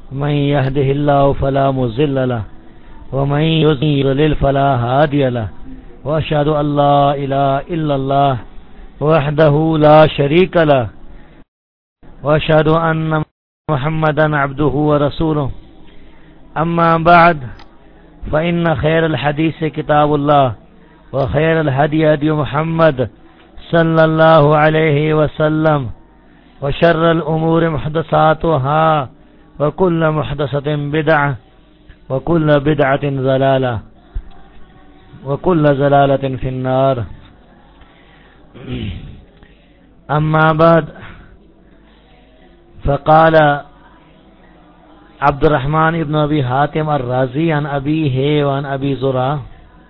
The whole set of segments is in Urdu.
من يهده الله فلا مضل له ومن يضلل فلا هادي له وأشهد أن لا إله إلا الله وحده لا شريك له وأشهد أن محمدا عبده ورسوله أما بعد فإن خير الحديث كتاب الله وخير الهدي هدي محمد صلى الله عليه وسلم وشر الأمور محدثاتها وكل محدثة بدعة وكل بدعة ضلالة وكل ضلالة في النار. أما بعد فقال عبد الرحمن بن أبي حاتم الرازي عن أبيه وعن أبي زرعة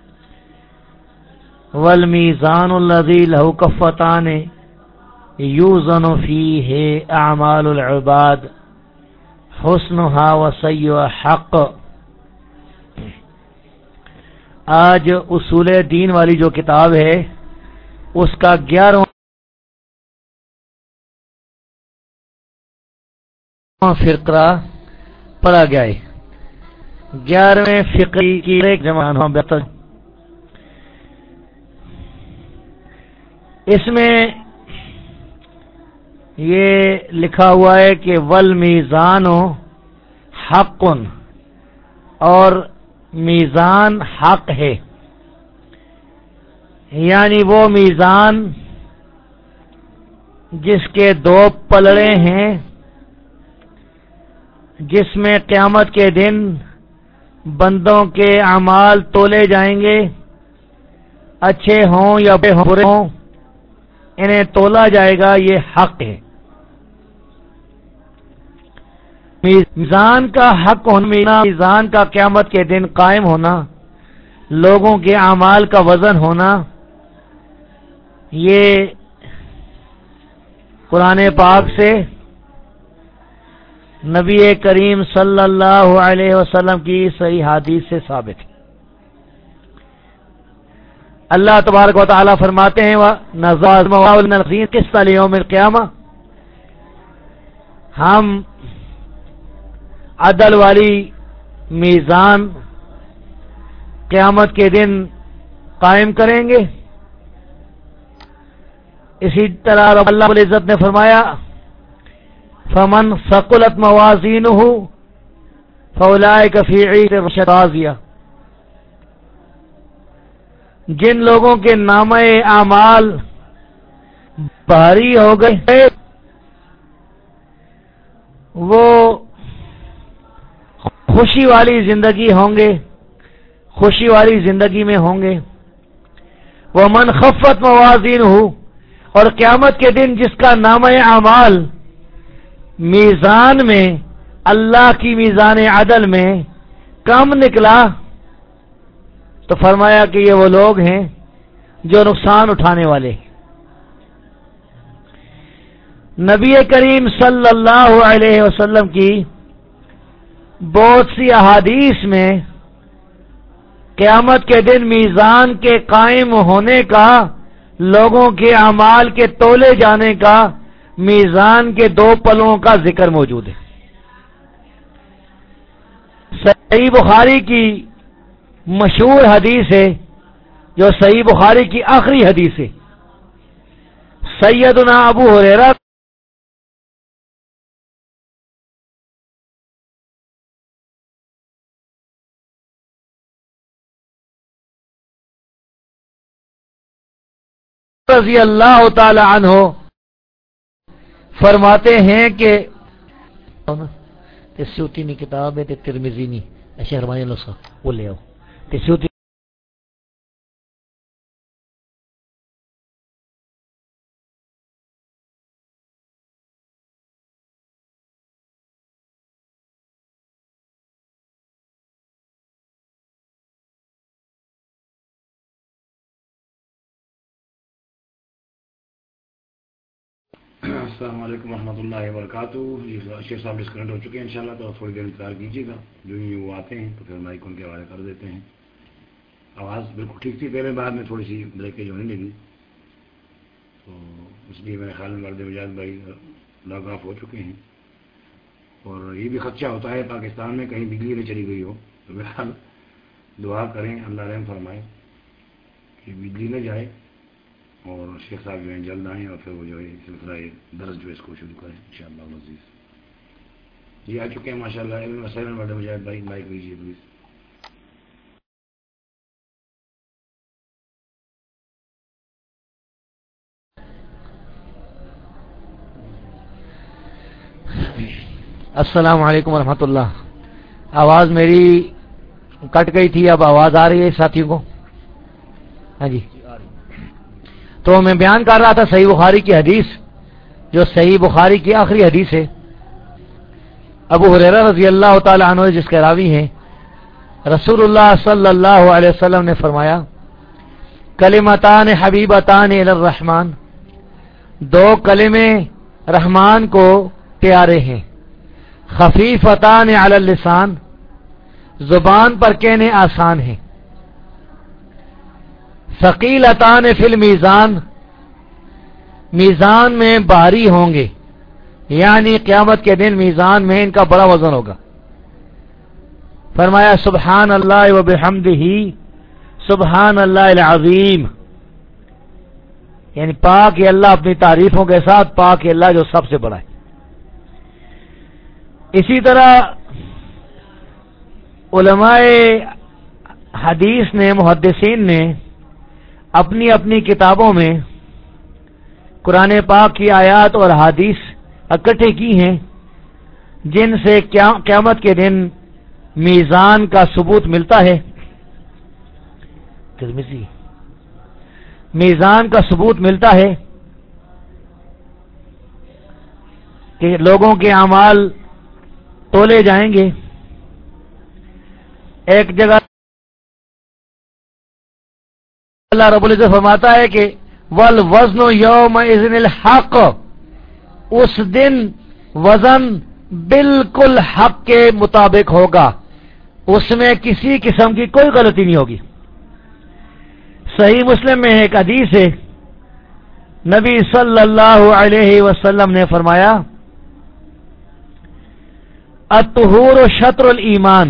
والميزان الذي له كفتان يوزن فيه أعمال العباد حسنها وسيئها حق. آج اصول دین والی جو کتاب ہے اس کا 11واں فرقہ پڑھا گیا ہے. 11ویں فقہ کی ایک جمع بہتر اس میں یہ لکھا ہوا ہے کہ والمیزان حق، اور میزان حق ہے، یعنی وہ میزان جس کے 2 پلڑے ہیں، جس میں قیامت کے دن بندوں کے اعمال تولے جائیں گے، اچھے ہوں یا برے ہوں انہیں تولا جائے گا. یہ حق ہے. میزان کا حق ہونا، میزان کا قیامت کے دن قائم ہونا، لوگوں کے اعمال کا وزن ہونا، یہ قرآن پاک سے نبی کریم صلی اللہ علیہ وسلم کی صحیح حدیث سے ثابت ہے. اللہ تبارک و تعالی فرماتے ہیں قسط لیوم القیامہ، ہم عدل والی میزان قیامت کے دن قائم کریں گے. اسی طرح رب اللہ العزت نے فرمایا فمن ثقلت موازینہ فاولئک فی عیشۃ راضیہ، جن لوگوں کے نامہ اعمال بھاری ہو گئے وہ خوشی والی زندگی ہوں گے، خوشی والی زندگی میں ہوں گے. ومن خفت موازینہ، اور قیامت کے دن جس کا نامہ اعمال میزان میں، اللہ کی میزان عدل میں کم نکلا، تو فرمایا کہ یہ وہ لوگ ہیں جو نقصان اٹھانے والے. نبی کریم صلی اللہ علیہ وسلم کی بہت سی احادیث میں قیامت کے دن میزان کے قائم ہونے کا، لوگوں کے اعمال کے تولے جانے کا، میزان کے 2 پلوں کا ذکر موجود ہے. صحیح بخاری کی مشہور حدیث ہے، جو صحیح بخاری کی آخری حدیث ہے. سیدنا ابو ہریرہ رضی اللہ تعالی عنہ فرماتے ہیں کہ سیوتی کی کتاب ہے ترمذی نی شہرمانی نسخہ وہ لے آؤ. سیوتی السلام علیکم ورحمۃ اللہ وبرکاتہ. شیخ صاحب ڈسکنیکٹ ہو چکے ہیں انشاءاللہ، تو تھوڑی دیر انتظار کیجیے گا. جو ہی وہ آتے ہیں تو پھر مائک ان کے حوالے کر دیتے ہیں. آواز بالکل ٹھیک تھی پہلے، بعد میں تھوڑی سی بریکیج ہونے لگی، تو اس لیے میرے خیال میں مرد مجاز بھائی لاگ آف ہو چکے ہیں. اور یہ بھی خدشہ ہوتا ہے پاکستان میں کہیں بجلی نہ چلی گئی ہو، تو بہرحال دعا کریں اللہ رحم فرمائے کہ بجلی نہ جائے اور شیخ صاحب جو ہیں جلد آئیں اور پھر وہ جو ہے سلسلہ درس جو ہے اس کو شروع کریں انشاءاللہ العزیز۔ جی آ چکے ہیں ماشاء اللہ علم وسائل والے مجاہد بھائی، مائک لیجیے پلیز۔ السلام علیکم ورحمۃ اللہ۔ آواز میری کٹ گئی تھی، اب آواز آ رہی ہے ساتھیوں کو؟ ہاں جی، تو میں بیان کر رہا تھا صحیح بخاری کی حدیث، جو صحیح بخاری کی آخری حدیث ہے۔ ابو ہریرہ رضی اللہ تعالی عنہ جس کے راوی ہیں، رسول اللہ صلی اللہ علیہ وسلم نے فرمایا کلمتان حبیبتان الی الرحمن، دو کلمے رحمان کو پیارے ہیں، خفیفتان علی اللسان، زبان پر کہنے آسان ہیں، ثقیلتان فی المیزان، میزان میں بھاری ہوں گے، یعنی قیامت کے دن میزان میں ان کا بڑا وزن ہوگا۔ فرمایا سبحان اللہ و بحمدہ سبحان اللہ العظیم، یعنی پاک ہے اللہ اپنی تعریفوں کے ساتھ، پاک ہے اللہ جو سب سے بڑا ہے۔ اسی طرح علماء حدیث نے، محدثین نے اپنی اپنی کتابوں میں قرآن پاک کی آیات اور حدیث اکٹھے کی ہیں جن سے قیامت کے دن میزان کا ثبوت ملتا ہے، میزان کا ثبوت ملتا ہے کہ لوگوں کے اعمال تولے جائیں گے۔ ایک جگہ اللہ رب العزت فرماتا ہے کہ والوزن یومئذ الحق، اس دن وزن بالکل حق کے مطابق ہوگا، اس میں کسی قسم کی کوئی غلطی نہیں ہوگی۔ صحیح مسلم میں ایک حدیث ہے، نبی صلی اللہ علیہ وسلم نے فرمایا الطہور شطر الایمان،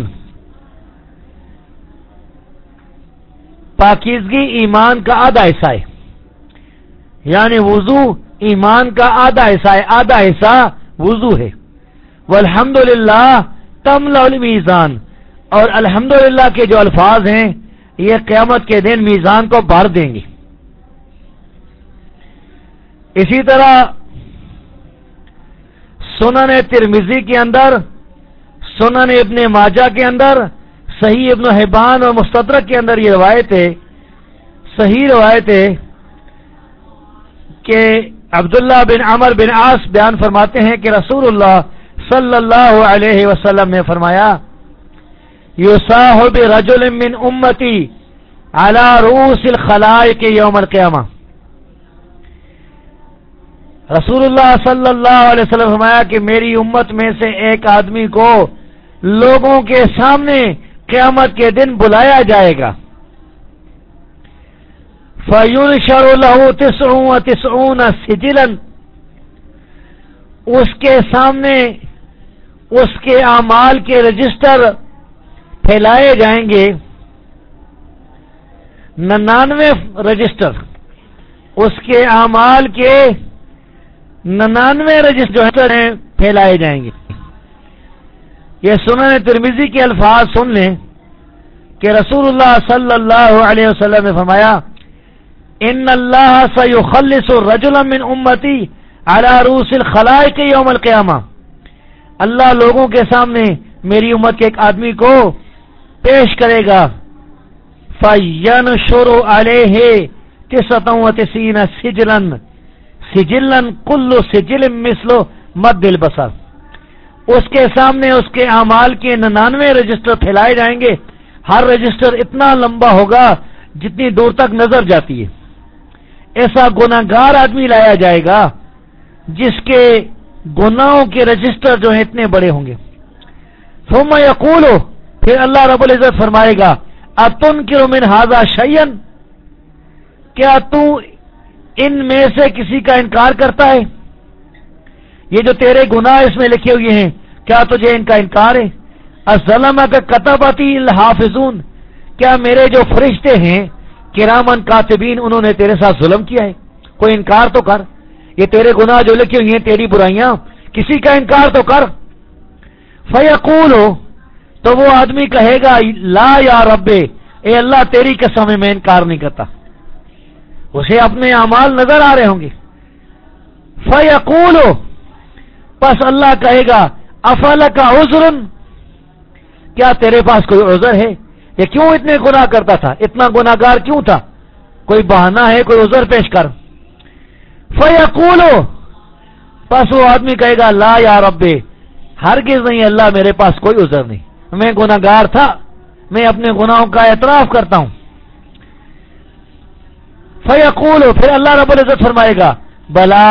پاکیزگی ایمان کا آدھا حصہ ہے، یعنی وضو ایمان کا آدھا حصہ ہے، آدھا حصہ وضو ہے۔ والحمدللہ تملأ المیزان، اور الحمدللہ کے جو الفاظ ہیں یہ قیامت کے دن میزان کو بھر دیں گے۔ اسی طرح سنن ترمذی کے اندر، سنن ابن ماجہ کے اندر، صحیح ابن حبان اور مستدرک کے اندر یہ روایت ہے، صحیح روایت ہے کہ عبداللہ بن عمر بن عاص بیان فرماتے ہیں کہ رسول اللہ صلی اللہ علیہ وسلم نے فرمایا یصاح برجل من امتی علی رؤوس الخلائق یوم القیامہ، رسول اللہ صلی اللہ علیہ وسلم فرمایا کہ میری امت میں سے ایک آدمی کو لوگوں کے سامنے قیامت کے دن بلایا جائے گا، فَيُنْشَرُ لَهُ 99 سِجِلًا، اس کے سامنے اس کے اعمال کے رجسٹر پھیلائے جائیں گے، 99 رجسٹر، اس کے اعمال کے 99 رجسٹر ہیں پھیلائے جائیں گے۔ یہ سنن ترمذی کے الفاظ سن لیں کہ رسول اللہ صلی اللہ علیہ وسلم نے فرمایا ان اللہ سیخلص رجلا من امتی علی رؤوس الخلائق یوم القیامہ، اللہ لوگوں کے سامنے میری امت کے ایک آدمی کو پیش کرے گا، فینشر علیہ 99 سجلا، سجلا کل سجل مثل مد البصر، اس کے سامنے اس کے اعمال کے 99 رجسٹر پھیلائے جائیں گے، ہر رجسٹر اتنا لمبا ہوگا جتنی دور تک نظر جاتی ہے۔ ایسا گناہگار آدمی لایا جائے گا جس کے گناہوں کے رجسٹر جو ہیں اتنے بڑے ہوں گے۔ ثم یقول، پھر اللہ رب العزت فرمائے گا اتنکر من ھذا شیئا، کیا تو ان میں سے کسی کا انکار کرتا ہے؟ یہ جو تیرے گناہ اس میں لکھے ہوئے ہیں کیا تجھے ان کا انکار ہے؟ الظلمک کتبتی الحافظون، کیا میرے جو فرشتے ہیں کرامن کاتبین انہوں نے تیرے ساتھ ظلم کیا ہے؟ کوئی انکار تو کر، یہ تیرے گناہ جو لکھی ہوئی ہیں، تیری برائیاں، کسی کا انکار تو کر۔ فیقول، تو وہ آدمی کہے گا لا یا رب، اے اللہ تیری قسم میں انکار نہیں کرتا، اسے اپنے اعمال نظر آ رہے ہوں گے۔ فیقول، پس اللہ کہے گا افلک عذر، کیا تیرے پاس کوئی عذر ہے؟ یہ کیوں اتنے گناہ کرتا تھا؟ اتنا گناہگار کیوں تھا؟ کوئی بہانہ ہے؟ کوئی عذر پیش کر۔ فیقول، پس وہ آدمی کہے گا لا یا رب، ہرگز نہیں اللہ میرے پاس کوئی عذر نہیں، میں گناہگار تھا، میں اپنے گناہوں کا اعتراف کرتا ہوں۔ فیقول، پھر اللہ رب العزت فرمائے گا بلا،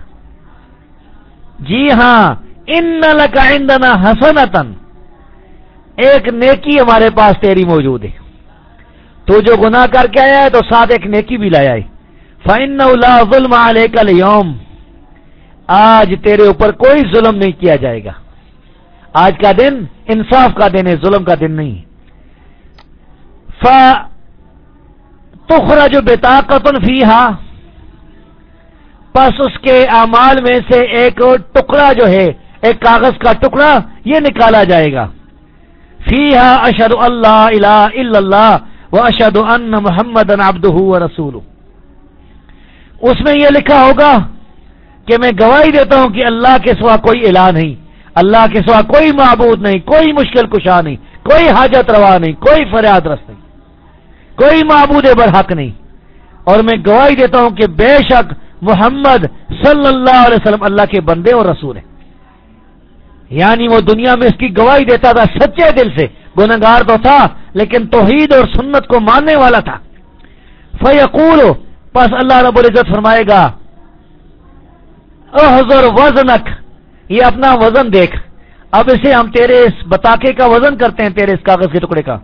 جی ہاں، ان لک عندنا حسنۃ، ایک نیکی ہمارے پاس تیری موجود ہے، تو جو گناہ کر کے آیا ہے تو ساتھ ایک نیکی بھی لایا ہے۔ فإنه لا ظلم عليك اليوم، آج تیرے اوپر کوئی ظلم نہیں کیا جائے گا، آج کا دن انصاف کا دن ہے، ظلم کا دن نہیں۔ فتخرج بطاقۃ فیہا، پس اس کے اعمال میں سے ایک ٹکڑا جو ہے، ایک کاغذ کا ٹکڑا یہ نکالا جائے گا۔ فیہا اشہد ان لا الہ الا اللہ واشہد ان محمدا عبدہ ورسولہ، اس میں یہ لکھا ہوگا کہ میں گواہی دیتا ہوں کہ اللہ کے سوا کوئی الہ نہیں، اللہ کے سوا کوئی معبود نہیں، کوئی مشکل کشا نہیں، کوئی حاجت روا نہیں، کوئی فریاد رس نہیں، کوئی معبود برحق نہیں، اور میں گواہی دیتا ہوں کہ بے شک محمد صلی اللہ علیہ وسلم اللہ کے بندے اور رسول ہیں۔ یعنی وہ دنیا میں اس کی گواہی دیتا تھا سچے دل سے، گنہگار تو تھا لیکن توحید اور سنت کو ماننے والا تھا۔ فیقول، پس اللہ رب العزت فرمائے گا احضر وزنک، یہ اپنا وزن دیکھ، اب اسے ہم تیرے اس بطاقے کا وزن کرتے ہیں، تیرے اس کاغذ کے ٹکڑے کا۔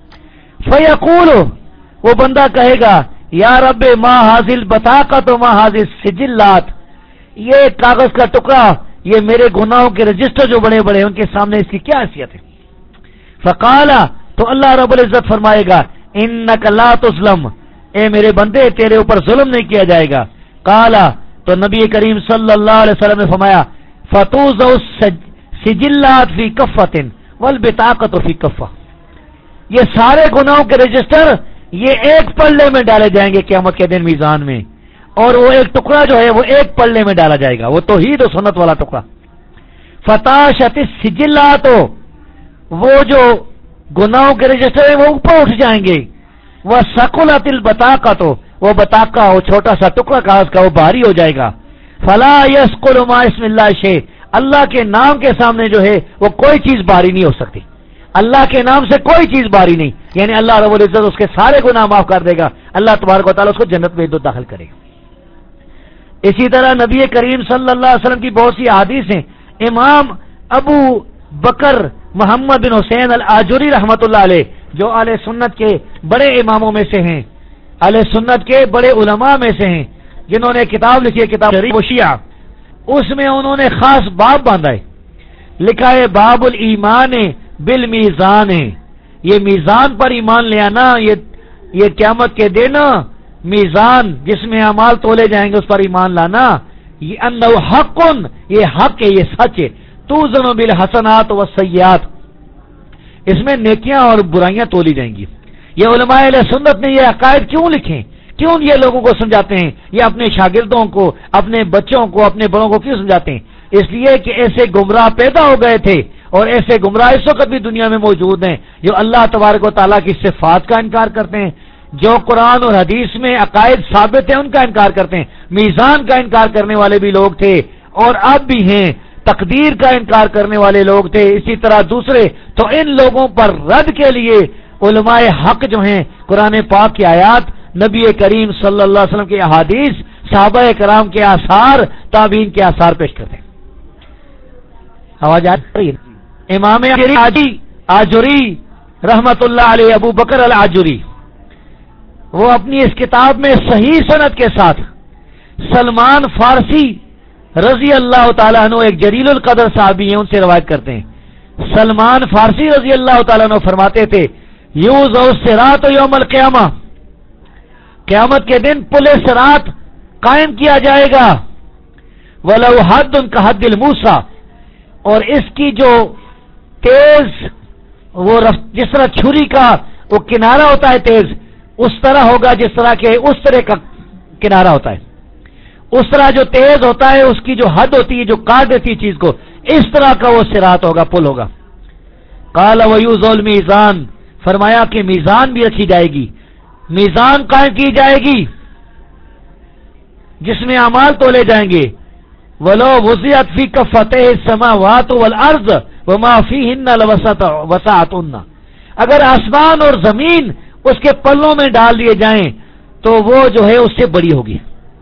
فیقول، وہ بندہ کہے گا یا رب ما حاصل بطاقت و ما حاصل سجلات، یہ کاغذ کا ٹکڑا، یہ میرے گناہوں کے رجسٹر جو بڑے بڑے ہیں ان کے سامنے اس کی کیا حیثیت ہے؟ فقال، تو اللہ رب العزت فرمائے گا انک لا تظلم، اے میرے بندے تیرے اوپر ظلم نہیں کیا جائے گا۔ قالا، تو نبی کریم صلی اللہ علیہ وسلم نے فرمایا فتوضع السجلات فی کفۃ والبطاقۃ فی کفہ، یہ سارے گناہوں کے رجسٹر یہ ایک پلڑے میں ڈالے جائیں گے قیامت کے دن میزان میں، اور وہ ایک ٹکڑا جو ہے وہ ایک پلڑے میں ڈالا جائے گا، وہ توحید و سنت والا ٹکڑا۔ فتاشت السجلات، وہ جو گناہوں کے رجسٹر ہیں وہ اوپر اٹھ جائیں گے۔ وثقلت البطاقۃ، وہ بطاقہ وہ چھوٹا سا ٹکڑا کاغذ کا وہ بھاری ہو جائے گا۔ فلا یثقل ما اسم اللہ شیء، اللہ کے نام کے سامنے جو ہے وہ کوئی چیز بھاری نہیں ہو سکتی، اللہ کے نام سے کوئی چیز بھاری نہیں، یعنی اللہ رب العزت اس کے سارے گناہ معاف کر دے گا، اللہ تبارک و تعالیٰ اس کو جنت میں داخل کرے گا۔ اسی طرح نبی کریم صلی اللہ علیہ وسلم کی بہت سی احادیث ہیں۔ امام ابو بکر محمد بن حسین الآجری رحمۃ اللہ علیہ، جو اہل سنت کے بڑے اماموں میں سے ہیں، اہل سنت کے بڑے علماء میں سے ہیں، جنہوں نے کتاب لکھی ہے کتاب شریعہ، اس میں انہوں نے خاص باب باندھا ہے، لکھا ہے باب الایمان بالمیزان، یہ میزان پر ایمان لے آنا، یہ قیامت کے دن میزان جس میں اعمال تولے جائیں گے اس پر ایمان لانا، یہ انہ حق، یہ حق ہے، یہ سچ ہے، توزن بالحسنات والسیئات، اس میں نیکیاں اور برائیاں تولی جائیں گی۔ یہ علماء اہل سنت نے یہ عقائد کیوں لکھیں، کیوں یہ لوگوں کو سمجھاتے ہیں، یہ اپنے شاگردوں کو، اپنے بچوں کو، اپنے بڑوں کو کیوں سمجھاتے ہیں؟ اس لیے کہ ایسے گمراہ پیدا ہو گئے تھے اور ایسے گمراہ اس وقت بھی دنیا میں موجود ہیں جو اللہ تبارک و تعالیٰ کی صفات کا انکار کرتے ہیں، جو قرآن اور حدیث میں عقائد ثابت ہیں ان کا انکار کرتے ہیں، میزان کا انکار کرنے والے بھی لوگ تھے اور اب بھی ہیں، تقدیر کا انکار کرنے والے لوگ تھے، اسی طرح دوسرے۔ تو ان لوگوں پر رد کے لیے علماء حق جو ہیں قرآن پاک کی آیات، نبی کریم صلی اللہ علیہ وسلم کی احادیث، صحابہ کرام کے آثار، تابعین کے آثار پیش کرتے ہیں۔ آواز آ رہی ہے؟ امام آجری رحمت اللہ علیہ، ابو بکر الآجری، وہ اپنی اس کتاب میں صحیح سند کے ساتھ سلمان فارسی رضی اللہ تعالیٰ عنہ ایک جلیل القدر صحابی ہیں، ان سے روایت کرتے ہیں، سلمان فارسی رضی اللہ تعالیٰ عنہ فرماتے تھے یوزع الصراط یوم القیامہ، قیامت کے دن پل صراط قائم کیا جائے گا، وَلَوْ حَدٌّ كَحَدِّ الْمُوسَى، اور اس کی جو تیز وہ جس طرح چھری کا وہ کنارہ ہوتا ہے تیز، اس طرح ہوگا جس طرح کہ اس طرح کا کنارہ ہوتا ہے، اس طرح جو تیز ہوتا ہے اس کی جو حد ہوتی ہے جو کاٹ دیتی ہے چیز کو، اس طرح کا وہ صراط ہوگا، پل ہوگا۔ قال وَيُوضَعُ الْمِيزَانُ، فرمایا کہ میزان بھی رکھی جائے گی، میزان قائم کی جائے گی جس میں اعمال تولے جائیں گے، وَلَوْ وُضِعَتْ فِي كَفَّتَيْهِ السَّمَاوَاتُ وَالْأَرْضُ وَمَا فِيهِنَّ لَوَسَعَتْهُنَّ، اگر آسمان اور زمین اس کے پلوں میں ڈال دیے جائیں تو وہ جو ہے اس سے بڑی ہوگی،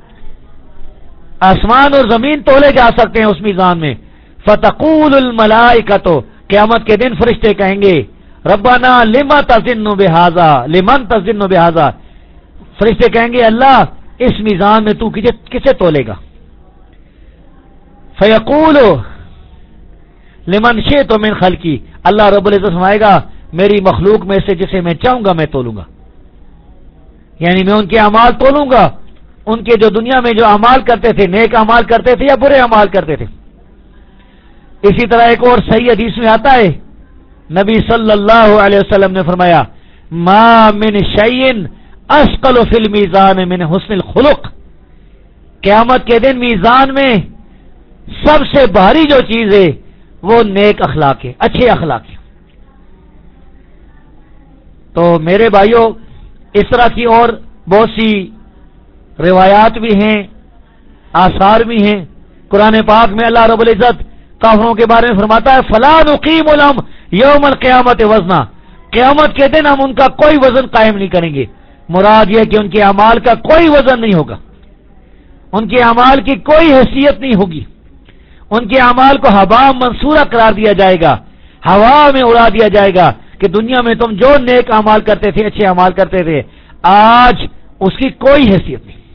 آسمان اور زمین تولے جا سکتے ہیں اس میزان میں۔ فَتَقُولُ الْمَلَائِكَةُ، قیامت کے دن فرشتے کہیں گے ربنا لما تظن بہذا، لمن تظن بہذا، فرشتے کہیں گے اللہ اس میزان میں تو کسے تولے گا؟ فیقول لمن شئت من خلقی، اللہ رب العزت فرمائے گا میری مخلوق میں سے جسے میں چاہوں گا میں تولوں گا، یعنی میں ان کے اعمال تولوں گا، ان کے جو دنیا میں جو اعمال کرتے تھے، نیک اعمال کرتے تھے یا برے اعمال کرتے تھے۔ اسی طرح ایک اور صحیح حدیث میں آتا ہے نبی صلی اللہ علیہ وسلم نے فرمایا ما من شیء اثقل فی المیزان من حسن الخلق، قیامت کے دن میزان میں سب سے بھاری جو چیز ہے وہ نیک اخلاق ہے، اچھے اخلاق ہے۔ تو میرے بھائیوں اس طرح کی اور بہت سی روایات بھی ہیں، آثار بھی ہیں۔ قرآن پاک میں اللہ رب العزت کافروں کے بارے میں فرماتا ہے فلا نقیم لهم یوم القیامت وزنا، قیامت کے دن ہم ان کا کوئی وزن قائم نہیں کریں گے، مراد یہ کہ ان کے اعمال کا کوئی وزن نہیں ہوگا، ان کے اعمال کی کوئی حیثیت نہیں ہوگی، ان کے اعمال کو ہوا منصورہ قرار دیا جائے گا، ہوا میں اڑا دیا جائے گا کہ دنیا میں تم جو نیک اعمال کرتے تھے، اچھے اعمال کرتے تھے، آج اس کی کوئی حیثیت نہیں۔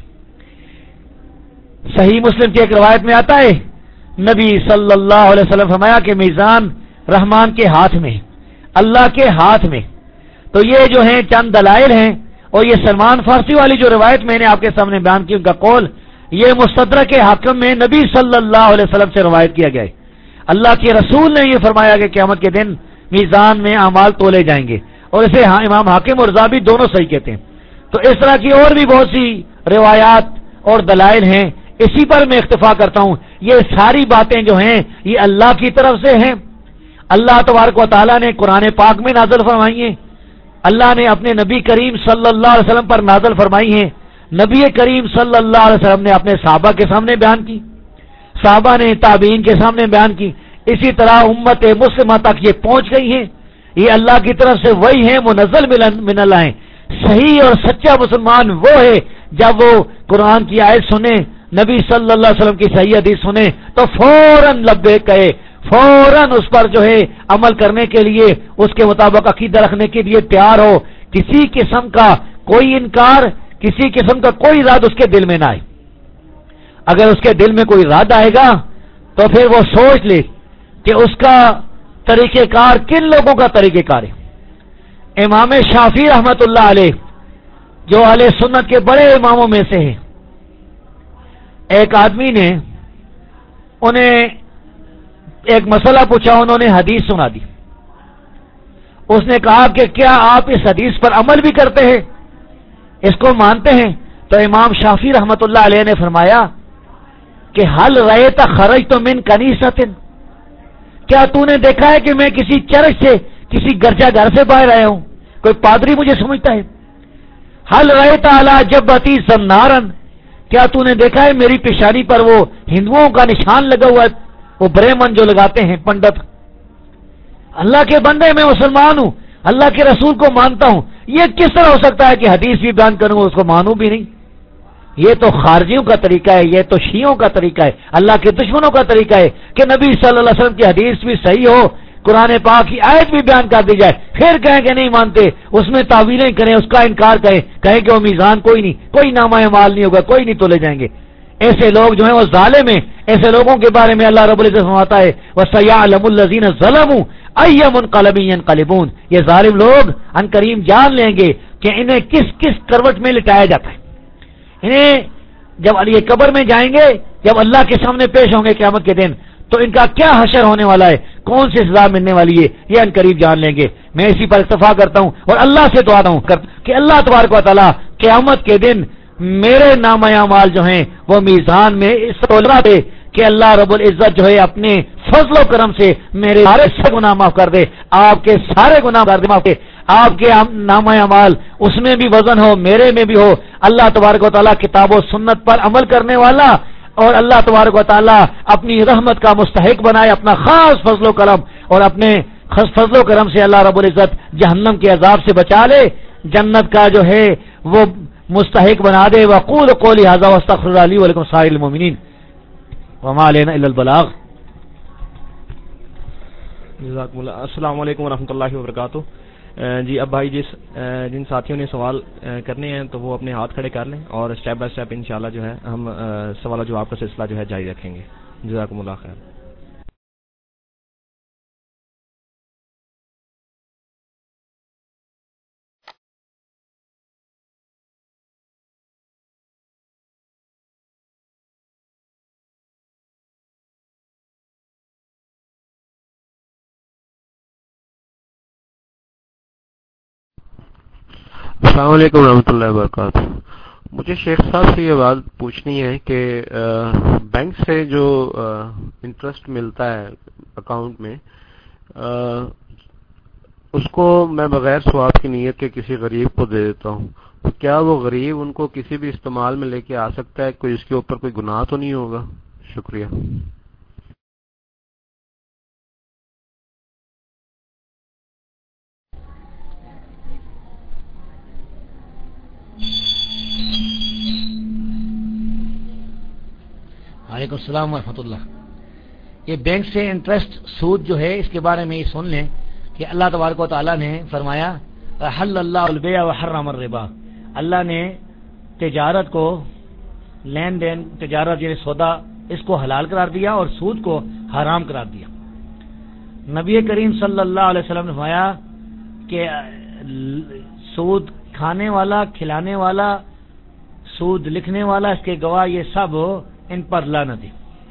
صحیح مسلم کی ایک روایت میں آتا ہے نبی صلی اللہ علیہ وسلم فرمایا کہ میزان رحمان کے ہاتھ میں، اللہ کے ہاتھ میں۔ تو یہ جو ہیں چند دلائل ہیں، اور یہ سلمان فارسی والی جو روایت میں نے آپ کے سامنے بیان کی ان کا قول، یہ مستدرک حاکم میں نبی صلی اللہ علیہ وسلم سے روایت کیا گیا ہے۔ اللہ کے رسول نے یہ فرمایا کہ قیامت کے دن میزان میں اعمال تولے جائیں گے، اور اسے امام حاکم اور ذابی دونوں صحیح کہتے ہیں۔ تو اس طرح کی اور بھی بہت سی روایات اور دلائل ہیں، اسی پر میں اکتفا کرتا ہوں۔ یہ ساری باتیں جو ہیں یہ اللہ کی طرف سے ہیں، اللہ تبارک و تعالیٰ نے قرآن پاک میں نازل فرمائی ہیں، اللہ نے اپنے نبی کریم صلی اللہ علیہ وسلم پر نازل فرمائی ہیں، نبی کریم صلی اللہ علیہ وسلم نے اپنے صحابہ کے سامنے بیان کی، صحابہ نے تابعین کے سامنے بیان کی، اسی طرح امت مسلمہ تک یہ پہنچ گئی ہیں، یہ اللہ کی طرف سے وہی ہیں، منزل من اللہ ہیں۔ صحیح اور سچا مسلمان وہ ہے جب وہ قرآن کی آیت سنے، نبی صلی اللہ علیہ وسلم کی صحیح حدیث سنے تو فوراً لبیک کہے، فوراً اس پر جو ہے عمل کرنے کے لیے، اس کے مطابق عقیدہ رکھنے کے لیے تیار ہو، کسی قسم کا کوئی انکار، کسی قسم کا کوئی رد اس کے دل میں نہ آئے۔ اگر اس کے دل میں کوئی رد آئے گا تو پھر وہ سوچ لے کہ اس کا طریقہ کار کن لوگوں کا طریقہ کار ہے۔ امام شافعی رحمت اللہ علیہ جو اہل سنت کے بڑے اماموں میں سے ہیں، ایک آدمی نے انہیں ایک مسئلہ پوچھا، انہوں نے حدیث سنا دی، اس نے کہا کہ کیا آپ اس حدیث پر عمل بھی کرتے ہیں، اس کو مانتے ہیں؟ تو امام شافعی رحمت اللہ علیہ نے فرمایا کہ حل رأیت خرجت من کنیست، کیا تو نے دیکھا ہے کہ میں کسی چرچ سے، کسی گرجا گھر سے باہر آیا ہوں، کوئی پادری مجھے سمجھتا ہے؟ حل رأیت علی جبہتی زنارن، کیا تو نے دیکھا ہے میری پیشانی پر وہ ہندوؤں کا نشان لگا ہوا ہے، وہ برہمن جو لگاتے ہیں پنڈت؟ اللہ کے بندے میں مسلمان ہوں، اللہ کے رسول کو مانتا ہوں، یہ کس طرح ہو سکتا ہے کہ حدیث بھی بیان کروں اس کو مانوں بھی نہیں؟ یہ تو خارجیوں کا طریقہ ہے، یہ تو شیعوں کا طریقہ ہے، اللہ کے دشمنوں کا طریقہ ہے کہ نبی صلی اللہ علیہ وسلم کی حدیث بھی صحیح ہو، قرآن پاک کی آیت بھی بیان کر دی جائے، پھر کہیں کہ نہیں مانتے، اس میں تعویلیں کریں، اس کا انکار کریں، کہیں کہ وہ میزان کوئی نہیں، کوئی نامہ اعمال نہیں ہوگا، کوئی نہیں تولے جائیں گے۔ ایسے لوگ جو ہیں وہ ظالم ہیں. ایسے لوگوں کے بارے میں اللہ رب العزت فرماتا ہے وَسَيَعْلَمُ الَّذِينَ ظَلَمُوا أَيَّ مُنقَلَبٍ يَنقَلِبُونَ. یہ ظالم لوگ ان قریب جان لیں گے کہ انہیں کس کس کروٹ میں لٹایا جاتا ہے. انہیں جب یہ قبر میں جائیں گے، جب اللہ کے سامنے پیش ہوں گے قیامت کے دن، تو ان کا کیا حشر ہونے والا ہے، کون سی سزا ملنے والی ہے، یہ ان قریب جان لیں گے. میں اسی پر اکتفا کرتا ہوں اور اللہ سے دعا ہوں کہ اللہ تبارک و تعالیٰ قیامت کے دن میرے نامہ اعمال جو ہیں وہ میزان میں اس طرح دے کہ اللہ رب العزت جو ہے اپنے فضل و کرم سے میرے سارے گناہ معاف کر دے، آپ کے سارے گناہ معاف دے. آپ کے نامہ اعمال اس میں بھی وزن ہو، میرے میں بھی ہو. اللہ تبارک و تعالیٰ کتاب و سنت پر عمل کرنے والا اور اللہ تبارک و تعالیٰ اپنی رحمت کا مستحق بنائے، اپنا خاص فضل و کرم اور اپنے فضل و کرم سے اللہ رب العزت جہنم کے عذاب سے بچا لے، جنت کا جو ہے وہ مستحق بنا دے. وقول قولی ھذا واستغفر اللہ لی ولکم سائر المؤمنین وما علینا الا البلاغ. جزاکم اللہ. السلام علیکم ورحمۃ اللہ وبرکاتہ. جی اب بھائی جن ساتھیوں نے سوال کرنے ہیں تو وہ اپنے ہاتھ کھڑے کر لیں اور سٹیپ بائی سٹیپ انشاءاللہ جو ہے ہم سوال و جواب کا سلسلہ جو ہے جاری رکھیں گے. جزاکم اللہ خیر. السلام علیکم ورحمۃ اللہ وبرکاتہ. مجھے شیخ صاحب سے یہ بات پوچھنی ہے کہ بینک سے جو انٹرسٹ ملتا ہے اکاؤنٹ میں، اس کو میں بغیر ثواب کی نیت کے کسی غریب کو دے دیتا ہوں، تو کیا وہ غریب ان کو کسی بھی استعمال میں لے کے آ سکتا ہے؟ کوئی اس کے اوپر کوئی گناہ تو نہیں ہوگا؟ شکریہ. وعلیکم السلام ورحمۃ اللہ. یہ بینک سے انٹرسٹ سود جو ہے، اس کے بارے میں یہ سن لیں کہ اللہ تبارک و تعالیٰ نے فرمایا حل اللہ البیع وحرم الربا. اللہ نے تجارت کو، لین دین، تجارت یعنی سودا، اس کو حلال قرار دیا اور سود کو حرام قرار دیا. نبی کریم صلی اللہ علیہ وسلم نے فرمایا کہ سود کھانے والا، کھلانے والا، سود لکھنے والا، اس کے گواہ، یہ سب ان پر لعنت ہے.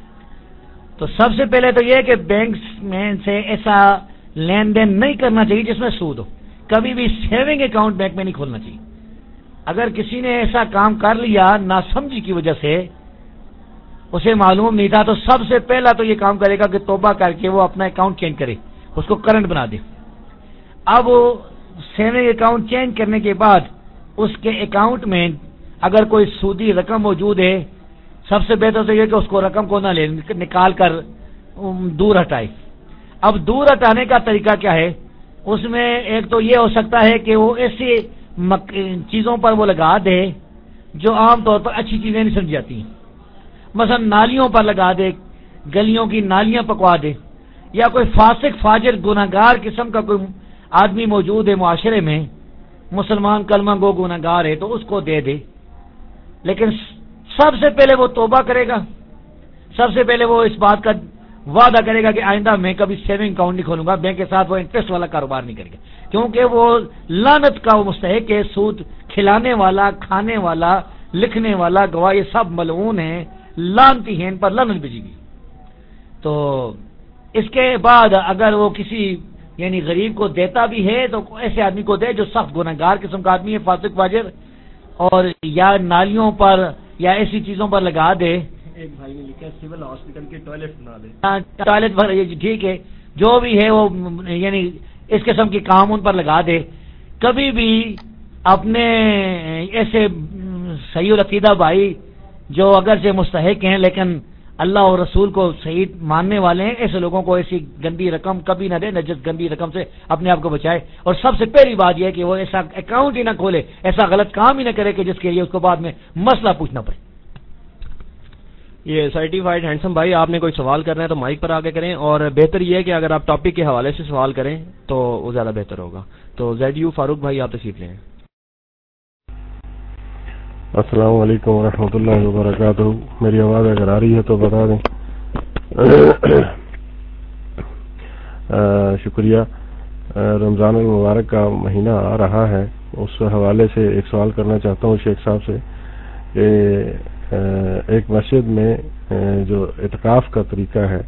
تو سب سے پہلے تو یہ کہ بینک میں سے ایسا لین دین نہیں کرنا چاہیے جس میں سود ہو. کبھی بھی سیونگ اکاؤنٹ بینک میں نہیں کھولنا چاہیے. اگر کسی نے ایسا کام کر لیا ناسمجھی کی وجہ سے، اسے معلوم نہیں تھا، تو سب سے پہلا تو یہ کام کرے گا کہ توبہ کر کے وہ اپنا اکاؤنٹ چینج کرے، اس کو کرنٹ بنا دے. اب سیونگ اکاؤنٹ چینج کرنے کے بعد اس کے اکاؤنٹ میں اگر کوئی سودی رقم موجود ہے، سب سے بہتر تو یہ کہ اس کو رقم کو نہ لے، نکال کر دور ہٹائے. اب دور ہٹانے کا طریقہ کیا ہے؟ اس میں ایک تو یہ ہو سکتا ہے کہ وہ ایسی چیزوں پر وہ لگا دے جو عام طور پر اچھی چیزیں نہیں سمجھی جاتی ہیں. مثلا نالیوں پر لگا دے، گلیوں کی نالیاں پکوا دے، یا کوئی فاسق فاجر گناہگار قسم کا کوئی آدمی موجود ہے معاشرے میں، مسلمان کلمہ گو گناہگار ہے، تو اس کو دے دے. لیکن سب سے پہلے وہ توبہ کرے گا، سب سے پہلے وہ اس بات کا وعدہ کرے گا کہ آئندہ میں کبھی سیونگ اکاؤنٹ نہیں کھولوں گا، بینک کے ساتھ وہ انٹرسٹ والا کاروبار نہیں کرے گا، کیونکہ وہ لعنت کا وہ مستحق ہے. سود کھلانے والا، کھانے والا، لکھنے والا، گواہ، یہ سب ملعون ہیں، لعنتی ہیں، ان پر لعنت بھیجی گئی. تو اس کے بعد اگر وہ کسی یعنی غریب کو دیتا بھی ہے تو ایسے آدمی کو دے جو سخت گناہگار قسم کا آدمی ہے، فاسق فاجر، اور یا نالیوں پر یا ایسی چیزوں پر لگا دے. ایک بھائی نے لکھا سول ہاسپٹل کے ٹوائلٹ بنا دے. ٹوائلٹ پر ٹھیک ہے، جو بھی ہے وہ یعنی اس قسم کے کام ان پر لگا دے. کبھی بھی اپنے ایسے صحیح العقیدہ بھائی جو اگرچہ مستحق ہیں لیکن اللہ اور رسول کو صحیح ماننے والے ہیں، ایسے لوگوں کو ایسی گندی رقم کبھی نہ دے، نجس گندی رقم سے اپنے آپ کو بچائے. اور سب سے پہلی بات یہ ہے کہ وہ ایسا اکاؤنٹ ہی نہ کھولے، ایسا غلط کام ہی نہ کرے کہ جس کے لیے اس کو بعد میں مسئلہ پوچھنا پڑے. یہ سرٹیفائڈ ہینڈسم بھائی، آپ نے کوئی سوال کرنا ہے تو مائک پر آگے کریں، اور بہتر یہ ہے کہ اگر آپ ٹاپک کے حوالے سے سوال کریں تو وہ زیادہ بہتر ہوگا. تو زیڈ یو فاروق بھائی، آپ تشریف لیں. السلام علیکم ورحمۃ اللہ وبرکاتہ. میری آواز اگر آ رہی ہے تو بتا دیں. شکریہ. رمضان المبارک کا مہینہ آ رہا ہے، اس حوالے سے ایک سوال کرنا چاہتا ہوں شیخ صاحب سے کہ ایک مسجد میں جو اعتکاف کا طریقہ ہے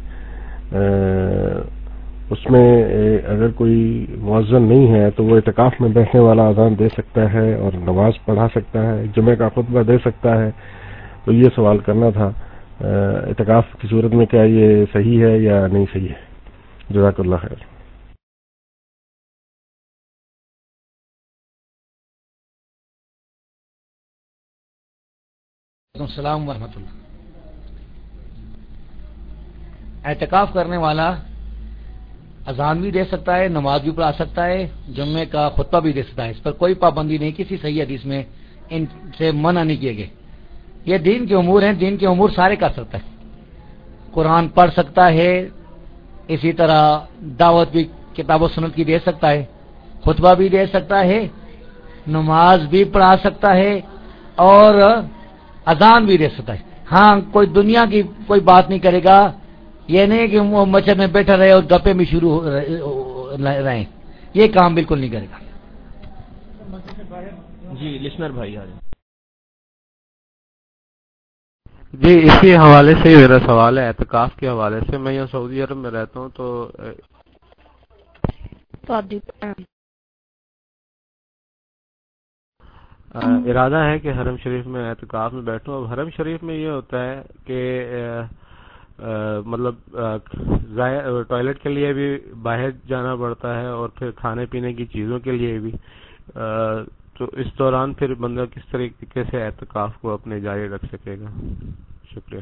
اس میں اگر کوئی مؤذن نہیں ہے تو وہ اعتکاف میں بیٹھنے والا اذان دے سکتا ہے اور نماز پڑھا سکتا ہے، جمعہ کا خطبہ دے سکتا ہے. تو یہ سوال کرنا تھا، اعتکاف کی صورت میں کیا یہ صحیح ہے یا نہیں صحیح ہے؟ جزاک اللہ خیر. السلام ورحمۃ اللہ. اعتکاف کرنے والا اذان بھی دے سکتا ہے، نماز بھی پڑھا سکتا ہے، جمعے کا خطبہ بھی دے سکتا ہے. اس پر کوئی پابندی نہیں، کسی صحیح حدیث میں ان سے منع نہیں کیے گئے. یہ دین کے امور ہیں، دین کے امور سارے کر سکتا ہے. قرآن پڑھ سکتا ہے، اسی طرح دعوت بھی کتاب و سنت کی دے سکتا ہے، خطبہ بھی دے سکتا ہے، نماز بھی پڑھا سکتا ہے اور اذان بھی دے سکتا ہے. ہاں کوئی دنیا کی کوئی بات نہیں کرے گا، یہ نہیں کہ وہ مسجد میں بیٹھا رہے اور گپے بھی شروع رہیں، یہ کام بالکل نہیں کرے گا. جی لسنر بھائی آ جائیں. جی اسی حوالے سے میرا سوال ہے، اعتکاف کے حوالے سے. میں یہاں سعودی عرب میں رہتا ہوں تو ارادہ ہے کہ حرم شریف میں اعتکاف میں بیٹھوں. اب حرم شریف میں یہ ہوتا ہے کہ مطلب ٹوائلٹ کے لیے بھی باہر جانا پڑتا ہے اور پھر کھانے پینے کی چیزوں کے لیے بھی. تو اس دوران پھر بندہ کس طریقے سے اعتکاف کو اپنے جاری رکھ سکے گا؟ شکریہ.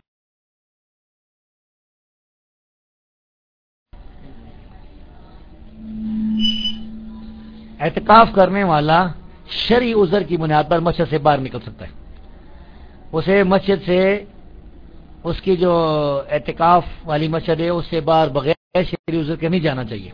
اعتکاف کرنے والا شرعی عذر کی بنیاد پر مسجد سے باہر نکل سکتا ہے. اسے مسجد سے، اس کی جو اعتکاف والی مسجد ہے اس سے باہر بغیر شرعی عذر کے نہیں جانا چاہیے.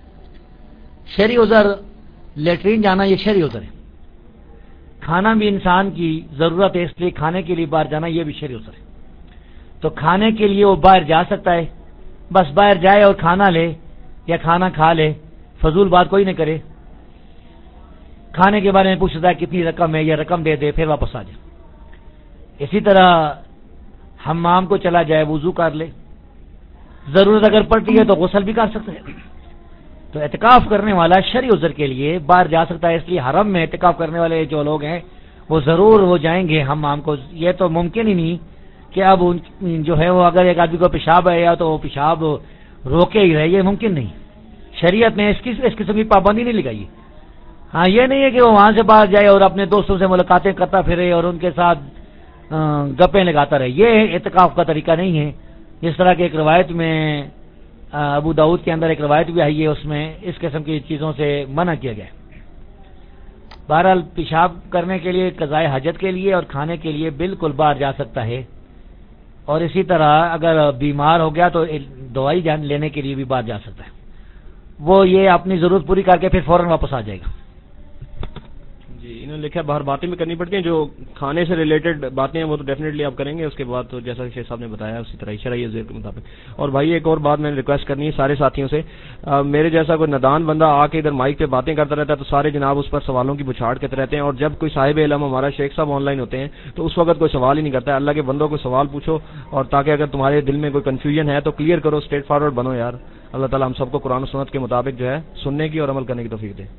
شرعی عذر لیٹرین جانا یہ شرعی عذر ہے. کھانا بھی انسان کی ضرورت ہے، اس لیے کھانے کے لیے باہر جانا یہ بھی شرعی عذر ہے. تو کھانے کے لیے وہ باہر جا سکتا ہے، بس باہر جائے اور کھانا لے یا کھانا کھا لے، فضول بات کوئی نہ کرے. کھانے کے بارے میں پوچھتا ہے کتنی رقم ہے، یا رقم دے دے پھر واپس آ جائے. اسی طرح حمام کو چلا جائے، وضو کر لے، ضرورت اگر پڑتی ہے تو غسل بھی کر سکتا ہے. تو اعتکاف کرنے والا شرعی عذر کے لیے باہر جا سکتا ہے. اس لیے حرم میں اعتکاف کرنے والے جو لوگ ہیں وہ ضرور وہ جائیں گے حمام کو. یہ تو ممکن ہی نہیں کہ اب جو ہے وہ اگر ایک آدمی کو پیشاب ہے یا تو وہ پیشاب روکے ہی رہے، یہ ممکن نہیں. شریعت نے اس قسم کی پابندی نہیں لگائی. ہاں یہ نہیں ہے کہ وہ وہاں سے باہر جائے اور اپنے دوستوں سے ملاقاتیں کرتا پھرے اور ان کے ساتھ گپیں لگاتا رہے. یہ اعتکاف کا طریقہ نہیں ہے. جس طرح کی ایک روایت میں ابو داؤد کے اندر ایک روایت بھی آئی ہے، اس میں اس قسم کی چیزوں سے منع کیا گیا. بہرحال پیشاب کرنے کے لیے، قضاء حاجت کے لیے اور کھانے کے لیے بالکل باہر جا سکتا ہے. اور اسی طرح اگر بیمار ہو گیا تو دوائی لینے کے لیے بھی باہر جا سکتا ہے. وہ یہ اپنی ضرورت پوری کر کے پھر فوراً واپس آ جائے گا. جی انہوں نے لکھا باہر باتیں بھی کرنی پڑتی ہیں، جو کھانے سے ریلیٹڈ باتیں ہیں وہ تو ڈیفینیٹلی آپ کریں گے. اس کے بعد تو جیسا کہ شیخ صاحب نے بتایا اسی طرح شرعی عذر کے مطابق. اور بھائی ایک اور بات میں نے ریکویسٹ کرنی ہے سارے ساتھیوں سے، میرے جیسا کوئی نادان بندہ آ کے ادھر مائک پہ باتیں کرتا رہتا ہے تو سارے جناب اس پر سوالوں کی بچھاڑ کرتے رہتے ہیں. اور جب کوئی صاحب علم ہمارا شیخ صاحب آن لائن ہوتے ہیں تو اس وقت کوئی سوال ہی نہیں کرتا ہے. اللہ کے بندوں کو سوال پوچھو، اور تاکہ اگر تمہارے دل میں کوئی کنفیوژن ہے تو کلیئر کرو، اسٹریٹ فارورڈ بنو یار. اللہ تعالیٰ ہم سب کو قرآن و سنت کے مطابق جو ہے سننے کی اور عمل کرنے کی توفیق دے.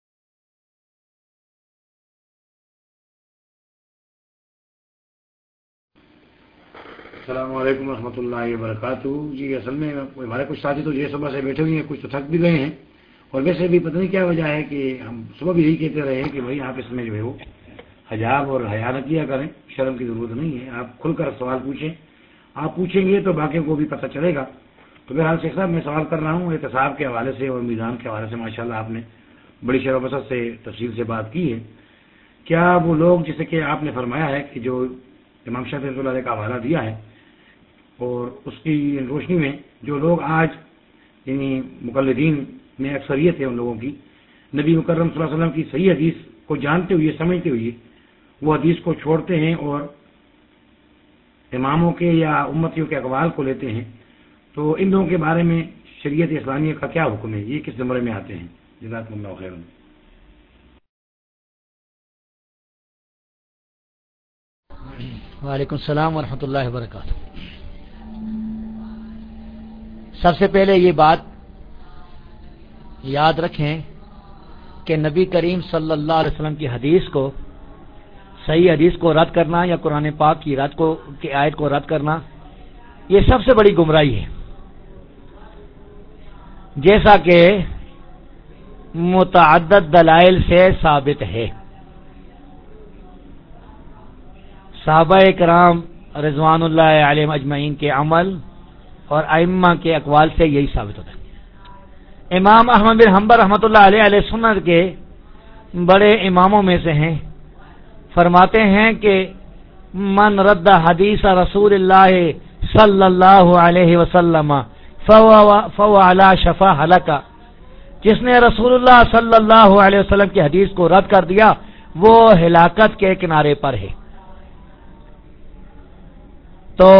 السلام علیکم ورحمۃ اللہ وبرکاتہ. جی اصل میں ہمارے کچھ ساتھی تو یہ صبح سے بیٹھے ہوئے ہیں، کچھ تو تھک بھی گئے ہیں، اور ویسے بھی پتہ نہیں کیا وجہ ہے کہ ہم صبح بھی یہی کہتے رہے ہیں کہ بھائی آپ اس میں جو ہے وہ حجاب اور حیا نہ کیا کریں، شرم کی ضرورت نہیں ہے. آپ کھل کر سوال پوچھیں، آپ پوچھیں گے تو باقیوں کو بھی پتہ چلے گا. تو بہرحال شیخ صاحب میں سوال کر رہا ہوں احتساب کے حوالے سے اور میزان کے حوالے سے. ماشاءاللہ آپ نے بڑی شرح و بسط سے تفصیل سے بات کی ہے. کیا وہ لوگ جیسے کہ آپ نے فرمایا ہے کہ جو امام شافعی رحمۃ اللہ علیہ کا حوالہ دیا ہے، اور اس کی روشنی میں جو لوگ آج یعنی مقلدین میں اکثریت ہے ان لوگوں کی، نبی مکرم صلی اللہ علیہ وسلم کی صحیح حدیث کو جانتے ہوئے، سمجھتے ہوئے وہ حدیث کو چھوڑتے ہیں اور اماموں کے یا امتیوں کے اقوال کو لیتے ہیں، تو ان لوگوں کے بارے میں شریعت اسلامیہ کا کیا حکم ہے؟ یہ کس زمرے میں آتے ہیں؟ جزاکم اللہ خیر۔ وعلیکم السلام ورحمۃ اللہ وبرکاتہ۔ سب سے پہلے یہ بات یاد رکھیں کہ نبی کریم صلی اللہ علیہ وسلم کی حدیث کو، صحیح حدیث کو رد کرنا یا قرآن پاک کی آیت کو رد کرنا، یہ سب سے بڑی گمراہی ہے، جیسا کہ متعدد دلائل سے ثابت ہے۔ صحابہ کرام رضوان اللہ علیہم اجمعین کے عمل اور ائمہ کے اقوال سے یہی ثابت ہوتا ہے۔ امام احمد بن حنبل رحمۃ اللہ علیہ سنت کے بڑے اماموں میں سے ہیں، فرماتے ہیں کہ من رد حدیث رسول اللہ صلی اللہ علیہ وسلم فهو علی شفا ہلک، جس نے رسول اللہ صلی اللہ علیہ وسلم کی حدیث کو رد کر دیا وہ ہلاکت کے کنارے پر ہے۔ تو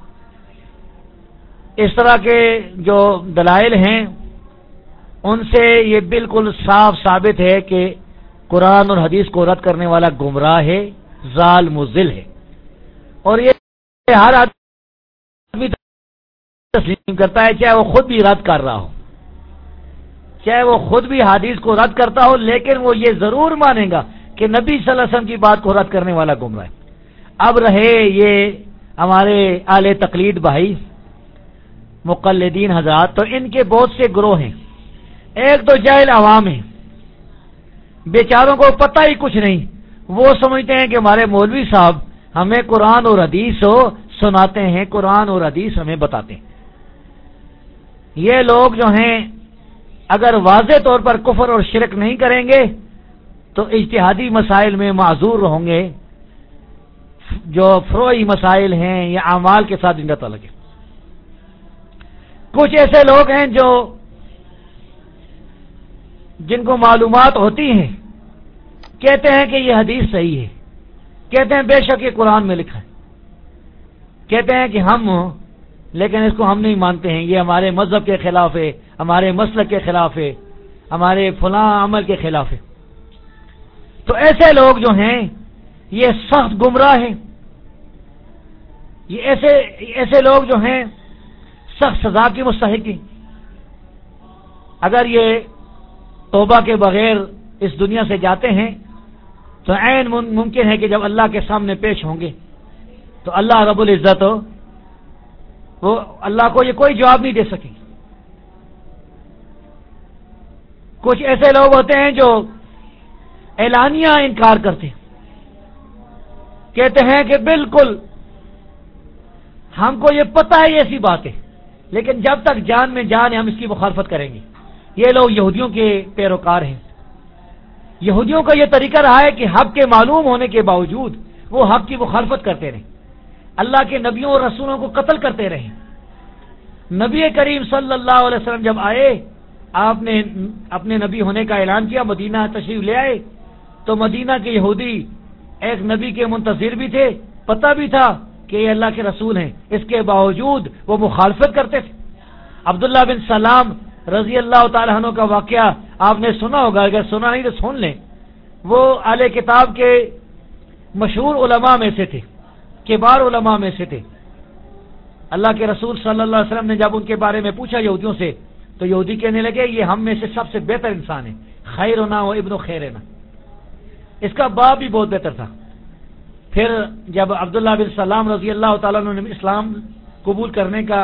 اس طرح کے جو دلائل ہیں ان سے یہ بالکل صاف ثابت ہے کہ قرآن اور حدیث کو رد کرنے والا گمراہ ہے، ضال مضل ہے، اور یہ ہر آدمی تسلیم کرتا ہے، چاہے وہ خود بھی رد کر رہا ہو، چاہے وہ خود بھی حدیث کو رد کرتا ہو، لیکن وہ یہ ضرور مانے گا کہ نبی صلی اللہ علیہ وسلم کی بات کو رد کرنے والا گمراہ ہے۔ اب رہے یہ ہمارے اہل تقلید بھائی، مقلدین حضرات، تو ان کے بہت سے گروہ ہیں۔ ایک تو جاہل عوام ہیں، بیچاروں کو پتہ ہی کچھ نہیں، وہ سمجھتے ہیں کہ ہمارے مولوی صاحب ہمیں قرآن اور حدیث سناتے ہیں، قرآن اور حدیث ہمیں بتاتے ہیں۔ یہ لوگ جو ہیں اگر واضح طور پر کفر اور شرک نہیں کریں گے تو اجتہادی مسائل میں معذور ہوں گے، جو فروعی مسائل ہیں یا اعمال کے ساتھ ان کا تعلق ہے۔ کچھ ایسے لوگ ہیں جن کو معلومات ہوتی ہیں، کہتے ہیں کہ یہ حدیث صحیح ہے، کہتے ہیں بے شک یہ قرآن میں لکھا ہے، کہتے ہیں کہ لیکن اس کو ہم نہیں مانتے ہیں، یہ ہمارے مذہب کے خلاف ہے، ہمارے مسلک کے خلاف ہے، ہمارے فلاں عمل کے خلاف ہے۔ تو ایسے لوگ جو ہیں یہ سخت گمراہ ہیں، یہ ایسے لوگ جو ہیں سخت سزا کی مستحق ہیں۔ اگر یہ توبہ کے بغیر اس دنیا سے جاتے ہیں تو عین ممکن ہے کہ جب اللہ کے سامنے پیش ہوں گے تو اللہ رب العزت وہ اللہ کو یہ کوئی جواب نہیں دے سکیں۔ کچھ ایسے لوگ ہوتے ہیں جو اعلانیہ انکار کرتے ہیں، کہتے ہیں کہ بالکل ہم کو یہ پتہ ہے یہ ایسی بات ہے، لیکن جب تک جان میں جان ہے ہم اس کی مخالفت کریں گے۔ یہ لوگ یہودیوں کے پیروکار ہیں۔ یہودیوں کا یہ طریقہ رہا ہے کہ حق کے معلوم ہونے کے باوجود وہ حق کی مخالفت کرتے رہے، اللہ کے نبیوں اور رسولوں کو قتل کرتے رہے۔ نبی کریم صلی اللہ علیہ وسلم جب آئے، آپ نے اپنے نبی ہونے کا اعلان کیا، مدینہ تشریف لے آئے، تو مدینہ کے یہودی ایک نبی کے منتظر بھی تھے، پتہ بھی تھا کہ یہ اللہ کے رسول ہیں، اس کے باوجود وہ مخالفت کرتے تھے۔ عبداللہ بن سلام رضی اللہ تعالیٰ عنہ کا واقعہ آپ نے سنا ہوگا، اگر سنا نہیں تو سن لیں۔ وہ اہل کتاب کے مشہور علماء میں سے تھے، کبار علماء میں سے تھے۔ اللہ کے رسول صلی اللہ علیہ وسلم نے جب ان کے بارے میں پوچھا یہودیوں سے، تو یہودی کہنے لگے یہ ہم میں سے سب سے بہتر انسان ہے، خیرنا و ابن خیرنا، اس کا باپ بھی بہت بہتر تھا۔ پھر جب عبداللہ بن سلام رضی اللہ تعالیٰ عنہ نے اسلام قبول کرنے کا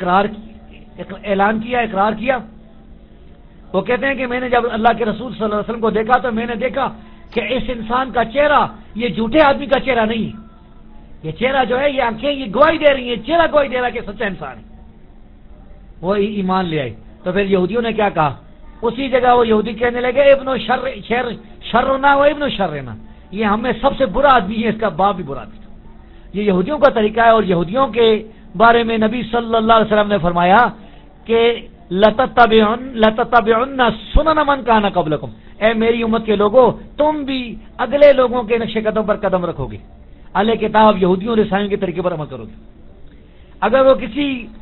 اعلان کیا، اقرار کیا، وہ کہتے ہیں کہ میں نے جب اللہ کے رسول صلی اللہ علیہ وسلم کو دیکھا تو میں نے دیکھا کہ اس انسان کا چہرہ یہ جھوٹے آدمی کا چہرہ نہیں ہے، یہ چہرہ جو ہے، یہ آنکھیں یہ گواہی دے رہی ہیں، چہرہ گواہی دے رہا کہ سچا انسان ہے۔ وہ ایمان لے آئے۔ تو پھر یہودیوں نے کیا کہا؟ اسی جگہ وہ یہودی کہنے لگے ابن شرنا و ابن شرنا، یہ ہمیں سب سے برا آدمی ہے، اس کا باپ بھی برا آدمی تھا۔ یہ یہودیوں کا طریقہ ہے، اور یہودیوں کے بارے میں نبی صلی اللہ علیہ وسلم نے فرمایا کہ لتتبعن سنن من کان قبلکم، اے میری امت کے لوگوں تم بھی اگلے لوگوں کے نقش قدم پر قدم رکھو گے، اہل کتاب یہودیوں اور عیسائیوں کے طریقے پر عمل کرو گے۔ اگر وہ کسی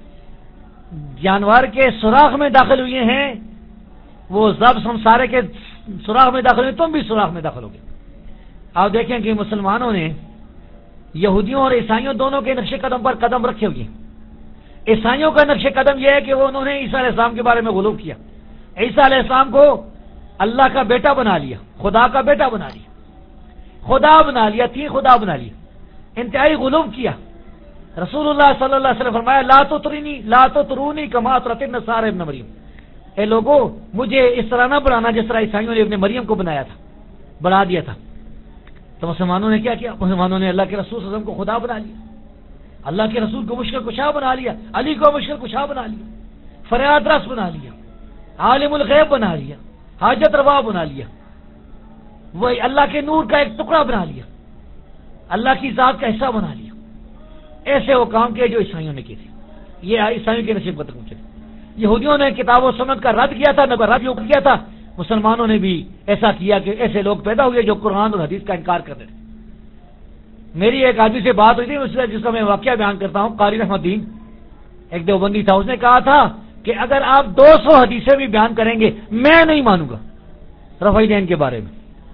جانور کے سوراخ میں داخل ہوئے ہیں، وہ ذبح سمسارے کے سوراخ میں داخل ہوئے، تم بھی سوراخ میں داخل ہوگے۔ آپ دیکھیں کہ مسلمانوں نے یہودیوں اور عیسائیوں دونوں کے نقش قدم پر قدم رکھے ہوئے ہیں۔ عیسائیوں کا نقش قدم یہ ہے کہ وہ انہوں نے عیسیٰ علیہ السلام کے بارے میں غلو کیا، عیسیٰ علیہ السلام کو اللہ کا بیٹا بنا لیا، خدا کا بیٹا بنا لیا، خدا بنا لیا، تین خدا بنا لیا، انتہائی غلو کیا۔ رسول اللہ صلی اللہ علیہ وسلم فرمایا لا تطرونی کما اطرت النصارى ابن مریم، اے لوگوں مجھے اس طرح نہ بنانا جس طرح عیسائیوں نے ابن مریم کو بنا دیا تھا۔ تو مسلمانوں نے کیا کیا؟ مسلمانوں نے اللہ کے رسول صلی اللہ علیہ وسلم کو خدا بنا لیا، اللہ کے رسول کو مشکل کشا بنا لیا، علی کو مشکل کشا بنا لیا، فریاد رس بنا لیا، عالم الغیب بنا لیا، حاجت روا بنا لیا، وہی اللہ کے نور کا ایک ٹکڑا بنا لیا، اللہ کی ذات کا حصہ بنا لیا۔ ایسے وہ کام کیے جو عیسائیوں نے کیے تھے، یہ عیسائیوں کے نصیب تک پہنچے۔ یہودیوں نے کتاب و سنت کا رد کیا تھا، رد کیا تھا، مسلمانوں نے بھی ایسا کیا کہ ایسے لوگ پیدا ہوئے جو قرآن اور حدیث کا انکار کرتے تھے۔ میری ایک آدمی سے بات ہوئی تھی، جس کا میں واقعہ بیان کرتا ہوں، قاری رحمت الدین ایک دیوبندی تھا، اس نے کہا تھا کہ اگر آپ 200 حدیثیں بھی بیان کریں گے میں نہیں مانوں گا رفع دین کے بارے میں۔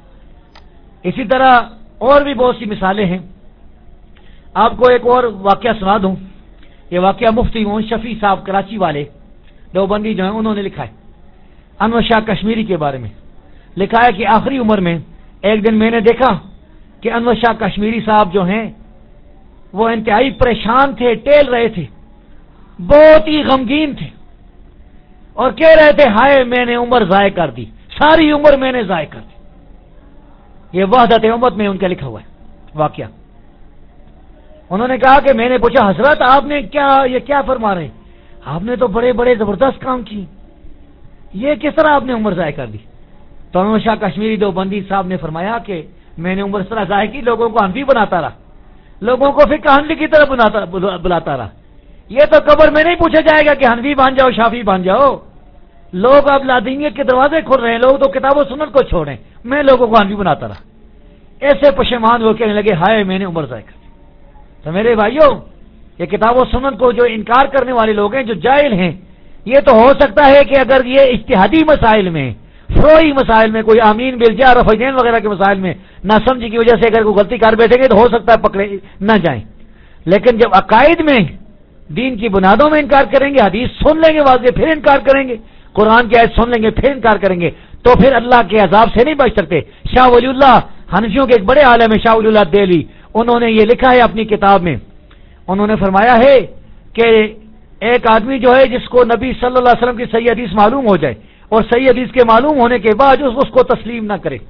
اسی طرح اور بھی بہت سی مثالیں ہیں۔ آپ کو ایک اور واقعہ سنا دوں، یہ واقعہ مفتی محمد شفیع صاحب کراچی والے دیوبندی جو ہیں انہوں نے لکھا ہے، انور شاہ کشمیری کے بارے میں لکھا ہے کہ آخری عمر میں ایک دن میں نے دیکھا کہ انور شاہ کشمیری صاحب جو ہیں وہ انتہائی پریشان تھے، ٹیل رہے تھے، بہت ہی غمگین تھے اور کہہ رہے تھے ہائے میں نے عمر ضائع کر دی، ساری عمر میں نے ضائع کر دی۔ یہ وحدت امت میں ان کا لکھا ہوا ہے واقعہ۔ انہوں نے کہا کہ میں نے پوچھا حضرت آپ نے کیا فرما رہے ہیں؟ آپ نے تو بڑے بڑے زبردست کام کیے، یہ کس طرح آپ نے عمر ضائع کر دی؟ تو انور شاہ کشمیری دیوبندی صاحب نے فرمایا کہ میں نے عمر اس طرح ضائع کی، لوگوں کو حنفی بناتا رہا، لوگوں کو پھر حنفی کی طرف بلاتا رہا۔ یہ تو قبر میں نہیں پوچھا جائے گا کہ حنفی بن جاؤ شافعی بن جاؤ، لوگ اب لادینیت کے دروازے کھل رہے ہیں، لوگ تو کتاب و سنت کو چھوڑیں، میں لوگوں کو حنفی بناتا رہا۔ ایسے پشیمان وہ کہنے لگے ہائے میں نے عمر ضائع کر دی۔ تو میرے بھائیوں یہ کتاب و سنت کو جو انکار کرنے والے لوگ ہیں، جو جاہل ہیں، یہ تو ہو سکتا ہے کہ اگر یہ اجتہادی مسائل میں، فروعی مسائل میں، کوئی آمین بالجا رفع دین وغیرہ کے مسائل میں نہ سمجھی کی وجہ سے اگر کوئی غلطی کر بیٹھیں گے تو ہو سکتا ہے پکڑے نہ جائیں، لیکن جب عقائد میں دین کی بنیادوں میں انکار کریں گے، حدیث سن لیں گے واضح پھر انکار کریں گے، قرآن کی آیت سن لیں گے پھر انکار کریں گے، تو پھر اللہ کے عذاب سے نہیں بچ سکتے۔ شاہ ولی اللہ حنفیوں کے ایک بڑے عالم ہے شاہ ولی اللہ دہلی، انہوں نے یہ لکھا ہے اپنی کتاب میں، انہوں نے فرمایا ہے کہ ایک آدمی جو ہے جس کو نبی صلی اللہ علیہ وسلم کی صحیح حدیث معلوم ہو جائے اور صحیح حدیث کے معلوم ہونے کے بعد اس کو تسلیم نہ کرے،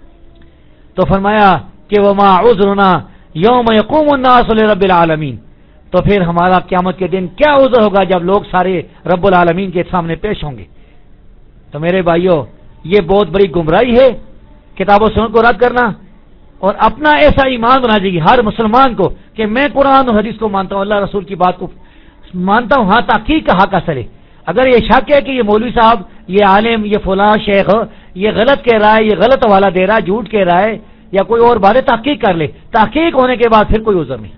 تو فرمایا کہ وما عذرنا یوم یقوم الناس لرب العالمین، تو پھر ہمارا قیامت کے دن کیا عذر ہوگا جب لوگ سارے رب العالمین کے سامنے پیش ہوں گے۔ تو میرے بھائیوں یہ بہت بڑی گمراہی ہے کتاب و سنت کو رد کرنا، اور اپنا ایسا ایمان بنا دیجیے ہر مسلمان کو کہ میں قرآن اور حدیث کو مانتا ہوں، اللہ رسول کی بات کو مانتا ہوں، ہاں تحقیق کا حق اثر ہے۔ اگر یہ شک ہے کہ یہ مولوی صاحب، یہ عالم، یہ فلاں شیخ یہ غلط کہہ رہا ہے، یہ غلط حوالہ دے رہا ہے، جھوٹ کہہ رہا ہے یا کوئی اور بات ہے، تحقیق کر لے، تحقیق ہونے کے بعد پھر کوئی عذر نہیں۔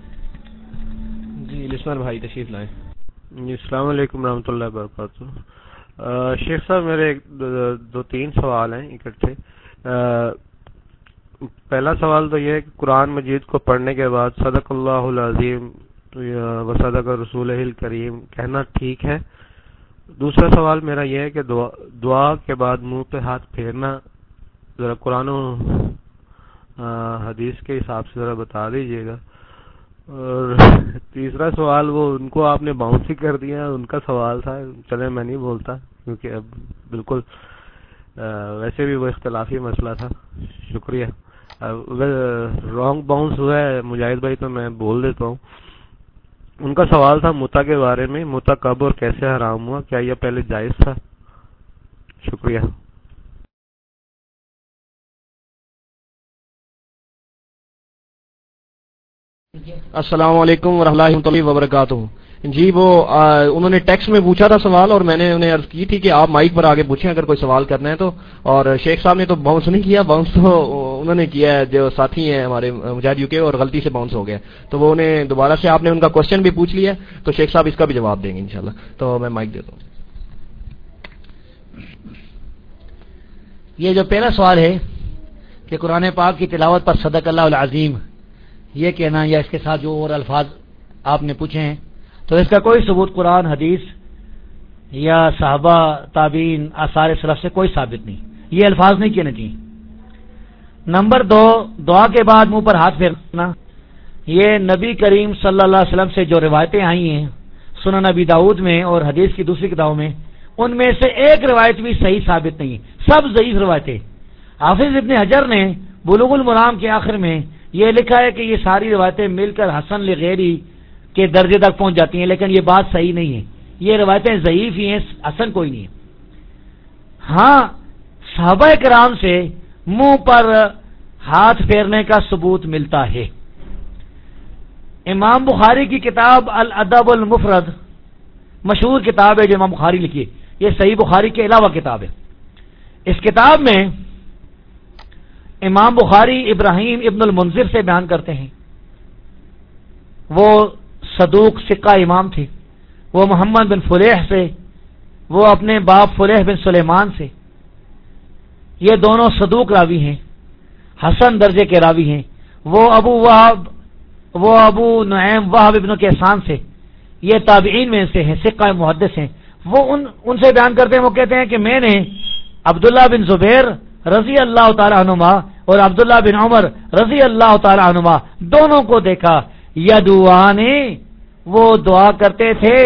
جی لسمان بھائی تشریف لائیں۔ جی السلام علیکم ورحمۃ اللہ وبرکاتہ۔ شیخ صاحب میرے دو تین سوال ہیں اکٹھے۔ پہلا سوال تو یہ ہے کہ قرآن مجید کو پڑھنے کے بعد صدق اللہ العظیم و صدق رسول الکریم کہنا ٹھیک ہے؟ دوسرا سوال میرا یہ ہے کہ دعا کے بعد منہ پہ ہاتھ پھیرنا ذرا قرآن و حدیث کے حساب سے ذرا بتا دیجیے گا۔ اور تیسرا سوال وہ ان کو آپ نے باؤنس ہی کر دیا، ان کا سوال تھا، چلے میں نہیں بولتا کیونکہ اب بالکل ویسے بھی وہ اختلافی مسئلہ تھا۔ شکریہ۔ رانگ باؤنس ہوا ہے مجاہد بھائی تو میں بول دیتا ہوں۔ ان کا سوال تھا متا کے بارے میں، متا کب اور کیسے حرام ہوا، کیا یہ پہلے جائز تھا؟ شکریہ۔ السلام علیکم ورحمۃ اللہ وبرکاتہ۔ جی وہ انہوں نے ٹیکسٹ میں پوچھا تھا سوال اور میں نے انہیں عرض کی تھی کہ آپ مائک پر آگے پوچھیں اگر کوئی سوال کرنا ہے تو. اور شیخ صاحب نے تو باؤنس نہیں کیا, باؤنس تو انہوں نے کیا ہے جو ساتھی ہیں ہمارے مجاہد یو کے, اور غلطی سے باؤنس ہو گیا. تو وہ انہیں دوبارہ سے آپ نے ان کا کوشچن بھی پوچھ لیا تو شیخ صاحب اس کا بھی جواب دیں گے انشاءاللہ. تو میں مائک دیتا ہوں. یہ جو پہلا سوال ہے کہ قرآن پاک کی تلاوت پر صدق اللہ العظیم یہ کہنا یا اس کے ساتھ جو اور الفاظ آپ نے پوچھے ہیں, تو اس کا کوئی ثبوت قرآن حدیث یا صحابہ تابعین آثار سلف سے کوئی ثابت نہیں. یہ الفاظ نہیں کہنے چاہیے. نمبر 2, دعا کے بعد منہ پر ہاتھ پھیرنا, یہ نبی کریم صلی اللہ علیہ وسلم سے جو روایتیں آئی ہیں سنن نبی داؤد میں اور حدیث کی دوسری کتابوں میں, ان میں سے ایک روایت بھی صحیح ثابت نہیں, سب ضعیف روایتیں. حافظ ابن حجر نے بلوغ المرام کے آخر میں یہ لکھا ہے کہ یہ ساری روایتیں مل کر حسن لغیری کے درجے تک پہنچ جاتی ہیں, لیکن یہ بات صحیح نہیں ہے. یہ روایتیں ضعیف ہی ہیں, حسن کوئی نہیں ہے. ہاں صحابہ کرام سے منہ پر ہاتھ پھیرنے کا ثبوت ملتا ہے. امام بخاری کی کتاب الادب المفرد مشہور کتاب ہے جو امام بخاری لکھی ہے, یہ صحیح بخاری کے علاوہ کتاب ہے. اس کتاب میں امام بخاری ابراہیم ابن المنذر سے بیان کرتے ہیں, وہ صدوق ثقہ امام تھے. وہ محمد بن فلیح سے, وہ اپنے باپ فلیح بن سلیمان سے, یہ دونوں صدوق راوی ہیں, حسن درجے کے راوی ہیں. وہ ابو نعیم وہب ابن کیسان سے, یہ تابعین میں سے ہیں, ثقہ محدث ہیں. وہ ان سے بیان کرتے ہیں, وہ کہتے ہیں کہ میں نے عبداللہ بن زبیر رضی اللہ تعالی عنہما اور عبداللہ بن عمر رضی اللہ تعالی عنہما دونوں کو دیکھا, یدعوانے وہ دعا کرتے تھے,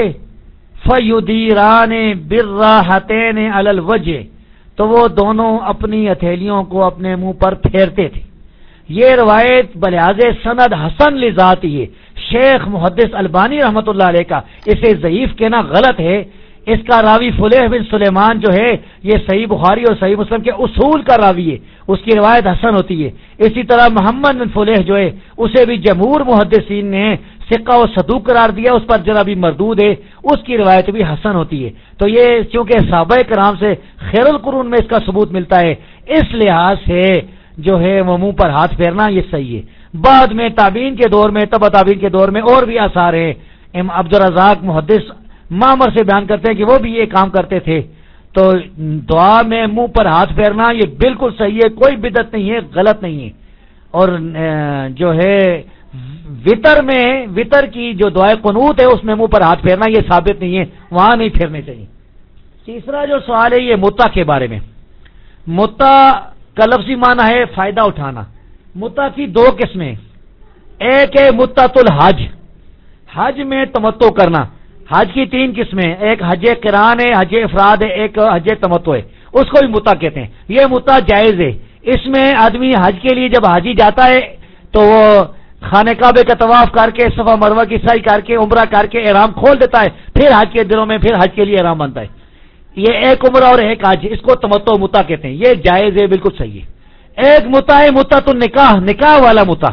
فیدیران بالراحتین علی الوجہ, تو وہ دونوں اپنی ہتھیلیوں کو اپنے منہ پر پھیرتے تھے. یہ روایت بلحاظ سند حسن لذاتی ہے. شیخ محدث البانی رحمۃ اللہ علیہ کا اسے ضعیف کہنا غلط ہے. اس کا راوی فلیح بن سلیمان جو ہے یہ صحیح بخاری اور صحیح مسلم کے اصول کا راوی ہے, اس کی روایت حسن ہوتی ہے. اسی طرح محمد بن فلیح جو ہے اسے بھی جمہور محدثین نے ثقہ و صدوق قرار دیا, اس پر ذرا بھی مردود ہے, اس کی روایت بھی حسن ہوتی ہے. تو یہ چونکہ صحابہ کرام سے خیر القرون میں اس کا ثبوت ملتا ہے, اس لحاظ سے جو ہے وہ منہ پر ہاتھ پھیرنا یہ صحیح ہے. بعد میں تابعین کے دور میں, تبع تابعین کے دور میں اور بھی آثار ہیں. عبدالرزاق محدث معمر سے بیان کرتے ہیں کہ وہ بھی یہ کام کرتے تھے. تو دعا میں منہ پر ہاتھ پھیرنا یہ بالکل صحیح ہے, کوئی بدعت نہیں ہے, غلط نہیں ہے. اور جو ہے وطر میں, وطر کی جو دعائے قنوت ہے اس میں منہ پر ہاتھ پھیرنا یہ ثابت نہیں ہے, وہاں نہیں پھیرنے چاہیے. تیسرا جو سوال ہے یہ متع کے بارے میں. متع کا لفظی معنی ہے فائدہ اٹھانا. متع کی 2 قسمیں, ایک ہے متعۃ الحج, حج میں تمتع کرنا. حج کی 3 قسمیں, ایک حج قران ہے, حج افراد ہے, ایک حج تمتع ہے, اس کو بھی متع کہتے ہیں. یہ متع جائز ہے. اس میں آدمی حج کے لیے جب حاجی جاتا ہے تو وہ خانہ کعبے کا طواف کر کے صفا مروہ کی سعی کر کے عمرہ کر کے احرام کھول دیتا ہے, پھر حج کے دنوں میں پھر حج کے لیے احرام بنتا ہے. یہ ایک عمرہ اور ایک حج, اس کو تمتع متع کہتے ہیں. یہ جائز ہے, بالکل صحیح ہے. ایک متع ہے متعۃ النکاح, نکاح والا متع.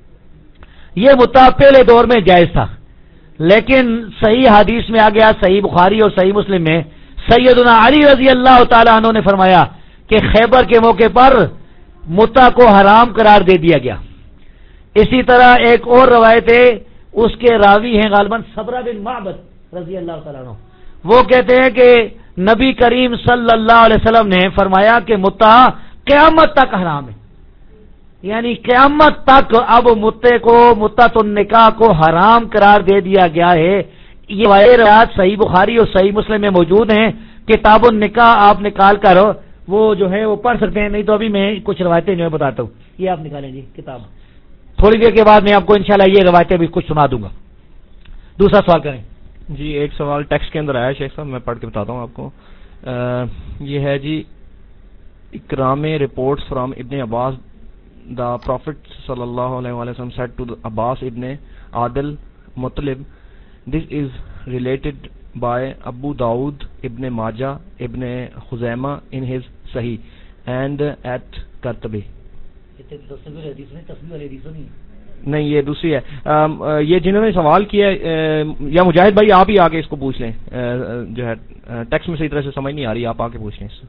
یہ متع پہلے دور میں جائز تھا, لیکن صحیح حدیث میں آ گیا, صحیح بخاری اور صحیح مسلم میں سیدنا علی رضی اللہ تعالی عنہ نے فرمایا کہ خیبر کے موقع پر متع کو حرام قرار دے دیا گیا. اسی طرح ایک اور روایت ہے, اس کے راوی ہیں غالباً صبرہ بن معبد رضی اللہ تعالیٰ عنہ. وہ کہتے ہیں کہ نبی کریم صلی اللہ علیہ وسلم نے فرمایا کہ متع قیامت تک حرام ہے, یعنی قیامت تک اب متع کو, متعۃ النکاح کو حرام قرار دے دیا گیا ہے. یہ روایات صحیح بخاری اور صحیح مسلم میں موجود ہیں. کتاب النکاح آپ نکال کر وہ جو ہے وہ پڑھ سکتے ہیں, نہیں تو ابھی میں کچھ روایتیں جو ہے بتاتا ہوں, یہ آپ نکالیں جی کتاب. تھوڑی دیر کے بعد میں آپ کو انشاءاللہ یہ روایتیں بھی کچھ سنا دوں گا. دوسرا سوال کریں جی. ایک سوال ٹیکسٹ کے اندر آیا شیخ صاحب, میں پڑھ کے بتاتا ہوں آپ کو. یہ ہے جی, اکرام رپورٹس فرام ابن عباس, the Prophet sallallahu alaihi wasallam said to Abbas ibn Adil Muttalib, this is related by Abu Daud, Ibn Majah, Ibn Khuzaimah in his Sahih and at Kartabi. نہیں یہ دوسری ہے. یہ جنہوں نے سوال کیا ہے یا مجاہد بھائی آپ ہی آ کے اس کو پوچھ لیں, جو ہے ٹیکسٹ میں صحیح طرح سے سمجھ نہیں آ رہی, آپ آ کے پوچھ لیں اس سے.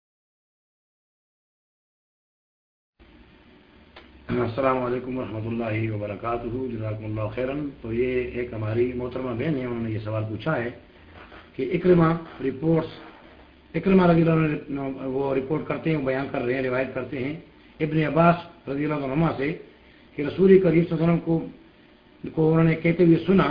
السلام علیکم ورحمۃ اللہ وبرکاتہ. جزاکم اللہ خیرن. تو یہ ایک ہماری محترمہ بہن ہے, انہوں نے یہ سوال پوچھا ہے کہ اکرمہ رضی اللہ عنہ وہ رپورٹ کرتے ہیں, بیان کر رہے ہیں, روایت کرتے ہیں ابن عباس رضی اللہ عنہ سے کہ رسول کریم صلی اللہ علیہ وسلم کو انہوں نے کہتے ہوئے سنا,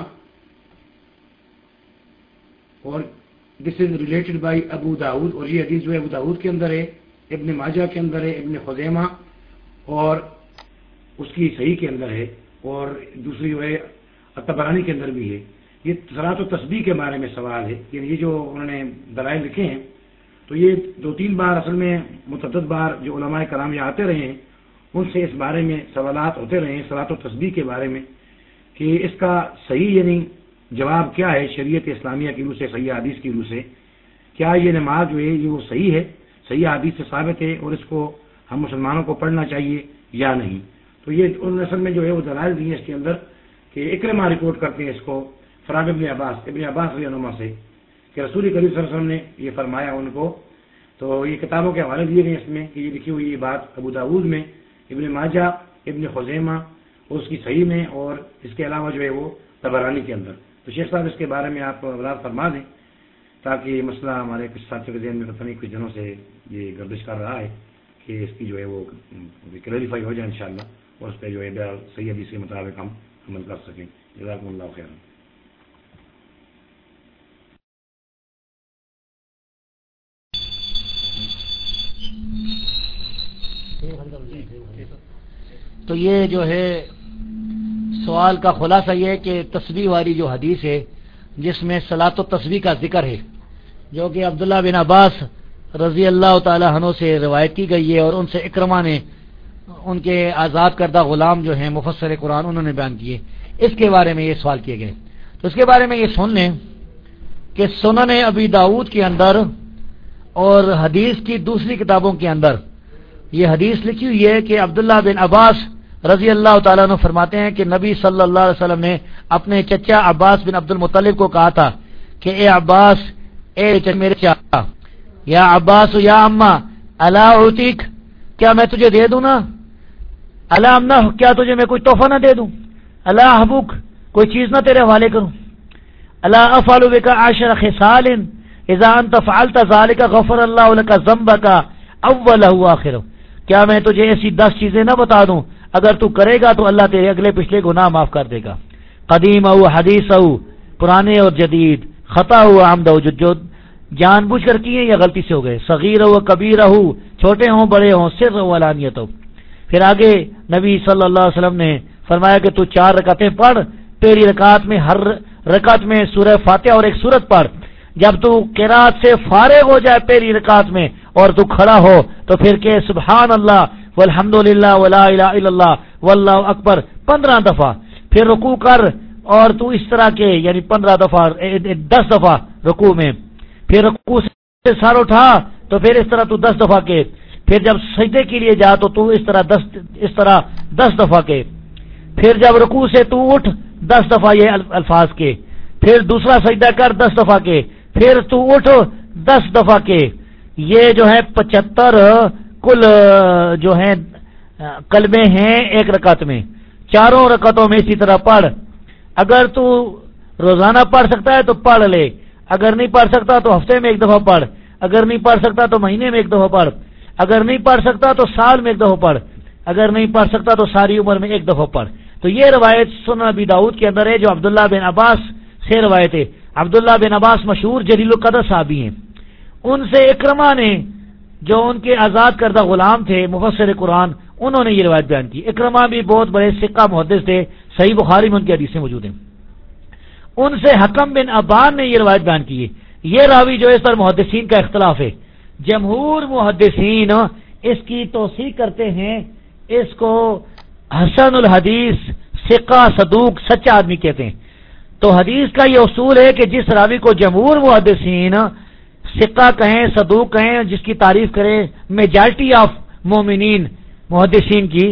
اور دس از ریلیٹڈ بائی ابو داؤد, اور یہ حدیث جو ہے ابو داؤد کے اندر ہے, ابن ماجہ کے اندر ہے, ابن خزیمہ اور اس کی صحیح کے اندر ہے, اور دوسری جو ہے طبرانی کے اندر بھی ہے. یہ صلاۃ و تسبیح کے بارے میں سوال ہے. یہ جو انہوں نے دلائل لکھے ہیں تو یہ 2-3 بار اصل میں متعدد بار جو علماء کرام یہ آتے رہے ہیں ان سے اس بارے میں سوالات ہوتے رہے ہیں صلاۃ و تسبیح کے بارے میں کہ اس کا صحیح یعنی جواب کیا ہے شریعت اسلامیہ کی روح سے, صحیح حدیث کی روح سے, کیا یہ نماز جو ہے یہ وہ صحیح ہے, صحیح حدیث سے ثابت ہے اور اس کو ہم مسلمانوں کو پڑھنا چاہیے یا نہیں. تو یہ ان اصل میں جو ہے وہ دلائل دی ہیں اس کے اندر کہ اکرمہ رپورٹ کرتے ہیں اس کو فرام ابن عباس رضی اللہ عنہ سے کہ رسول کریم صلی اللہ علیہ وسلم نے یہ فرمایا ان کو. تو یہ کتابوں کے حوالے دیے گئے اس میں کہ یہ لکھی ہوئی یہ بات ابو داؤد میں, ابن ماجہ, ابن خزیمہ اور اس کی صحیح میں, اور اس کے علاوہ جو ہے وہ طبرانی کے اندر. تو شیخ صاحب اس کے بارے میں آپ وضاحت فرما دیں تاکہ یہ مسئلہ ہمارے کچھ ساتھیوں کے ذہن میں پتہ نہیں کچھ دنوں سے یہ گردش کر رہا ہے کہ اس کی جو ہے وہ کلیریفائی ہو جائے انشاءاللہ, اور اس پہ جو ہے صحیح حدیث کے مطابق ہم عمل کر سکیں. جزاکم اللہ خیر. تو یہ جو ہے سوال کا خلاصہ یہ ہے کہ تسبیح والی جو حدیث ہے جس میں صلاۃ و تسبیح کا ذکر ہے جو کہ عبداللہ بن عباس رضی اللہ تعالی عنہ سے روایت کی گئی ہے, اور ان سے اکرمہ نے ان کے آزاد کردہ غلام جو ہیں مفسر قرآن انہوں نے بیان کیے, اس کے بارے میں یہ سوال کیے گئے. تو اس کے بارے میں یہ سن لیں کہ سنن ابی داؤد کے اندر اور حدیث کی دوسری کتابوں کے اندر یہ حدیث لکھی ہوئی ہے کہ عبداللہ بن عباس رضی اللہ تعالیٰ عنہ فرماتے ہیں کہ نبی صلی اللہ علیہ وسلم نے اپنے چچا عباس بن عبد المطلب کو کہا تھا کہ اے عباس, اے میرے چچا, یا عباس یا اما الا اعطیک, کیا میں تجھے دے دوں نا, الا امنہ, کیا تجھے میں کوئی تحفہ نہ دے دوں, الا احبک, کوئی چیز نہ تیرے حوالے کروں, الا افعل بک 10 خصال اذا انت فعلت ذلك غفر اللہ لك ذنبك اولہ وآخرہ, کیا میں تجھے ایسی 10 چیزیں نہ بتا دوں اگر تو کرے گا تو اللہ تیرے اگلے پچھلے گناہ معاف کر دے گا, قدیم ہو حدیث ہو, پرانے اور جدید, خطا ہو عمد ہو, جو جان بوجھ کر کیے یا غلطی سے ہو گئے, صغیر ہو کبیر ہو, چھوٹے ہوں بڑے ہوں, سر ہو علانیت ہو. پھر آگے نبی صلی اللہ علیہ وسلم نے فرمایا کہ تو 4 رکعتیں پڑھ, پہلی رکعت میں ہر رکعت میں سورہ فاتحہ اور ایک سورت پڑھ, جب تو قرات سے فارغ ہو جائے پہلی رکعت میں اور تو کھڑا ہو تو پھر کہ سبحان اللہ والحمدللہ ولا الہ الا اللہ واللہ اکبر 15 دفعہ, پھر رکوع کر اور تو اس طرح کے یعنی 15 دفعہ 10 دفعہ رکوع میں, پھر رکوع سے سر اٹھا تو پھر اس طرح تو 10 دفعہ کے, پھر جب سجدے کے لیے جا تو اس طرح 10 دفعہ کے, پھر جب رکوع سے تو اٹھ 10 دفعہ یہ الفاظ کے, پھر دوسرا سجدہ کر 10 دفعہ کے, پھر تو اٹھ 10 دفعہ کے. یہ جو ہے 75 کل جو ہیں کلمے ہیں ایک رکعت میں, 4 رکعتوں میں اسی طرح پڑھ. اگر تو روزانہ پڑھ سکتا ہے تو پڑھ لے, اگر نہیں پڑھ سکتا تو ہفتے میں 1 دفعہ پڑھ, اگر نہیں پڑھ سکتا تو مہینے میں 1 دفعہ پڑھ, اگر نہیں پڑھ سکتا تو سال میں 1 دفعہ پڑھ, اگر نہیں پڑھ سکتا تو ساری عمر میں 1 دفعہ پڑھ. تو یہ روایت سنن ابی داؤد کے اندر ہے جو عبداللہ بن عباس سے روایت ہے. عبداللہ بن عباس مشہور جلیل القدر صحابی ہیں, ان سے اکرمہ نے جو ان کے آزاد کردہ غلام تھے مفسر قرآن انہوں نے یہ روایت بیان کی. اکرمہ بھی بہت بڑے ثقہ محدث تھے, صحیح بخاری میں ان کی حدیثیں موجود ہیں. ان سے حکم بن ابان نے یہ روایت بیان کی ہے. یہ راوی جو اس پر محدثین کا اختلاف ہے, جمہور محدثین اس کی توثیق کرتے ہیں, اس کو حسن الحدیث, ثقہ, صدوق, سچا آدمی کہتے ہیں. تو حدیث کا یہ اصول ہے کہ جس راوی کو جمہور محدثین ثقہ کہیں, صدوق کہیں, جس کی تعریف کریں میجارٹی آف مومنین محدثین کی,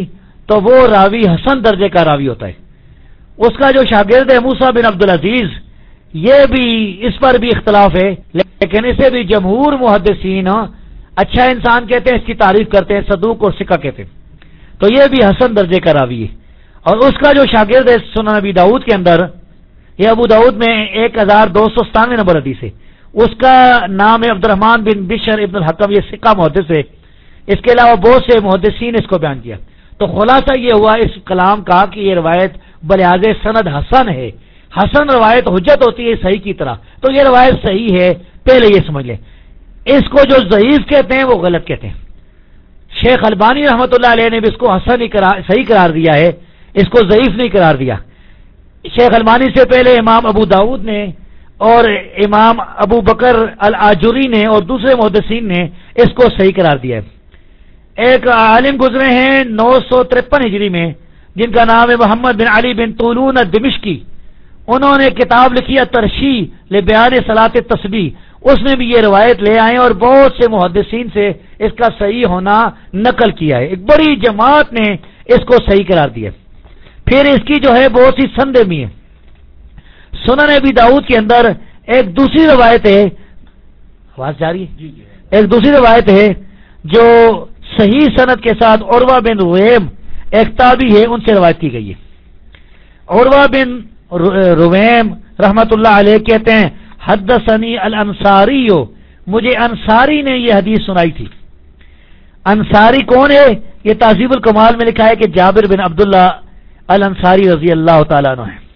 تو وہ راوی حسن درجے کا راوی ہوتا ہے. اس کا جو شاگرد ہے موسیٰ بن عبدالعزیز، یہ بھی اس پر بھی اختلاف ہے، لیکن اسے بھی جمہور محدثین اچھا انسان کہتے ہیں، اس کی تعریف کرتے ہیں، صدوق اور ثقہ کہتے ہیں. تو یہ بھی حسن درجے کا راوی ہے. اور اس کا جو شاگرد ہے سنن ابی داؤد کے اندر، یہ ابو داؤد میں 1297 نمبر حدیث ہے، اس کا نام ہے عبد الرحمن بن بشر ابن الحکم، یہ ثقہ محدث ہے. اس کے علاوہ بہت سے محدثین اس کو بیان کیا. تو خلاصہ یہ ہوا اس کلام کا کہ یہ روایت بلحاظ سند حسن ہے. حسن روایت حجت ہوتی ہے صحیح کی طرح، تو یہ روایت صحیح ہے، پہلے یہ سمجھ لیں. اس کو جو ضعیف کہتے ہیں وہ غلط کہتے ہیں. شیخ البانی رحمۃ اللہ علیہ نے بھی اس کو حسن صحیح قرار دیا ہے، اس کو ضعیف نہیں قرار دیا. شیخ البانی سے پہلے امام ابو داؤد نے اور امام ابو بکر الآجری نے اور دوسرے محدثین نے اس کو صحیح قرار دیا ہے. ایک عالم گزرے ہیں 953 ہجری میں، جن کا نام ہے محمد بن علی بن طولون الدمشقی. انہوں نے کتاب لکھی ہے ترشیح لبیان صلاۃ التسبیح، اس میں بھی یہ روایت لے آئے اور بہت سے محدثین سے اس کا صحیح ہونا نقل کیا ہے. ایک بڑی جماعت نے اس کو صحیح قرار دیا. پھر اس کی جو ہے بہت سی سندیں بھی ہیں. سنن ابی داؤد کے اندر ایک دوسری روایت ہے، آواز جاری ہے، ایک دوسری روایت ہے جو صحیح سند کے ساتھ عروہ بن رویم ایک تابعی ہے، ان سے روایت کی گئی ہے. عروہ بن رویم رحمت اللہ علیہ کہتے ہیں حدثنی الانصاری، مجھے انصاری نے یہ حدیث سنائی تھی. انصاری کون ہے؟ یہ تہذیب الکمال میں لکھا ہے کہ جابر بن عبداللہ الانصاری رضی اللہ تعالیٰ عنہ ہے.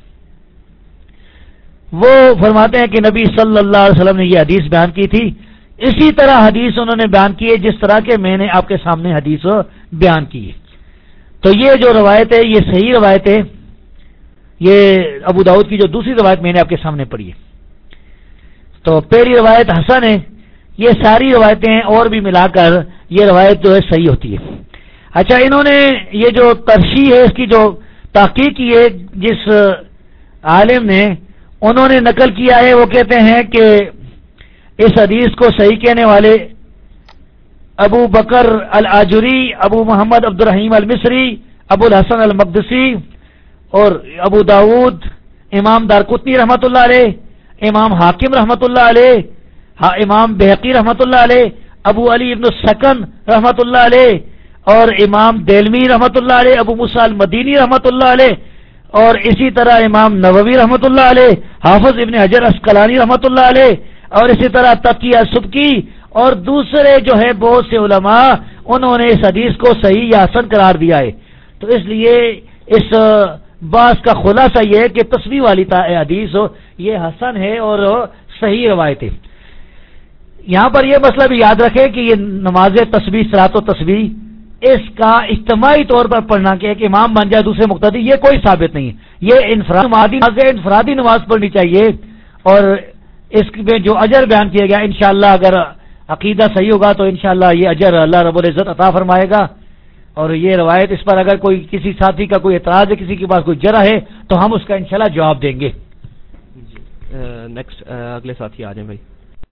وہ فرماتے ہیں کہ نبی صلی اللہ علیہ وسلم نے یہ حدیث بیان کی تھی. اسی طرح حدیث انہوں نے بیان کی ہے جس طرح کے میں نے آپ کے سامنے حدیث بیان کی ہے. تو یہ جو روایت ہے یہ صحیح روایت ہے. یہ ابو داؤد کی جو دوسری روایت میں نے آپ کے سامنے پڑھی ہے. تو پہلی روایت حسن ہے. یہ ساری روایتیں اور بھی ملا کر یہ روایت جو ہے صحیح ہوتی ہے. اچھا، انہوں نے یہ جو ترشیح ہے اس کی جو تحقیق کی ہے جس عالم نے، انہوں نے نقل کیا ہے، وہ کہتے ہیں کہ اس حدیث کو صحیح کہنے والے ابو بکر الآجری، ابو محمد عبد الرحیم المصری، ابو الحسن المقدسی اور ابو داود، امام دارقطنی رحمۃ اللہ علیہ، امام حاکم رحمۃ اللہ علیہ، امام بہقی رحمۃ اللہ علیہ، ابو علی ابن السکن رحمۃ اللہ علیہ اور امام دیلمی رحمۃ اللہ علیہ، ابو موسیٰ المدینی رحمۃ اللہ علیہ اور اسی طرح امام نووی رحمۃ اللہ علیہ، حافظ ابن حجر عسقلانی رحمۃ اللہ علیہ اور اسی طرح تقیہ سبکی اور دوسرے جو ہے بہت سے علماء، انہوں نے اس حدیث کو صحیح یا حسن قرار دیا ہے. تو اس لیے اس بات کا خلاصہ یہ ہے کہ تسبیح والی حدیث یہ حسن ہے اور صحیح روایت ہے. یہاں پر یہ مسئلہ بھی یاد رکھے کہ یہ نماز تسبیح، صلاۃ و تسبیح، اس کا اجتماعی طور پر پڑھنا کہ ایک امام بن جائے دوسرے مقتدی، یہ کوئی ثابت نہیں ہے. یہ انفرادی نماز پڑھنی چاہیے اور اس میں جو اجر بیان کیا گیا انشاءاللہ اگر عقیدہ صحیح ہوگا تو انشاءاللہ یہ اجر اللہ رب العزت عطا فرمائے گا. اور یہ روایت اس پر اگر کوئی کسی ساتھی کا کوئی اعتراض ہے، کسی کے پاس کوئی جرح ہے تو ہم اس کا انشاءاللہ جواب دیں گے. نیکسٹ اگلے ساتھی آ جائیں بھائی.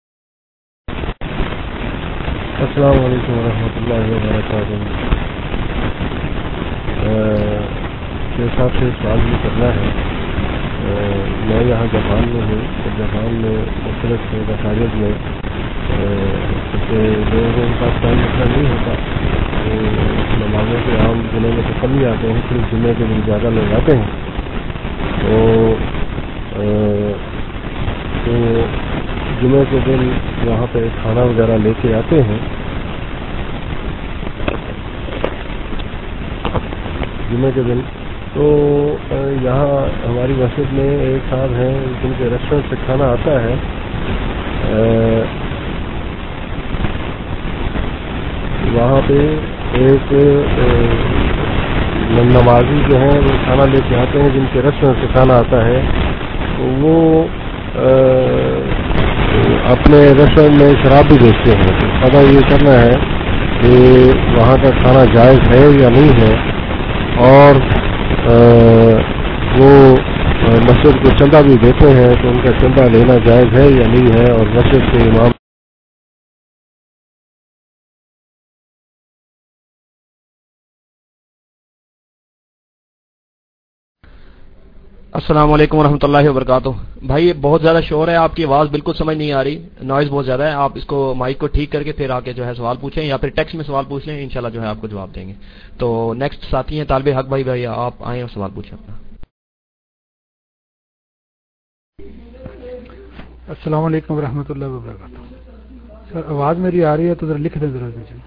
السلام علیکم ورحمۃ اللہ وبرکاتہ. میرے صاحب سے سوال یہ کرنا ہے، میں یہاں جاپان میں ہوں. جاپان میں مختلف مساجد میں لوگوں کے پاس ٹائم اتنا نہیں ہوتا، تو نمازوں کے عام دنوں میں تو کم ہی آتے ہیں، صرف جمعے کے دن زیادہ لوگ آتے ہیں. تو جمعے کے دن وہاں پہ کھانا وغیرہ لے کے آتے ہیں. جمعے کے دن تو یہاں ہماری مسجد میں ایک صاحب ہیں جن کے ریسٹورینٹ سے کھانا آتا ہے. وہاں پہ ایک نمازی جو ہیں وہ کھانا لے کے آتے ہیں، جن کے ریسٹورینٹ سے کھانا آتا ہے. وہ اپنے ریسٹورینٹ میں شراب بھی بیچتے ہیں. پتہ یہ کرنا ہے کہ وہاں کا کھانا جائز ہے یا نہیں ہے، اور وہ مسجد کو چندہ بھی دیتے ہیں تو ان کا چندہ لینا جائز ہے یا نہیں ہے، اور مسجد کے امام السلام علیکم ورحمۃ اللہ وبرکاتہ. بھائی بہت زیادہ شور ہے, آپ کی آواز بالکل سمجھ نہیں آ رہی, نوائز بہت زیادہ ہے. آپ اس کو مائک کو ٹھیک کر کے پھر آ کے جو ہے سوال پوچھیں, یا پھر ٹیکسٹ میں سوال پوچھ لیں, انشاءاللہ جو ہے آپ کو جواب دیں گے. تو نیکسٹ ساتھی ہیں طالب حق بھائی, آپ آئیں اور سوال پوچھیں اپنا. السلام علیکم ورحمۃ اللہ وبرکاتہ. سر آواز میری آ رہی ہے تو ذرا لکھ دیں ذرا جی.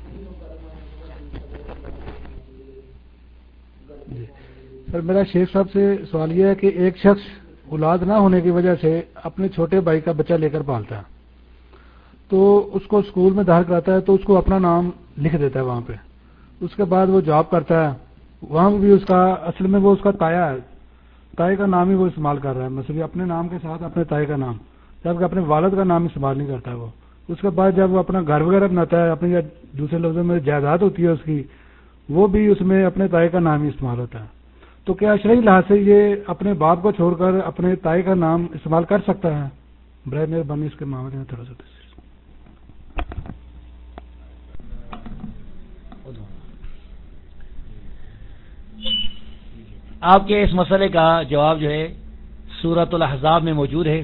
سر میرا شیخ صاحب سے سوال یہ ہے کہ ایک شخص اولاد نہ ہونے کی وجہ سے اپنے چھوٹے بھائی کا بچہ لے کر پالتا ہے, تو اس کو اسکول میں داخل کراتا ہے تو اس کو اپنا نام لکھ دیتا ہے وہاں پہ. اس کے بعد وہ جاب کرتا ہے, وہاں بھی اس کا اصل میں وہ اس کا تایا ہے, تائے کا نام ہی وہ استعمال کر رہا ہے, مثلا اپنے نام کے ساتھ اپنے تائے کا نام, جبکہ اپنے والد کا نام استعمال نہیں کرتا ہے وہ. اس کے بعد جب وہ اپنا گھر وغیرہ بناتا ہے, اپنی دوسرے لفظوں میں جائیداد ہوتی ہے اس کی, وہ بھی اس میں اپنے تائے کا نام ہی استعمال ہوتا ہے. تو کیا شرعی لحاظ سے یہ اپنے باپ کو چھوڑ کر اپنے تائے کا نام استعمال کر سکتا ہے؟ برائے مہربانی اس کے معاملے میں تھوڑا سا. آپ کے اس مسئلے کا جواب جو ہے سورۃ الاحزاب میں موجود ہے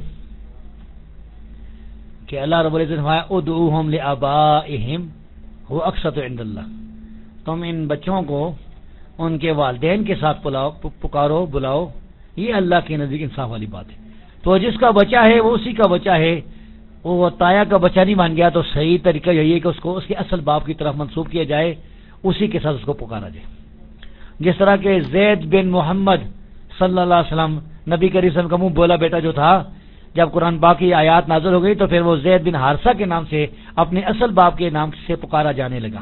کہ اللہ رب العزت نے فرمایا ادعوہم لآبائہم هو اقسط عند اللہ, تم ان بچوں کو ان کے والدین کے ساتھ پکارو بلاؤ, یہ اللہ کے نزدیک انصاف والی بات ہے. تو جس کا بچہ ہے وہ اسی کا بچہ ہے, وہ تایا کا بچہ نہیں مان گیا تو صحیح طریقہ یہی ہے کہ اس کو اس کے اصل باپ کی طرف منسوب کیا جائے, اسی کے ساتھ اس کو پکارا جائے. جس طرح کہ زید بن محمد صلی اللہ علیہ وسلم نبی کریم صلی اللہ علیہ وسلم کا منہ بولا بیٹا جو تھا, جب قرآن پاک کی آیات نازل ہو گئی تو پھر وہ زید بن حارثہ کے نام سے اپنے اصل باپ کے نام سے پکارا جانے لگا.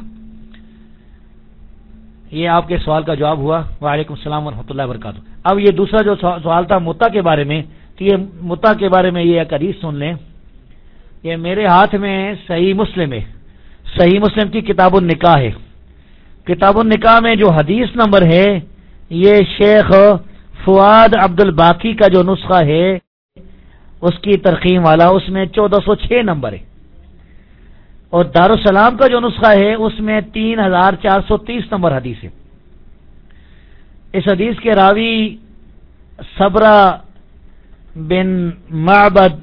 یہ آپ کے سوال کا جواب ہوا. وعلیکم السلام ورحمۃ اللہ وبرکاتہ. اب یہ دوسرا جو سوال تھا متا کے بارے میں, تو یہ متا کے بارے میں یہ ایک حدیث سن لیں. یہ میرے ہاتھ میں صحیح مسلم ہے, صحیح مسلم کی کتاب النکاح ہے. کتاب النکاح میں جو حدیث نمبر ہے یہ شیخ فواد عبد الباقی کا جو نسخہ ہے اس کی ترقیم والا, اس میں 1406 نمبر ہے, اور دارالسلام کا جو نسخہ ہے اس میں 3430 نمبر حدیث ہے. اس حدیث کے راوی صبرہ بن معبد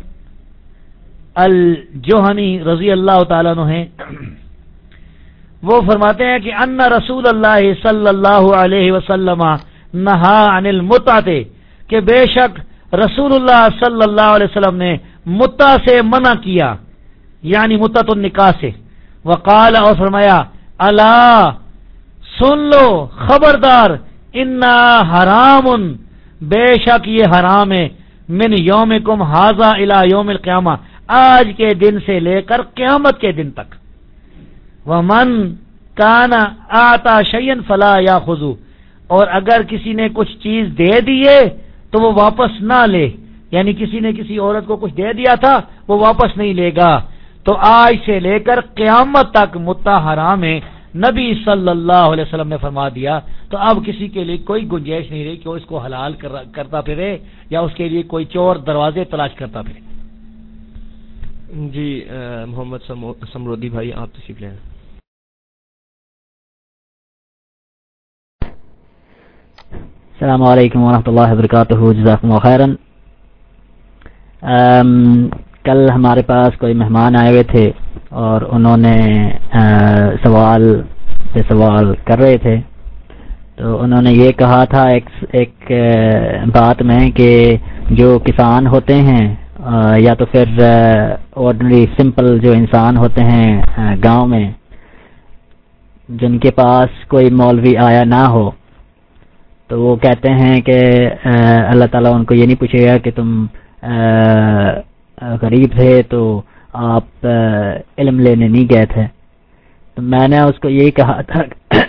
الجوہنی رضی اللہ تعالیٰ عنہ ہیں. وہ فرماتے ہیں کہ ان رسول اللہ صلی اللہ علیہ وسلم نہا عن المتعۃ, کہ بے شک رسول اللہ صلی اللہ علیہ وسلم نے متع سے منع کیا, یعنی متعۃ النکاح سے. وقال, اور فرمایا, الا سن لو, خبردار, انا حرام, بے شک یہ حرام ہے, من یومکم ھذا الی یوم القیامہ, آج کے دن سے لے کر قیامت کے دن تک. ومن کان اعطى شیئا فلا یاخذ, اور اگر کسی نے کچھ چیز دے دیے تو وہ واپس نہ لے, یعنی کسی نے کسی عورت کو کچھ دے دیا تھا وہ واپس نہیں لے گا. تو آج سے لے کر قیامت تک متع حرام ہے, نبی صلی اللہ علیہ وسلم نے فرما دیا. تو اب کسی کے لیے کوئی گنجائش نہیں رہی کہ وہ اس کو حلال کرتا پھرے یا اس کے لیے کوئی چور دروازے تلاش کرتا پھرے. جی محمد سمرودی بھائی آپ تشریف لیں. السلام علیکم ورحمۃ اللہ وبرکاتہ. جزاکم اللہ خیرا. کل ہمارے پاس کوئی مہمان آئے ہوئے تھے اور انہوں نے سوال کر رہے تھے, تو انہوں نے یہ کہا تھا ایک بات میں کہ جو کسان ہوتے ہیں یا تو پھر آرڈنری سمپل جو انسان ہوتے ہیں گاؤں میں, جن کے پاس کوئی مولوی آیا نہ ہو, تو وہ کہتے ہیں کہ اللہ تعالیٰ ان کو یہ نہیں پوچھے گا کہ تم غریب تھے تو آپ علم لینے نہیں گئے تھے. تو میں نے اس کو یہی کہا تھا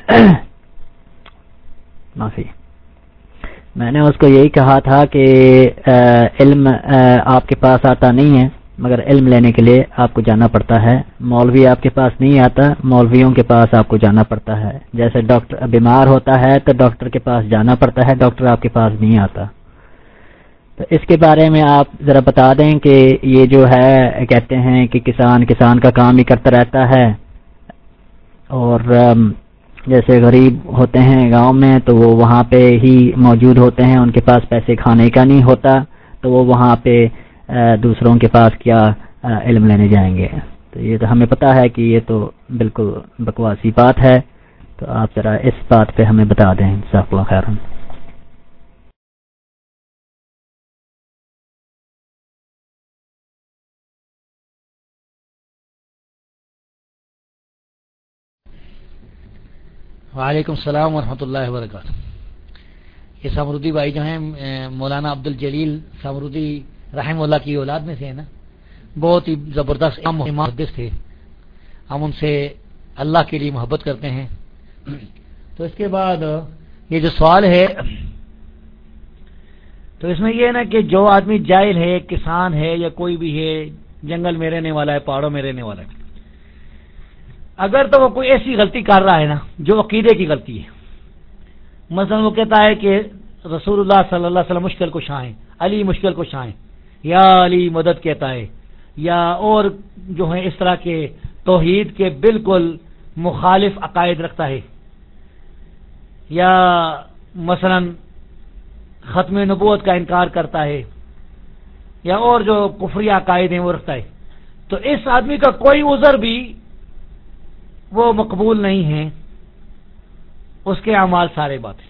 میں نے اس کو یہی کہا تھا کہ علم آپ کے پاس آتا نہیں ہے, مگر علم لینے کے لیے آپ کو جانا پڑتا ہے. مولوی آپ کے پاس نہیں آتا, مولویوں کے پاس آپ کو جانا پڑتا ہے. جیسے ڈاکٹر بیمار ہوتا ہے تو ڈاکٹر کے پاس جانا پڑتا ہے, ڈاکٹر آپ کے پاس نہیں آتا. تو اس کے بارے میں آپ ذرا بتا دیں کہ یہ جو ہے کہتے ہیں کہ کسان کا کام ہی کرتا رہتا ہے, اور جیسے غریب ہوتے ہیں گاؤں میں تو وہ وہاں پہ ہی موجود ہوتے ہیں، ان کے پاس پیسے کھانے کا نہیں ہوتا تو وہ وہاں پہ دوسروں کے پاس کیا علم لینے جائیں گے. تو یہ تو ہمیں پتہ ہے کہ یہ تو بالکل بکواسی بات ہے، تو آپ ذرا اس بات پہ ہمیں بتا دیں. جزاک اللہ خیرا. وعلیکم السلام ورحمۃ اللہ وبرکاتہ. یہ سامرودی بھائی جو ہیں مولانا عبد الجلیل سامرودی رحم اللہ کی اولاد میں سے ہیں نا، بہت ہی زبردست محدث تھے. ہم ان سے اللہ کے لیے محبت کرتے ہیں. تو اس کے بعد یہ جو سوال ہے تو اس میں یہ ہے نا کہ جو آدمی جاہل ہے، کسان ہے یا کوئی بھی ہے، جنگل میں رہنے والا ہے، پہاڑوں میں رہنے والا ہے، اگر تو وہ کوئی ایسی غلطی کر رہا ہے نا جو عقیدے کی غلطی ہے، مثلا وہ کہتا ہے کہ رسول اللہ صلی اللہ علیہ وسلم مشکل کشا ہیں، علی مشکل کشا ہیں، یا علی مدد کہتا ہے، یا اور جو ہیں اس طرح کے توحید کے بالکل مخالف عقائد رکھتا ہے، یا مثلا ختم نبوت کا انکار کرتا ہے، یا اور جو کفری عقائد ہیں وہ رکھتا ہے، تو اس آدمی کا کوئی عذر بھی وہ مقبول نہیں ہے، اس کے اعمال سارے باطل.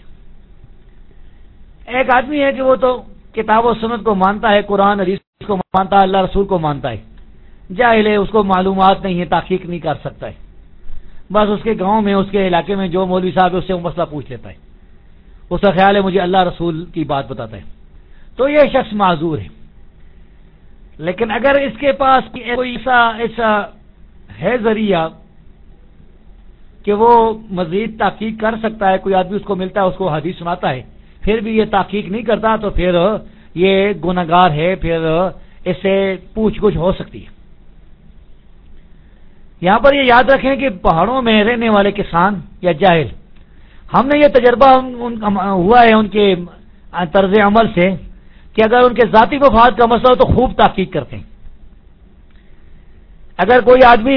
ایک آدمی ہے کہ وہ تو کتاب و سنت کو مانتا ہے، قرآن حدیث کو مانتا ہے، اللہ رسول کو مانتا ہے، جاہل ہے، اس کو معلومات نہیں ہے، تحقیق نہیں کر سکتا ہے، بس اس کے گاؤں میں، اس کے علاقے میں جو مولوی صاحب ہے اس سے وہ مسئلہ پوچھ لیتا ہے، اس کا خیال ہے مجھے اللہ رسول کی بات بتاتا ہے، تو یہ شخص معذور ہے. لیکن اگر اس کے پاس کوئی ایسا ہے ذریعہ کہ وہ مزید تحقیق کر سکتا ہے، کوئی آدمی اس کو ملتا ہے، اس کو حدیث سناتا ہے، پھر بھی یہ تحقیق نہیں کرتا، تو پھر یہ گنہگار ہے، پھر اس سے پوچھ گچھ ہو سکتی ہے. یہاں پر یہ یاد رکھیں کہ پہاڑوں میں رہنے والے کسان یا جاہل، ہم نے یہ تجربہ ہوا ہے ان کے طرز عمل سے کہ اگر ان کے ذاتی مفاد کا مسئلہ ہو تو خوب تحقیق کرتے ہیں. اگر کوئی آدمی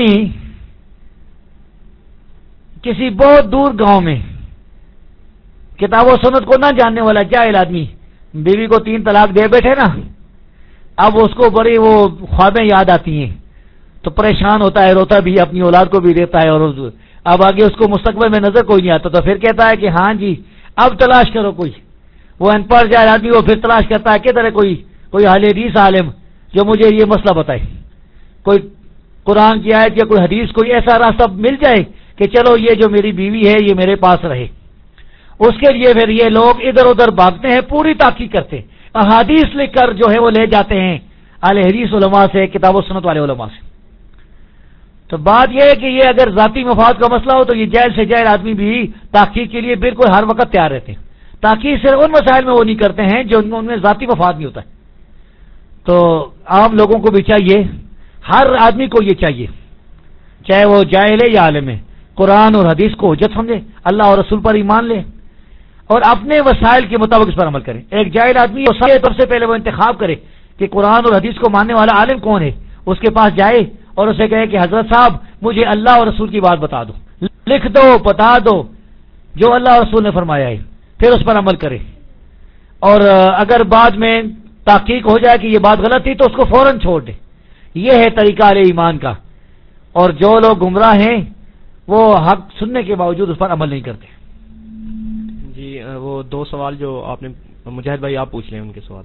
کسی بہت دور گاؤں میں کتاب و سنت کو نہ جاننے والا جاہل آدمی بیوی کو 3 طلاق دے بیٹھے نا، اب اس کو بڑی وہ خوابیں یاد آتی ہیں تو پریشان ہوتا ہے، روتا بھی، اپنی اولاد کو بھی دیتا ہے، اور اب آگے اس کو مستقبل میں نظر کوئی نہیں آتا، تو پھر کہتا ہے کہ ہاں جی اب تلاش کرو. کوئی وہ ان پڑھ جائے آدمی وہ پھر تلاش کرتا ہے کدھر ہے کوئی حدیث عالم جو مجھے یہ مسئلہ بتائے، کوئی قرآن کی آیت یا کوئی حدیث، کوئی ایسا راستہ مل جائے کہ چلو یہ جو میری بیوی ہے یہ میرے پاس رہے. اس کے لیے پھر یہ لوگ ادھر ادھر بھاگتے ہیں، پوری تحقیق کرتے ہیں، احادیث لکھ کر جو ہے وہ لے جاتے ہیں اہل حدیث علماء سے، کتاب و سنت والے علماء سے. تو بات یہ ہے کہ یہ اگر ذاتی مفاد کا مسئلہ ہو تو یہ جاہل سے جاہل آدمی بھی تحقیق کے لیے بالکل ہر وقت تیار رہتے ہیں. تحقیق صرف ان مسائل میں وہ نہیں کرتے ہیں جو ان میں ذاتی مفاد نہیں ہوتا ہے. تو عام لوگوں کو بھی چاہیے، ہر آدمی کو یہ چاہیے، چاہے وہ جاہل ہے یا عالم ہے، قرآن اور حدیث کو حجت سمجھے، اللہ اور رسول پر ایمان لے اور اپنے وسائل کے مطابق اس پر عمل کرے. ایک جاہل آدمی سب سے پہلے وہ انتخاب کرے کہ قرآن اور حدیث کو ماننے والا عالم کون ہے، اس کے پاس جائے اور اسے کہے کہ حضرت صاحب مجھے اللہ اور رسول کی بات بتا دو، لکھ دو، بتا دو جو اللہ اور رسول نے فرمایا ہے، پھر اس پر عمل کرے. اور اگر بعد میں تحقیق ہو جائے کہ یہ بات غلط تھی تو اس کو فوراً چھوڑ دے. یہ ہے طریقہ اہل ایمان کا. اور جو لوگ گمراہ ہیں وہ حق سننے کے باوجود اس پر عمل نہیں کرتے. جی وہ 2 سوال جو آپ نے مجاہد بھائی آپ پوچھ لیں ان کے سوال.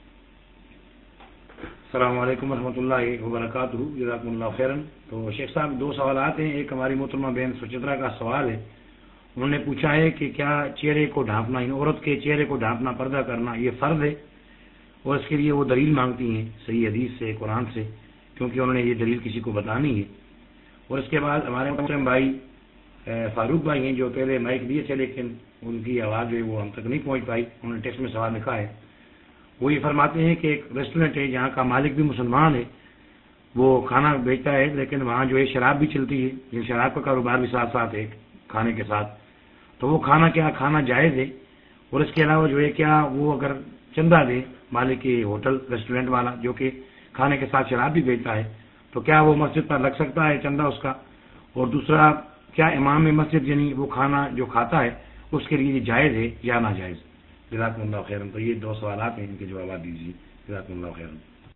السلام علیکم ورحمۃ اللہ وبرکاتہ. جزاکم اللہ خیرن. تو شیخ صاحب 2 سوالات ہیں. ایک ہماری محترمہ بہن سچترا کا سوال ہے. انہوں نے پوچھا ہے کہ کیا چہرے کو ڈھانپنا، عورت کے چہرے کو ڈھانپنا، پردہ کرنا یہ فرض ہے، اور اس کے لیے وہ دلیل مانگتی ہیں صحیح حدیث سے، قرآن سے، کیونکہ انہوں نے یہ دلیل کسی کو بتانی ہے. اور اس کے بعد ہمارے محترم بھائی فاروق بھائی ہیں جو پہلے مائک دیے تھے لیکن ان کی آواز جو ہے وہ ہم تک نہیں پہنچ پائی، انہوں نے ٹیکسٹ میں سوال لکھا ہے. وہ یہ فرماتے ہیں کہ ایک ریسٹورینٹ ہے جہاں کا مالک بھی مسلمان ہے، وہ کھانا بیچتا ہے لیکن وہاں جو ہے شراب بھی چلتی ہے، یہ شراب کا کاروبار بھی ساتھ ساتھ ہے کھانے کے ساتھ. تو وہ کھانا جائز ہے؟ اور اس کے علاوہ جو ہے کیا وہ اگر چندہ دے مالک کے ہوٹل ریسٹورینٹ والا جو کہ کھانے کے ساتھ شراب بھی بیچتا ہے، تو کیا وہ مسجد پر لگ سکتا ہے چندہ اس کا؟ اور دوسرا کیا امام مسجد یعنی وہ کھانا جو کھاتا ہے اس کے لیے جائز ہے یا ناجائز؟ جزاکم اللہ خیرن. تو یہ 2 سوالات ہیں، ان کے جوابات دیجیے. جزاکم اللہ خیرن.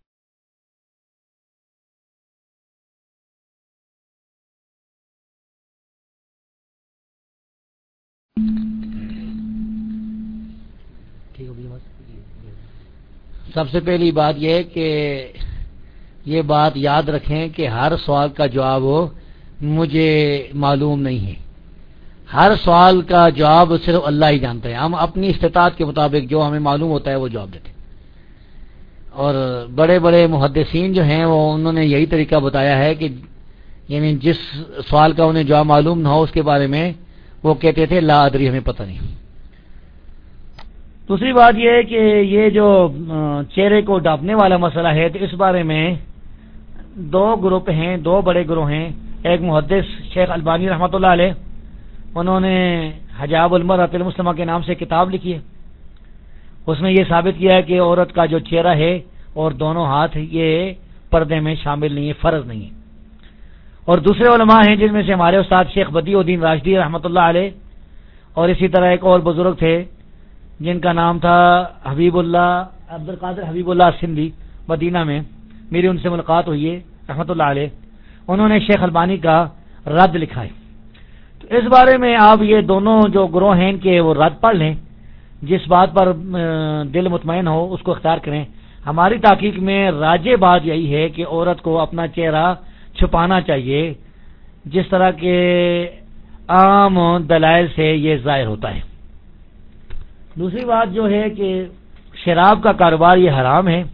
سب سے پہلی بات یہ کہ یہ بات یاد رکھیں کہ ہر سوال کا جواب مجھے معلوم نہیں ہے. ہر سوال کا جواب صرف اللہ ہی جانتا ہے. ہم اپنی استطاعت کے مطابق جو ہمیں معلوم ہوتا ہے وہ جواب دیتے ہیں. اور بڑے بڑے محدثین جو ہیں وہ انہوں نے یہی طریقہ بتایا ہے کہ یعنی جس سوال کا انہیں جواب معلوم نہ ہو اس کے بارے میں وہ کہتے تھے لا ادری، ہمیں پتہ نہیں. دوسری بات یہ ہے کہ یہ جو چہرے کو ڈھانپنے والا مسئلہ ہے تو اس بارے میں 2 گروپ ہیں، 2 بڑے گروہ ہیں. ایک محدث شیخ البانی رحمۃ اللہ علیہ، انہوں نے حجاب المرأۃ المسلمہ کے نام سے کتاب لکھی ہے. اس میں یہ ثابت کیا ہے کہ عورت کا جو چہرہ ہے اور دونوں ہاتھ یہ پردے میں شامل نہیں ہے، فرض نہیں ہے. اور دوسرے علماء ہیں جن میں سے ہمارے استاد شیخ بدیع الدین راشدی رحمۃ اللہ علیہ، اور اسی طرح ایک اور بزرگ تھے جن کا نام تھا حبیب اللہ عبد القادر حبیب اللہ سندھی، مدینہ میں میری ان سے ملاقات ہوئی ہے رحمۃ اللہ علیہ. انہوں نے شیخ البانی کا رد لکھا ہے. تو اس بارے میں آپ یہ دونوں جو گروہ ہیں کہ وہ رد پڑھ لیں، جس بات پر دل مطمئن ہو اس کو اختیار کریں. ہماری تحقیق میں راجح بات یہی ہے کہ عورت کو اپنا چہرہ چھپانا چاہیے، جس طرح کے عام دلائل سے یہ ظاہر ہوتا ہے. دوسری بات جو ہے کہ شراب کا کاروبار یہ حرام ہے.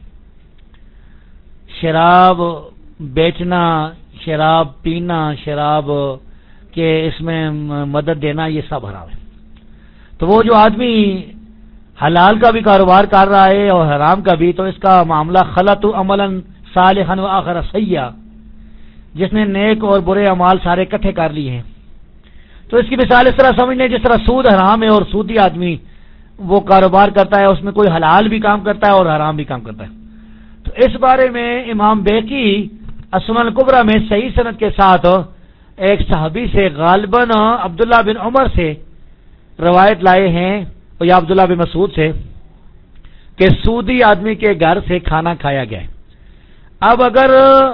شراب بیچنا، شراب پینا، شراب کے اس میں مدد دینا، یہ سب حرام ہے. تو وہ جو آدمی حلال کا بھی کاروبار کر رہا ہے اور حرام کا بھی، تو اس کا معاملہ خلط عملا صالحا و آخر سیئا، جس نے نیک اور برے اعمال سارے اکٹھے کر لیے ہیں. تو اس کی مثال اس طرح سمجھ لیں جس طرح سود حرام ہے اور سودی آدمی وہ کاروبار کرتا ہے، اس میں کوئی حلال بھی کام کرتا ہے اور حرام بھی کام کرتا ہے. تو اس بارے میں امام بیہقی السنن الکبریٰ میں صحیح سند کے ساتھ ایک صحابی سے غالباً عبداللہ بن عمر سے روایت لائے ہیں یا عبداللہ بن مسعود سے کہ سودی آدمی کے گھر سے کھانا کھایا گیا ہے. اب اگر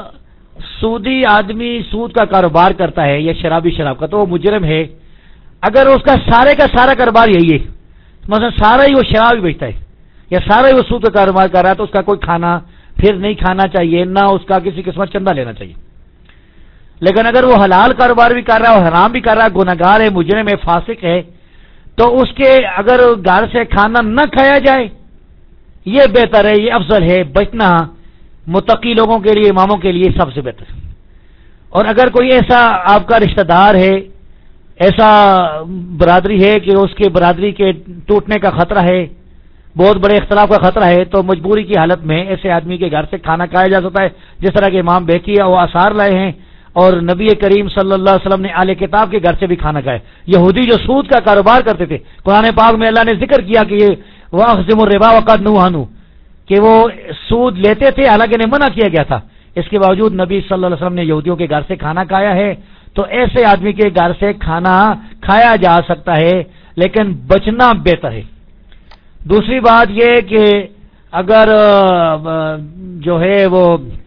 سودی آدمی سود کا کاروبار کرتا ہے یا شرابی شراب کا، تو وہ مجرم ہے. اگر اس کا سارا کاروبار یہی ہے، مثلا سارا ہی وہ شراب ہی بیچتا ہے یا سارا ہی وہ سود کا کاروبار کر رہا ہے، تو اس کا کوئی کھانا پھر نہیں کھانا چاہیے، نہ اس کا کسی قسم چندہ لینا چاہیے. لیکن اگر وہ حلال کاروبار بھی کر رہا ہے اور حرام بھی کر رہا ہے، گنہگار ہے، مجرم ہے، فاسق ہے، تو اس کے اگر گھر سے کھانا نہ کھایا جائے یہ بہتر ہے، یہ افضل ہے. بچنا متقی لوگوں کے لیے، اماموں کے لیے سب سے بہتر. اور اگر کوئی ایسا آپ کا رشتہ دار ہے، ایسا برادری ہے کہ اس کے برادری کے ٹوٹنے کا خطرہ ہے، بہت بڑے اختلاف کا خطرہ ہے، تو مجبوری کی حالت میں ایسے آدمی کے گھر سے کھانا کھایا جا سکتا ہے. جس طرح کے امام بیہقی وہ آثار لائے ہیں، اور نبی کریم صلی اللہ علیہ وسلم نے اہل کتاب کے گھر سے بھی کھانا کھایا. یہودی جو سود کا کاروبار کرتے تھے، قرآن پاک میں اللہ نے ذکر کیا کہ یہ وَأَخْذِمُ الرِّبَا وَقَدْ نُهُوا عَنْهُ، کہ وہ سود لیتے تھے حالانکہ انہیں منع کیا گیا تھا. اس کے باوجود نبی صلی اللہ علیہ وسلم نے یہودیوں کے گھر سے کھانا کھایا ہے. تو ایسے آدمی کے گھر سے کھانا کھایا جا سکتا ہے، لیکن بچنا بہتر ہے. دوسری بات یہ کہ اگر جو ہے وہ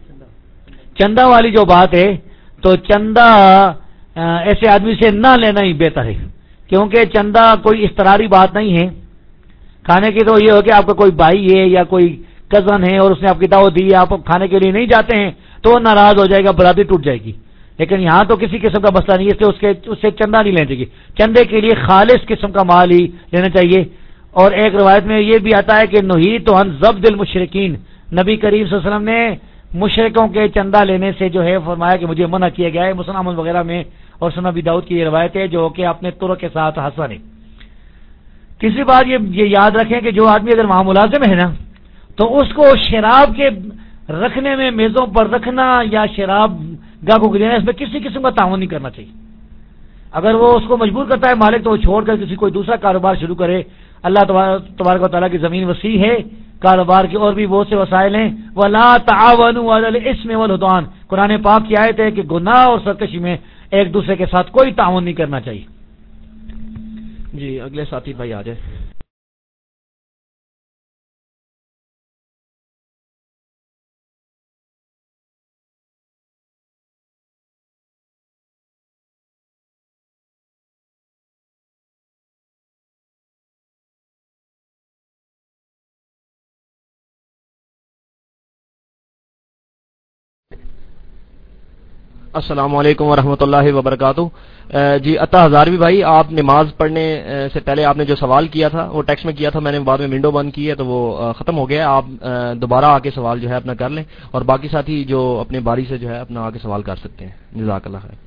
چندہ والی جو بات ہے، تو چندہ ایسے آدمی سے نہ لینا ہی بہتر ہے، کیونکہ چندہ کوئی اضطراری بات نہیں ہے. کھانے کی تو یہ ہو کہ آپ کا کوئی بھائی ہے یا کوئی کزن ہے اور اس نے آپ کی دعوت دی ہے، آپ کھانے کے لیے نہیں جاتے ہیں تو وہ ناراض ہو جائے گا، برادری ٹوٹ جائے گی. لیکن یہاں تو کسی قسم کا مسئلہ نہیں ہے، اس لیے اس سے چندہ نہیں لینا چاہیے. چندے کے لیے خالص قسم کا مال ہی لینا چاہیے. اور ایک روایت میں یہ بھی آتا ہے کہ نہیت عن ضبط المشرکین، نبی کریم صلی اللہ علیہ وسلم نے مشرکوں کے چندہ لینے سے جو ہے فرمایا کہ مجھے منع کیا گیا ہے. مسلم احمد وغیرہ میں اور سنن ابی داؤد کی یہ روایت ہے جو کہ اپنے طرق کے ساتھ حسن ہے. تیسری بات یہ یاد رکھیں کہ جو آدمی اگر وہاں ملازم ہے نا، تو اس کو شراب کے رکھنے میں، میزوں پر رکھنا یا شراب گاہکوں کو دینا، اس میں کسی قسم کا تعاون نہیں کرنا چاہیے. اگر وہ اس کو مجبور کرتا ہے مالک، تو وہ چھوڑ کر کسی کوئی دوسرا کاروبار شروع کرے. اللہ تبارک و تعالیٰ کی زمین وسیع ہے، کاروبار کے اور بھی بہت سے وسائل ہیں. وَلَا تَعَاوَنُوا عَلَى الْإِثْمِ وَالْعُدْوَانِ، قرآن پاک کی آیت ہے کہ گناہ اور سرکشی میں ایک دوسرے کے ساتھ کوئی تعاون نہیں کرنا چاہیے. جی اگلے ساتھی بھائی آ جائے. السلام علیکم ورحمۃ اللہ وبرکاتہ. جی عطا ہزاروی بھائی، آپ نماز پڑھنے سے پہلے آپ نے جو سوال کیا تھا وہ ٹیکسٹ میں کیا تھا، میں نے بعد میں ونڈو بند کی ہے تو وہ ختم ہو گیا. آپ دوبارہ آ کے سوال جو ہے اپنا کر لیں، اور باقی ساتھی جو اپنے باری سے جو ہے اپنا آ کے سوال کر سکتے ہیں. جزاک اللہ خیر.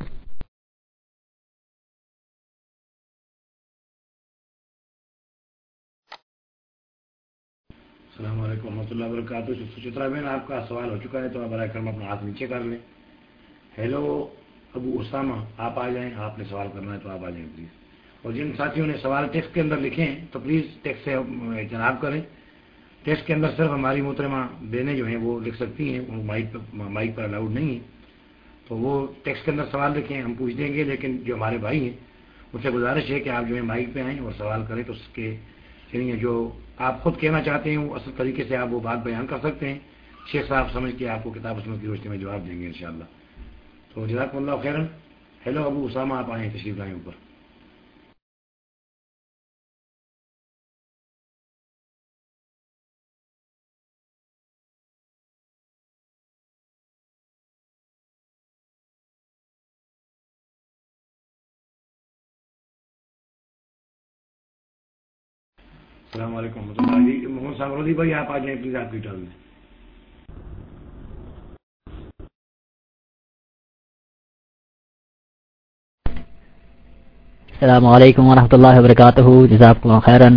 السلام علیکم ورحمۃ اللہ وبرکاتہ. سچترا بہن، آپ کا سوال ہو چکا ہے تو آپ برائے کرم اپنا ہاتھ نیچے کر لیں. ہیلو ابو اسامہ، آپ آ جائیں. آپ نے سوال کرنا ہے تو آپ آ جائیں پلیز. اور جن ساتھیوں نے سوال ٹیکسٹ کے اندر لکھے ہیں تو پلیز ٹیکسٹ سے اجتناب کریں. ٹیکسٹ کے اندر صرف ہماری محترمہ بہنیں جو ہیں وہ لکھ سکتی ہیں، وہ مائک پر الاؤڈ نہیں ہے. تو وہ ٹیکسٹ کے اندر سوال لکھیں، ہم پوچھ دیں گے. لیکن جو ہمارے بھائی ہیں ان سے گزارش ہے کہ آپ جو ہے مائک پہ آئیں اور سوال کریں، تو اس کے یعنی جو آپ خود کہنا چاہتے ہیں وہ اصل طریقے سے آپ وہ بات بیان کر سکتے ہیں. شیخ صاحب سمجھ کے آپ کو کتاب و سنت کی روشنی میں جواب دیں گے انشاءاللہ. تو جزاکم اللہ خیرن. ہیلو ابو اسامہ، آپ آئیں، تشریف لائیں اوپر. السلام علیکم ورحمۃ اللہ. جی محمد صاحب رضی بھائی، آپ آ جائیں پلیز، آپ کی ٹرن میں. السلام علیکم ورحمۃ اللہ وبرکاتہ. جزاک اللہ خیرن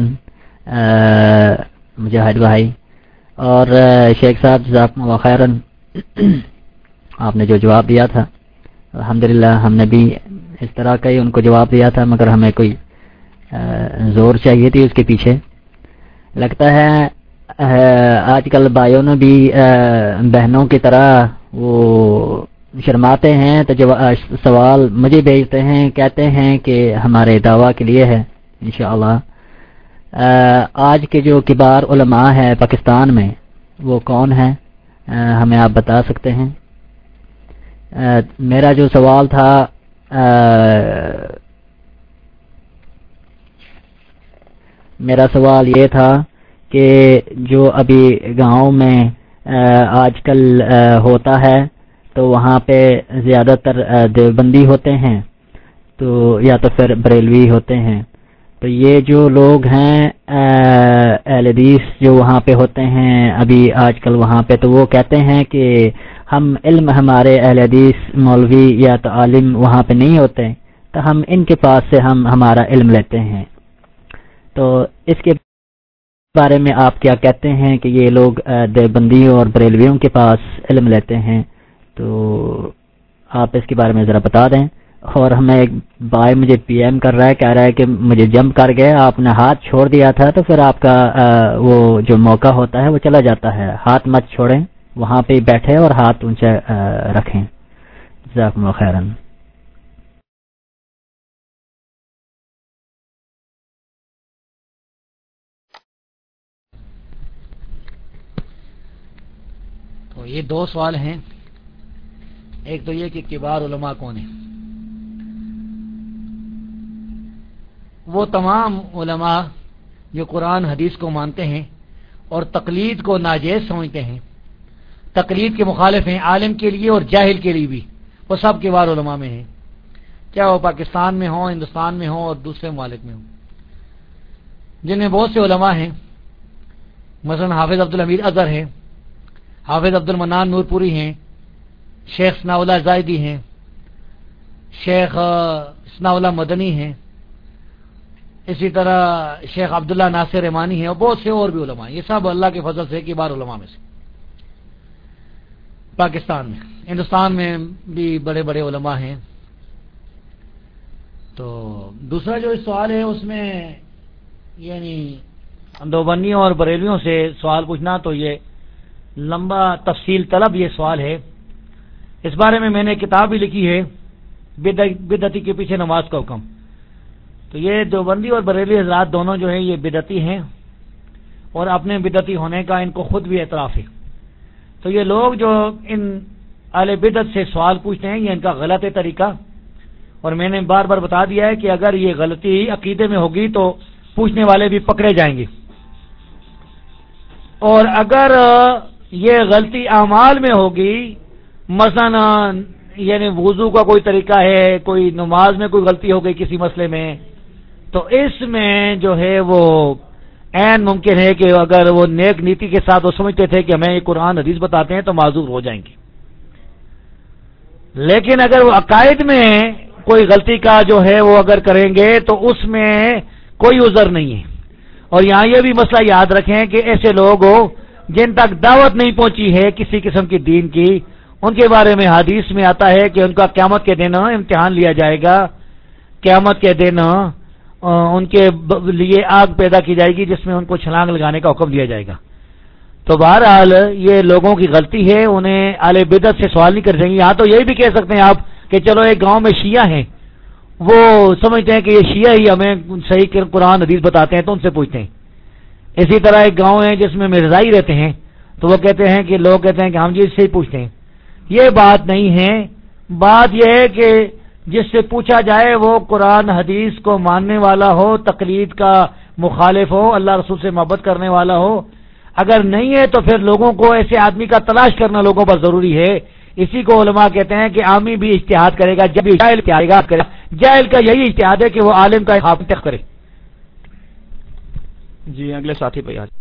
مجاہد بھائی اور شیخ صاحب، جزاک اللہ خیرن. آپ نے جو جواب دیا تھا الحمدللہ ہم نے بھی اس طرح کا ہی ان کو جواب دیا تھا، مگر ہمیں کوئی زور چاہیے تھی اس کے پیچھے. لگتا ہے آج کل بھائیوں نے بھی بہنوں کی طرح وہ شرماتے ہیں تو جو سوال مجھے بھیجتے ہیں، کہتے ہیں کہ ہمارے دعویٰ کے لیے ہے. انشاءاللہ آج کے جو کبار علماء ہیں پاکستان میں وہ کون ہیں، ہمیں آپ بتا سکتے ہیں؟ میرا جو سوال تھا میرا سوال یہ تھا کہ جو ابھی گاؤں میں آج کل ہوتا ہے تو وہاں پہ زیادہ تر دیوبندی ہوتے ہیں تو یا تو پھر بریلوی ہوتے ہیں. تو یہ جو لوگ ہیں اہل حدیث جو وہاں پہ ہوتے ہیں ابھی آج کل وہاں پہ، تو وہ کہتے ہیں کہ ہم علم ہمارے اہل حدیث مولوی یا تو عالم وہاں پہ نہیں ہوتے، تو ہم ان کے پاس سے ہم ہمارا علم لیتے ہیں. تو اس کے بارے میں آپ کیا کہتے ہیں کہ یہ لوگ دیوبندیوں اور بریلویوں کے پاس علم لیتے ہیں؟ تو آپ اس کے بارے میں ذرا بتا دیں. اور ہمیں ایک بھائی مجھے پی ایم کر رہا ہے، کہہ رہا ہے کہ مجھے جمپ کر گئے، آپ نے ہاتھ چھوڑ دیا تھا تو پھر آپ کا وہ جو موقع ہوتا ہے وہ چلا جاتا ہے. ہاتھ مت چھوڑیں، وہاں پہ بیٹھے اور ہاتھ اونچا رکھیں. جزاکم اللہ خیرن. تو یہ دو سوال ہیں. ایک تو یہ کہ کبار علماء کون ہیں. وہ تمام علماء جو قرآن حدیث کو مانتے ہیں اور تقلید کو ناجائز سمجھتے ہیں، تقلید کے مخالف ہیں، عالم کے لیے اور جاہل کے لیے بھی، وہ سب کبار علماء میں ہیں، چاہے وہ پاکستان میں ہوں، ہندوستان میں ہوں اور دوسرے ممالک میں ہوں، جن میں بہت سے علماء ہیں. مثلا حافظ عبدالحمید اظہر ہیں، حافظ عبد المنان نور پوری ہیں، شیخ ثناء اللہ زاہدی ہیں، شیخ ثناء اللہ مدنی ہیں، اسی طرح شیخ عبداللہ ناصر رحمانی ہیں، اور بہت سے اور بھی علماء ہیں. یہ سب اللہ کے فضل سے کبار علماء میں سے پاکستان میں. ہندوستان میں بھی بڑے بڑے علماء ہیں. تو دوسرا جو سوال ہے اس میں یعنی دیوبندیوں اور بریلویوں سے سوال پوچھنا تو یہ لمبا تفصیل طلب یہ سوال ہے. اس بارے میں نے کتاب بھی لکھی ہے बिदअती के पीछे नमाज का हुक्म। तो ये देवबंदी और बरेली हजरात दोनों जो है ये बिदअती हैं और अपने बिदअती होने का इनको खुद भी एतराफ़ है। तो ये लोग जो इन अहले बिदअत से सवाल पूछते हैं ये इनका गलत है तरीका, और मैंने बार बार बता दिया है कि अगर ये गलती अकीदे में होगी तो पूछने वाले भी पकड़े जाएंगे, और अगर ये गलती अमाल में होगी, मसलन यानी वुजू का कोई तरीका है, कोई नमाज में कोई गलती हो गई किसी मसले में, तो इसमें जो है वो ऐन मुमकिन है कि अगर वो नेक नीति के साथ वो समझते थे कि हमें ये कुरान हदीस बताते हैं तो माजूर हो जाएंगे। लेकिन अगर वो अकायद में कोई गलती का जो है वो अगर करेंगे तो उसमें कोई उज़र नहीं है। और यहां ये भी मसला याद रखें कि ऐसे लोग हो जिन तक दावत नहीं पहुंची है किसी किस्म की दीन की, उनके बारे में हदीस में आता है कि उनका क़यामत के दिन इम्तिहान लिया जाएगा, क़यामत के दिन उनके लिए आग पैदा की जाएगी जिसमें उनको छलांग लगाने का हुक्म दिया जाएगा। तो बहरहाल ये लोगों की गलती है, उन्हें अहले बिदअत से सवाल नहीं कर सकेंगे। यहाँ तो यही भी कह सकते हैं आप कि चलो एक गांव में शिया हैं, वो समझते हैं कि ये शिया ही हमें सही कुरान हदीस बताते हैं तो उनसे पूछते हैं। इसी तरह एक गांव है जिसमें मिर्जाई रहते हैं, तो वो कहते हैं कि लोग कहते हैं कि हम जी इससे ही पूछते हैं। ये बात नहीं है। बात यह है कि जिससे पूछा जाए वो कुरान हदीस को मानने वाला हो, तकलीद का मुखालिफ हो, अल्लाह रसूल से मोहब्बत करने वाला हो। अगर नहीं है तो फिर लोगों को ऐसे आदमी का तलाश करना लोगों पर जरूरी है। इसी को उलमा कहते हैं कि आमी भी इज्तिहाद करेगा जब जाहिल करेगा। जाहिल का यही इज्तिहाद है कि वो आलिम का इंतखाब करे। जी अगले साथी भाई आज।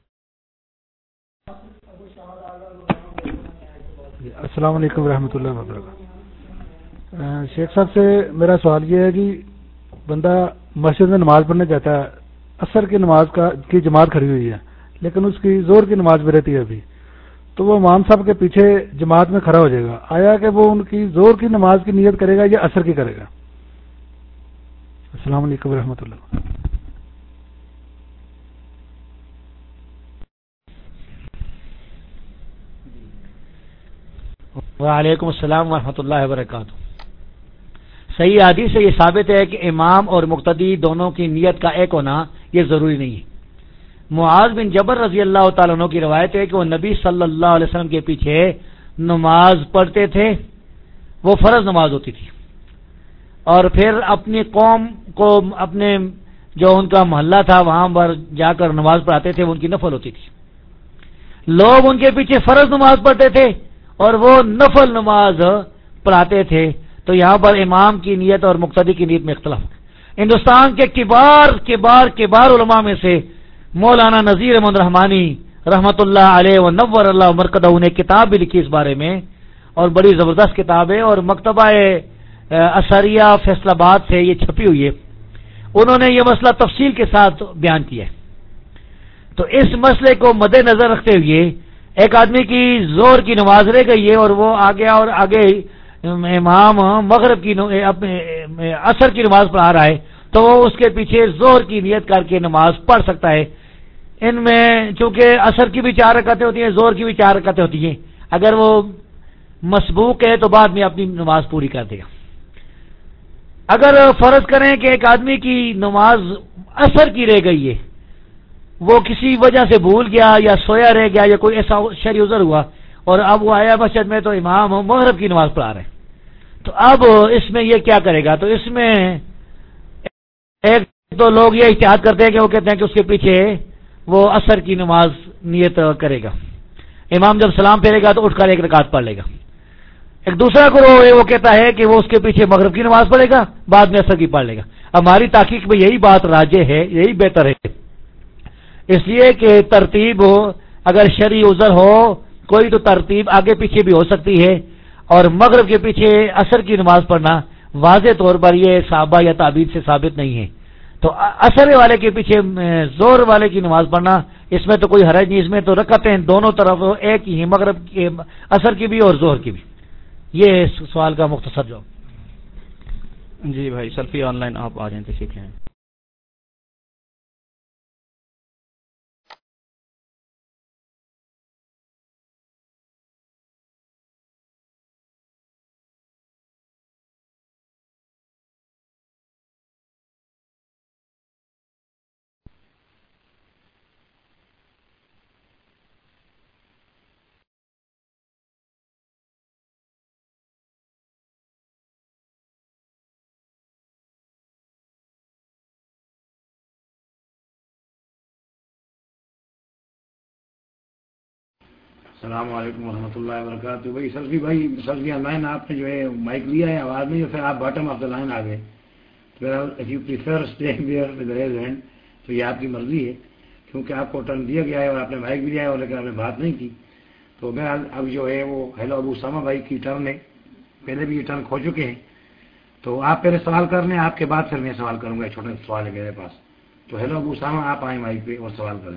अस्सलाम वालेकुम रहमतुल्लाहि व बरकातहू। शेख साहब से मेरा सवाल ये है कि बंदा मस्जिद में नमाज पढ़ने जाता है, असर की नमाज की जमात खड़ी हुई है, लेकिन उसकी जोर की नमाज भी रहती है अभी, तो वो इमाम साहब के पीछे जमात में खड़ा हो जाएगा। आया कि वो उनकी जोर की नमाज की नियत करेगा या असर की करेगा? अस्सलाम वालेकुम रहमतुल्लाह। वालेकुम अस्सलाम व रहमतुल्लाहि व बरकातहू। सही हदीस से ये साबित है कि इमाम और मुक्तदी दोनों की नियत का एक होना ये जरूरी नहीं है। मुआज बिन जबर रजी अल्लाह तआला अन्हु की रवायत है कि वो नबी सल्लल्लाहु अलैहि वसल्लम के पीछे नमाज पढ़ते थे, वो फर्ज नमाज होती थी, और फिर अपनी कौम को अपने जो उनका मोहल्ला था वहां पर जाकर नमाज पढ़ाते थे, वो उनकी नफल होती थी। लोग उनके पीछे फर्ज नमाज पढ़ते थे और वो नफल नमाज पढ़ाते थे। तो यहां पर इमाम की नियत और मुक्तदी की नियत में इख्तिलाफ। हिंदुस्तान के किबार उलमा में से मौलाना नजीर अहमद रहमानी रहमतुल्लाह अलैह व नव्वर अल्लाह मरकदहू ने किताब भी लिखी इस बारे में, और बड़ी जबरदस्त किताब है, और मकतबा असरिया फैसलाबाद से ये छपी हुई है। उन्होंने ये मसला तफसील के साथ बयान किया है। तो इस मसले को मद्देनजर रखते हुए एक आदमी की जोर की नमाज रह गई है और वो आ गया और आगे इमाम मगरिब की अपने असर की नमाज पढ़ा रहा है, तो वो उसके पीछे जोर की नियत करके नमाज पढ़ सकता है। इनमें चूंकि असर की भी 4 रकातें होती हैं, जोर की भी 4 रकातें होती हैं, अगर वो मसबूक है तो बाद में अपनी नमाज पूरी कर देगा। अगर फर्ज करें कि एक आदमी की नमाज असर की रह गई है, वो किसी वजह से भूल गया या सोया रह गया या कोई ऐसा शरई उज़र हुआ, और अब वो आया मस्जिद में तो इमाम मगरिब की नमाज पढ़ा रहे हैं, तो अब इसमें ये क्या करेगा? तो इसमें एक तो लोग ये इज्तिहाद करते हैं कि वो कहते हैं कि उसके पीछे वो असर की नमाज नियत करेगा, इमाम जब सलाम फेरेगा तो उठकर 1 रकात पढ़ लेगा। एक दूसरा ग्रोह है वो कहता है कि वो उसके पीछे मगरिब की नमाज पढ़ेगा, बाद में असर की पढ़ लेगा। हमारी ताकीक में यही बात राजे है, यही बेहतर है, इसलिए कि तरतीब हो, अगर शरई उज़र हो कोई तो तरतीब आगे पीछे भी हो सकती है, और मगरिब के पीछे असर की नमाज पढ़ना वाज़े तौर पर यह सहाबा या ताबीन से साबित नहीं है। तो असर वाले के पीछे जोर वाले की नमाज पढ़ना, इसमें तो कोई हरज नहीं, इसमें तो रकअतें दोनों तरफ एक ही, मगरिब के असर की भी और जोहर की भी। ये सवाल का मुख्तसर जवाब। जी भाई सल्फी ऑनलाइन आप आ जाएं तो सीख लें। السلام علیکم ورحمۃ اللہ وبرکاتہ. بھائی سلفی لائن آپ نے جو ہے مائک لیا ہے آواز نہیں, پھر آپ باٹم آف دا لائن آ گئے. تو یہ آپ کی مرضی ہے, کیونکہ آپ کو ٹرن دیا گیا ہے اور آپ نے مائک بھی لیا ہے اور لیکن آپ نے بات نہیں کی. تو میں اب جو ہے وہ ہیلو ابو اسامہ بھائی کی ٹرن ہے, پہلے بھی یہ ٹرن کھو چکے ہیں. تو آپ پہلے سوال کر لیں, آپ کے بعد پھر میں سوال کروں گا. چھوٹا سوال ہے میرے پاس. تو ہیلو ابو اسامہ, آپ آئیں مائک پہ اور سوال کریں.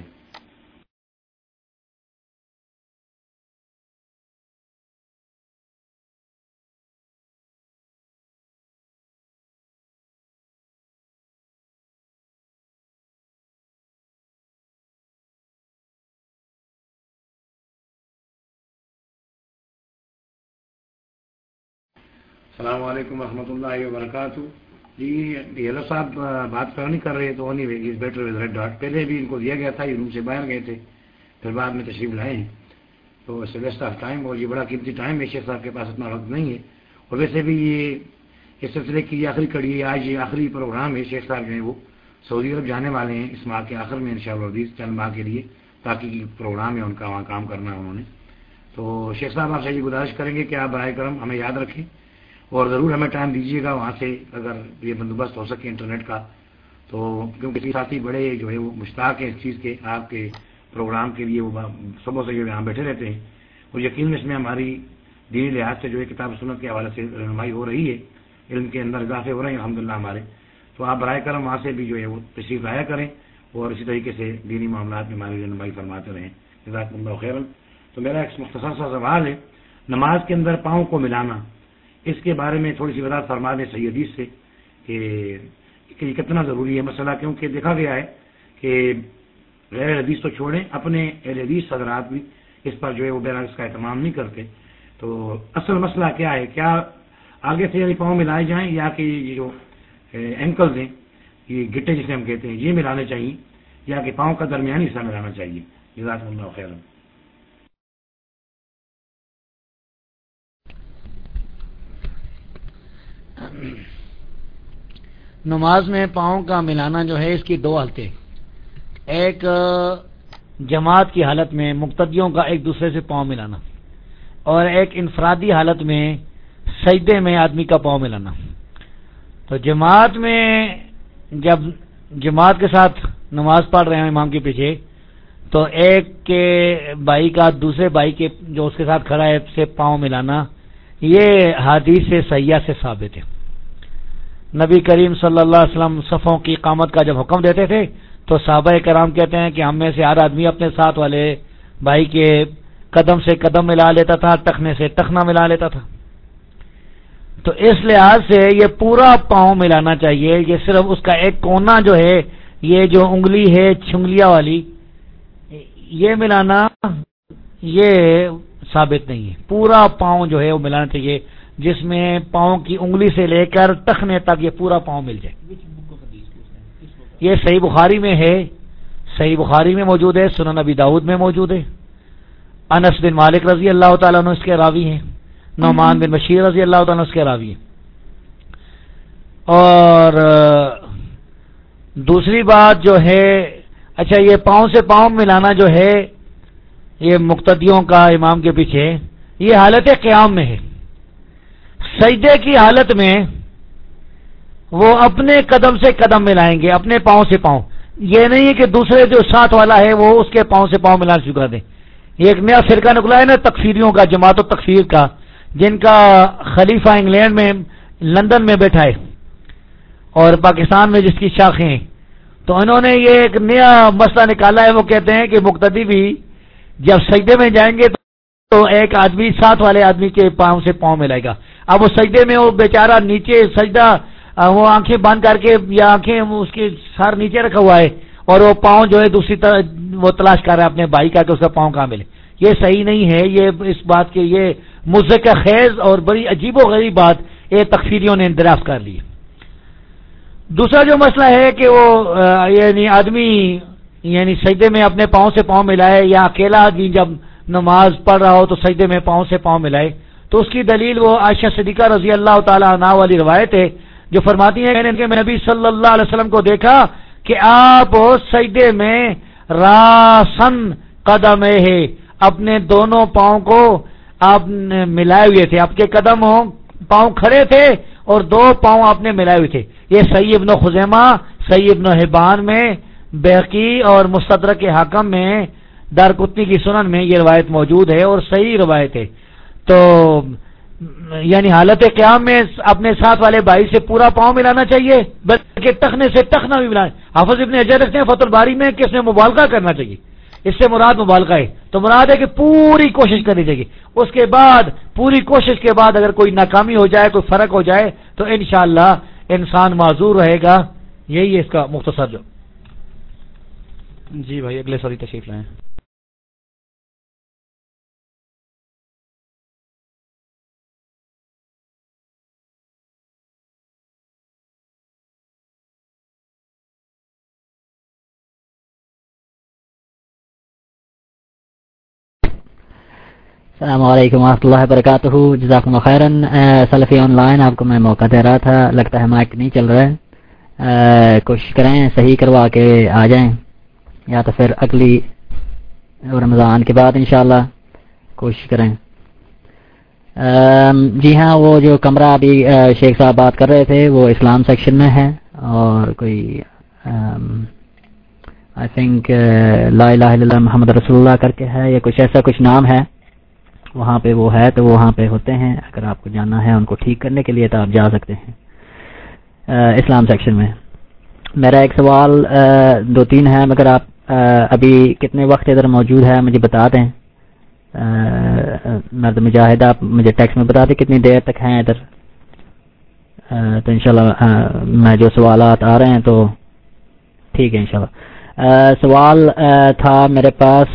السلام علیکم ورحمۃ اللہ وبرکاتہ. جی ہیلو صاحب بات نہیں کر رہے تو نہیں بیٹر ود ریڈ ڈاٹ. پہلے بھی ان کو دیا گیا تھا, یہ روم سے باہر گئے تھے, پھر بعد میں تشریف لائے ہیں. تو ویسٹ آف ٹائم, اور یہ بڑا قیمتی ٹائم ہے. شیخ صاحب کے پاس اتنا وقت نہیں ہے, اور ویسے بھی یہ اس سلسلے کی آخری کڑی ہے. آج یہ آخری پروگرام ہے. شیخ صاحب جو ہیں وہ سعودی عرب جانے والے ہیں اس ماہ کے آخر میں انشاءاللہ چند ماہ کے لیے, تاکہ پروگرام ہے ان کا, وہاں کام کرنا ہے انہوں نے. تو شیخ صاحب آپ سے یہ گزارش کریں گے کہ آپ برائے کرم ہمیں یاد رکھیں اور ضرور ہمیں ٹائم دیجیے گا وہاں سے, اگر یہ بندوبست ہو سکے انٹرنیٹ کا. تو کیونکہ ساتھی بڑے جو ہے وہ مشتاق ہیں اس چیز کے, آپ کے پروگرام کے لیے. وہ صبح سے جو یہاں بیٹھے رہتے ہیں, اور یقین اس میں ہماری دینی لحاظ سے جو ہے کتاب سنت کے حوالے سے رہنمائی ہو رہی ہے, علم کے اندر اضافے ہو رہے ہیں الحمدللہ ہمارے. تو آپ برائے کرم وہاں سے بھی جو ہے وہ تشریف لایا کریں اور اسی طریقے سے دینی معاملات میں ہماری رہنمائی فرماتے رہیں. جزاکم اللہ خیرا. تو میرا ایک مختصر سا سوال ہے, نماز کے اندر پاؤں کو ملانا, اس کے بارے میں تھوڑی سی وضاحت فرما دیں صحیح حدیث سے کہ یہ کتنا ضروری ہے مسئلہ. کیونکہ دیکھا گیا ہے کہ غیر حدیث تو چھوڑیں, اپنے اہل حدیث حضرات بھی اس پر جو ہے وہ بہرحال اس کا اہتمام نہیں کرتے. تو اصل مسئلہ کیا ہے, کیا آگے سے یعنی پاؤں ملائے جائیں, یا کہ یہ جو اینکلز ہیں, یہ گٹے جسے ہم کہتے ہیں, یہ ملانے چاہیے, یا کہ پاؤں کا درمیانی حصہ ملانا چاہیے؟ جزاکم اللہ خیرا. نماز میں پاؤں کا ملانا جو ہے اس کی دو حالتیں, ایک جماعت کی حالت میں مقتدیوں کا ایک دوسرے سے پاؤں ملانا, اور ایک انفرادی حالت میں سجدے میں آدمی کا پاؤں ملانا. تو جماعت میں جب جماعت کے ساتھ نماز پڑھ رہے ہیں امام کے پیچھے, تو ایک کے بھائی کا دوسرے بھائی کے جو اس کے ساتھ کھڑا ہے سے پاؤں ملانا, یہ حدیث سے صحیحہ سے ثابت ہے. نبی کریم صلی اللہ علیہ وسلم صفوں کی اقامت کا جب حکم دیتے تھے تو صحابہ کرام کہتے ہیں کہ ہم میں سے ہر آدمی اپنے ساتھ والے بھائی کے قدم سے قدم ملا لیتا تھا, ٹخنے سے ٹخنا ملا لیتا تھا. تو اس لحاظ سے یہ پورا پاؤں ملانا چاہیے. یہ صرف اس کا ایک کونا جو ہے, یہ جو انگلی ہے چھنگلیا والی, یہ ملانا یہ ثابت نہیں ہے. پورا پاؤں جو ہے وہ ملانا چاہیے, جس میں پاؤں کی انگلی سے لے کر ٹخنے تک یہ پورا پاؤں مل جائے. یہ صحیح بخاری میں ہے, صحیح بخاری میں موجود ہے, سنن ابی داؤد میں موجود ہے. انس بن مالک رضی اللہ تعالیٰ عنہ اس کے راوی ہیں, نعمان بن بشیر رضی اللہ تعالیٰ عنہ اس کے راوی ہیں. اور دوسری بات جو ہے, اچھا یہ پاؤں سے پاؤں ملانا جو ہے یہ مقتدیوں کا امام کے پیچھے, یہ حالت قیام میں ہے. سجدے کی حالت میں وہ اپنے قدم سے قدم ملائیں گے, اپنے پاؤں سے پاؤں. یہ نہیں ہے کہ دوسرے جو ساتھ والا ہے وہ اس کے پاؤں سے پاؤں ملانا شروع کر دیں. یہ ایک نیا فرقہ نکلا ہے نا تکفیریوں کا, جماعت و تکفیر کا, جن کا خلیفہ انگلینڈ میں لندن میں بیٹھا ہے اور پاکستان میں جس کی شاخیں ہیں. تو انہوں نے یہ ایک نیا مسئلہ نکالا ہے. وہ کہتے ہیں کہ مقتدی بھی جب سجدے میں جائیں گے تو ایک آدمی ساتھ والے آدمی کے پاؤں سے پاؤں ملائے گا. اب وہ سجدے میں وہ بیچارہ نیچے سجدہ, وہ آنکھیں بند کر کے یا آنکھیں اس کے سر نیچے رکھا ہوا ہے, اور وہ پاؤں جو ہے دوسری طرح وہ تلاش کر رہا ہے اپنے بھائی کا کہ اس کا پاؤں کہاں ملے. یہ صحیح نہیں ہے. یہ اس بات کے یہ مضحکہ خیز اور بڑی عجیب و غریب بات یہ تکفیریوں نے دریافت کر لی. دوسرا جو مسئلہ ہے کہ وہ یعنی آدمی یعنی سجدے میں اپنے پاؤں سے پاؤں ملائے, یا اکیلا آدمی جب نماز پڑھ رہا ہو تو سجدے میں پاؤں سے پاؤں ملائے, تو اس کی دلیل وہ عائشہ صدیقہ رضی اللہ تعالی عنہا والی روایت ہے جو فرماتی ہیں کہ میں نبی صلی اللہ علیہ وسلم کو دیکھا کہ آپ سجدے میں راسن قدم ہے, اپنے دونوں پاؤں کو آپ نے ملائے ہوئے تھے، آپ کے قدم پاؤں کھڑے تھے اور دو پاؤں آپ نے ملائے ہوئے تھے. یہ صحیح ابن خزیمہ، صحیح ابن حبان میں، بیہقی اور مستدرک حاکم میں، دارقطنی کی سنن میں یہ روایت موجود ہے اور صحیح روایت ہے. تو یعنی حالت قیام میں اپنے ساتھ والے بھائی سے پورا پاؤں ملانا چاہیے، بلکہ ٹخنے سے ٹخنا بھی ملانا. حافظ ابن حجر رکھتے ہیں فتح الباری میں کہ اس میں مبالغہ کرنا چاہیے، اس سے مراد مبالغہ ہے. تو مراد ہے کہ پوری کوشش کرنی چاہیے. اس کے بعد پوری کوشش کے بعد اگر کوئی ناکامی ہو جائے، کوئی فرق ہو جائے تو انشاءاللہ انسان معذور رہے گا. یہی ہے اس کا مختصر جو. جی بھائی اگلے سوری تشریف لائیں. السلام علیکم ورحمۃ اللہ وبرکاتہ. جزاکم اللہ خیرن. سلفی آن لائن آپ کو میں موقع دے رہا تھا، لگتا ہے مائک نہیں چل رہا ہے. کوشش کریں صحیح کروا کے آ جائیں، یا تو پھر اگلی رمضان کے بعد انشاءاللہ کوشش کریں. جی ہاں، وہ جو کمرہ ابھی شیخ صاحب بات کر رہے تھے وہ اسلام سیکشن میں ہے، اور کوئی آئی تھنک لا الہ الا اللہ محمد رسول اللہ کر کے ہے، یا کچھ ایسا کچھ نام ہے، وہاں پہ وہ ہے. تو وہاں پہ ہوتے ہیں، اگر آپ کو جانا ہے ان کو ٹھیک کرنے کے لیے تو آپ جا سکتے ہیں اسلام سیکشن میں. میرا ایک سوال 2-3 ہے، مگر آپ ابھی کتنے وقت ادھر موجود ہے مجھے بتا دیں. مرد مجاہد آپ مجھے ٹیکسٹ میں بتا دیں کتنی دیر تک ہیں ادھر، تو انشاءاللہ میں جو سوالات آ رہے ہیں تو ٹھیک ہے انشاءاللہ. سوال تھا میرے پاس،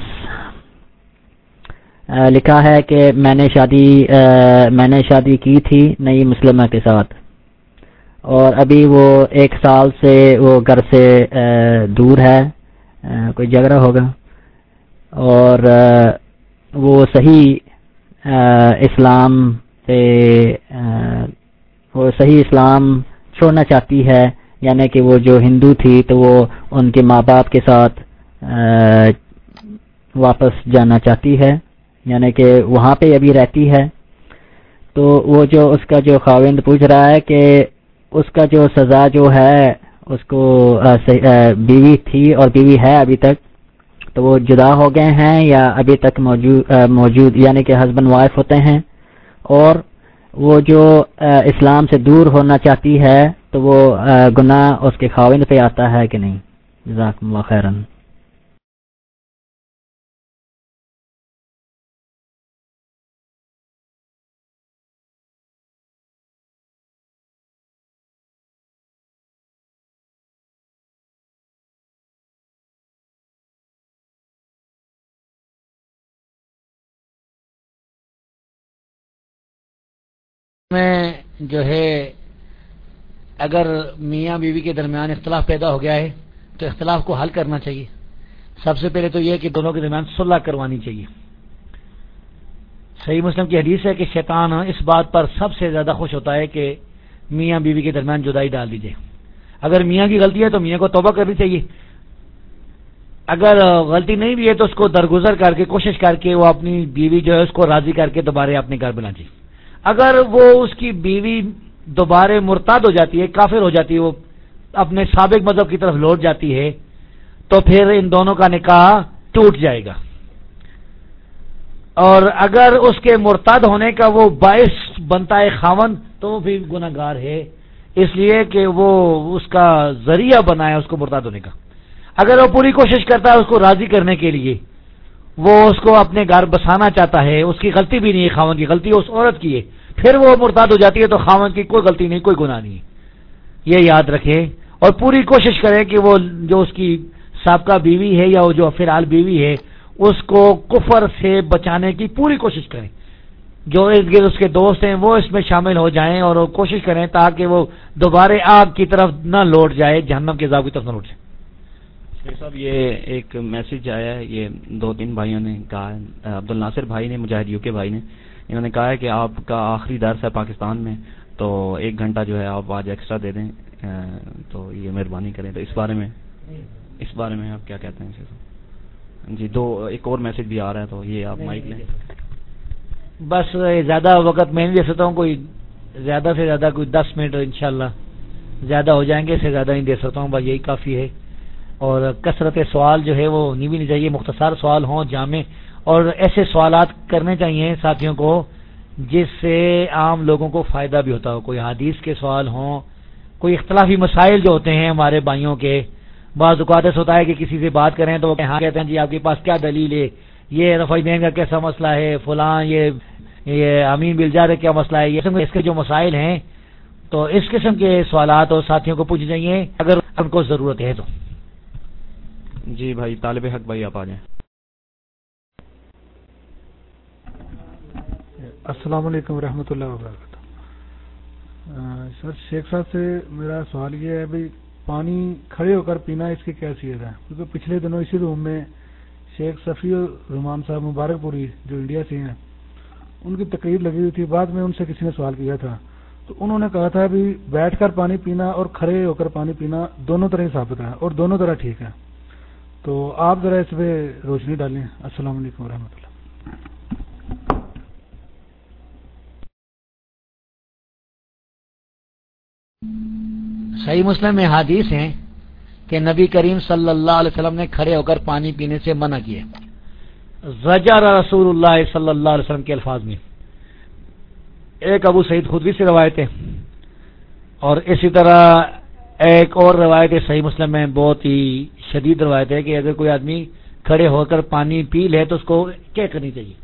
لکھا ہے کہ میں نے شادی کی تھی نئی مسلمہ کے ساتھ، اور ابھی وہ 1 سال سے وہ گھر سے دور ہے، کوئی جھگڑا ہوگا، اور وہ صحیح اسلام چھوڑنا چاہتی ہے، یعنی کہ وہ جو ہندو تھی تو وہ ان کے ماں باپ کے ساتھ واپس جانا چاہتی ہے، یعنی کہ وہاں پہ ابھی رہتی ہے. تو وہ جو اس کا جو خاوند پوچھ رہا ہے کہ اس کا جو سزا جو ہے، اس کو بیوی تھی اور بیوی ہے ابھی تک، تو وہ جدا ہو گئے ہیں یا ابھی تک موجود یعنی کہ ہسبینڈ وائف ہوتے ہیں، اور وہ جو اسلام سے دور ہونا چاہتی ہے تو وہ گناہ اس کے خاوند پہ آتا ہے کہ نہیں؟ جزاکم اللہ خیرن. میں جو ہے اگر میاں بیوی کے درمیان اختلاف پیدا ہو گیا ہے تو اختلاف کو حل کرنا چاہیے. سب سے پہلے تو یہ کہ دونوں کے درمیان صلح کروانی چاہیے. صحیح مسلم کی حدیث ہے کہ شیطان اس بات پر سب سے زیادہ خوش ہوتا ہے کہ میاں بیوی کے درمیان جدائی ڈال دی جائے. اگر میاں کی غلطی ہے تو میاں کو توبہ کرنی چاہیے، اگر غلطی نہیں بھی ہے تو اس کو درگزر کر کے کوشش کر کے وہ اپنی بیوی جو ہے اس کو راضی کر کے دوبارہ اپنے گھر بنا چاہیے. اگر وہ اس کی بیوی دوبارہ مرتد ہو جاتی ہے، کافر ہو جاتی ہے، وہ اپنے سابق مذہب کی طرف لوٹ جاتی ہے، تو پھر ان دونوں کا نکاح ٹوٹ جائے گا. اور اگر اس کے مرتد ہونے کا وہ باعث بنتا ہے خاوند، تو وہ بھی گناہ گار ہے، اس لیے کہ وہ اس کا ذریعہ بنا ہے اس کو مرتد ہونے کا. اگر وہ پوری کوشش کرتا ہے اس کو راضی کرنے کے لیے، وہ اس کو اپنے گھر بسانا چاہتا ہے، اس کی غلطی بھی نہیں ہے، خاوند کی غلطی اس عورت کی ہے، پھر وہ مرتد ہو جاتی ہے تو خاوند کی کوئی غلطی نہیں، کوئی گناہ نہیں. یہ یاد رکھے اور پوری کوشش کرے کہ وہ جو اس کی سابقہ بیوی ہے یا وہ جو فی الحال بیوی ہے اس کو کفر سے بچانے کی پوری کوشش کریں. جو ارد گرد اس کے دوست ہیں وہ اس میں شامل ہو جائیں اور وہ کوشش کریں تاکہ وہ دوبارہ آگ کی طرف نہ لوٹ جائے، جہنم کے عذاب کی طرف نہ لوٹ جائے. صاحب یہ ایک میسج آیا ہے، یہ 2-3 بھائیوں نے کہا ہے. عبد الناصر بھائی نے، مجاہد یو کے بھائی نے، انہوں نے کہا ہے کہ آپ کا آخری درس ہے پاکستان میں، تو 1 گھنٹہ جو ہے آپ آج ایکسٹرا دے دیں، تو یہ مہربانی کریں. تو اس بارے میں آپ کیا کہتے ہیں؟ جی ایک اور میسج بھی آ رہا ہے تو یہ آپ مائک لیں. بس زیادہ وقت میں نہیں دے سکتا ہوں، کوئی زیادہ سے زیادہ کوئی 10 منٹ انشاءاللہ زیادہ ہو جائیں گے، اس سے زیادہ نہیں دے سکتا ہوں، بس یہی کافی ہے. اور کثرت سوال جو ہے وہ نہیں چاہیے، مختصر سوال ہوں جامع، اور ایسے سوالات کرنے چاہیے ساتھیوں کو جس سے عام لوگوں کو فائدہ بھی ہوتا ہو. کوئی حدیث کے سوال ہوں، کوئی اختلافی مسائل جو ہوتے ہیں ہمارے بھائیوں کے، بعض اوقات ایسا ہوتا ہے کہ کسی سے بات کریں تو ہاں کہتے ہیں جی آپ کے پاس کیا دلیل ہے، یہ رفع دین کا کیسا مسئلہ ہے، فلاں یہ امین بالجار کا کیا مسئلہ ہے، یہ اس کے جو مسائل ہیں. تو اس قسم کے سوالات اور ساتھیوں کو پوچھنے چاہیے اگر ان کو ضرورت ہے تو. جی بھائی طالب حق بھائی آپ آ جائیں. السلام علیکم ورحمۃ اللہ وبرکاتہ. سر شیخ صاحب سے میرا سوال یہ ہے بھائی پانی کھڑے ہو کر پینا اس کی کیا حیثیت ہے؟ کیونکہ پچھلے دنوں اسی روم میں شیخ صفی الرحمان صاحب مبارک پوری جو انڈیا سے ہیں ان کی تقریر لگی ہوئی تھی، بعد میں ان سے کسی نے سوال کیا تھا تو انہوں نے کہا تھا بھی بیٹھ کر پانی پینا اور کھڑے ہو کر پانی پینا دونوں طرح ثابت ہے اور دونوں طرح ٹھیک ہے. تو آپ ذرا اس پہ روشنی ڈالیں. السلام علیکم ورحمۃ اللہ. صحیح مسلم میں حدیث ہیں کہ نبی کریم صلی اللہ علیہ وسلم نے کھڑے ہو کر پانی پینے سے منع کیا. زجر رسول اللہ صلی اللہ علیہ وسلم کے الفاظ میں. ایک ابو سعید خدری سے روایت ہے اور اسی طرح ایک اور روایت ہے صحیح مسلم میں بہت ہی شدید روایت ہے کہ اگر کوئی آدمی کھڑے ہو کر پانی پی لے تو اس کو کیا کرنی چاہیے.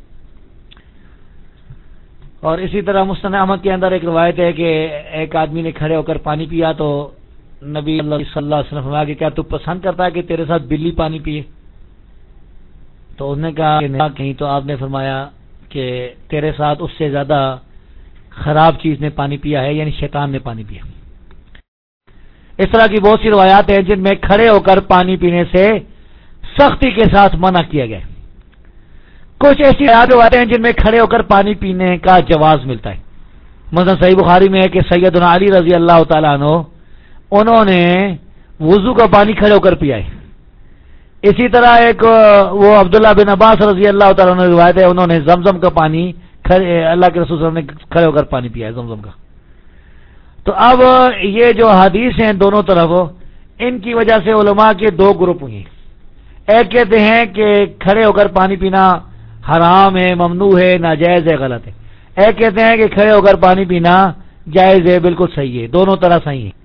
اور اسی طرح مسند احمد کے اندر ایک روایت ہے کہ ایک آدمی نے کھڑے ہو کر پانی پیا تو نبی صلی اللہ علیہ وسلم فرمایا کہ کیا تو پسند کرتا ہے کہ تیرے ساتھ بلی پانی پیے؟ تو انہوں نے کہا کہ نہیں، تو آپ نے فرمایا کہ تیرے ساتھ اس سے زیادہ خراب چیز نے پانی پیا ہے، یعنی شیطان نے پانی پیا. اس طرح کی بہت سی روایات ہیں جن میں کھڑے ہو کر پانی پینے سے سختی کے ساتھ منع کیا گیا. کچھ ایسی روایتیں ہیں جن میں کھڑے ہو کر پانی پینے کا جواز ملتا ہے. مثلا صحیح بخاری میں ہے کہ سیدنا علی رضی اللہ تعالیٰ عنہ انہوں نے وضو کا پانی کھڑے ہو کر پیا ہے. اسی طرح ایک وہ عبداللہ بن عباس رضی اللہ تعالیٰ عنہ روایت ہے، انہوں نے زمزم کا پانی اللہ کے رسول صلی اللہ علیہ وسلم نے کھڑے ہو کر پانی پیا ہے زمزم کا. تو اب یہ جو حدیث ہیں دونوں طرف، ان کی وجہ سے علماء کے دو گروپ ہوئے. ایک کہتے ہیں کہ کھڑے ہو کر پانی پینا حرام ہے، ممنوع ہے، ناجائز ہے، غلط ہے. ایک کہتے ہیں کہ کھڑے ہو کر پانی پینا جائز ہے، بالکل صحیح ہے، دونوں طرح صحیح ہے.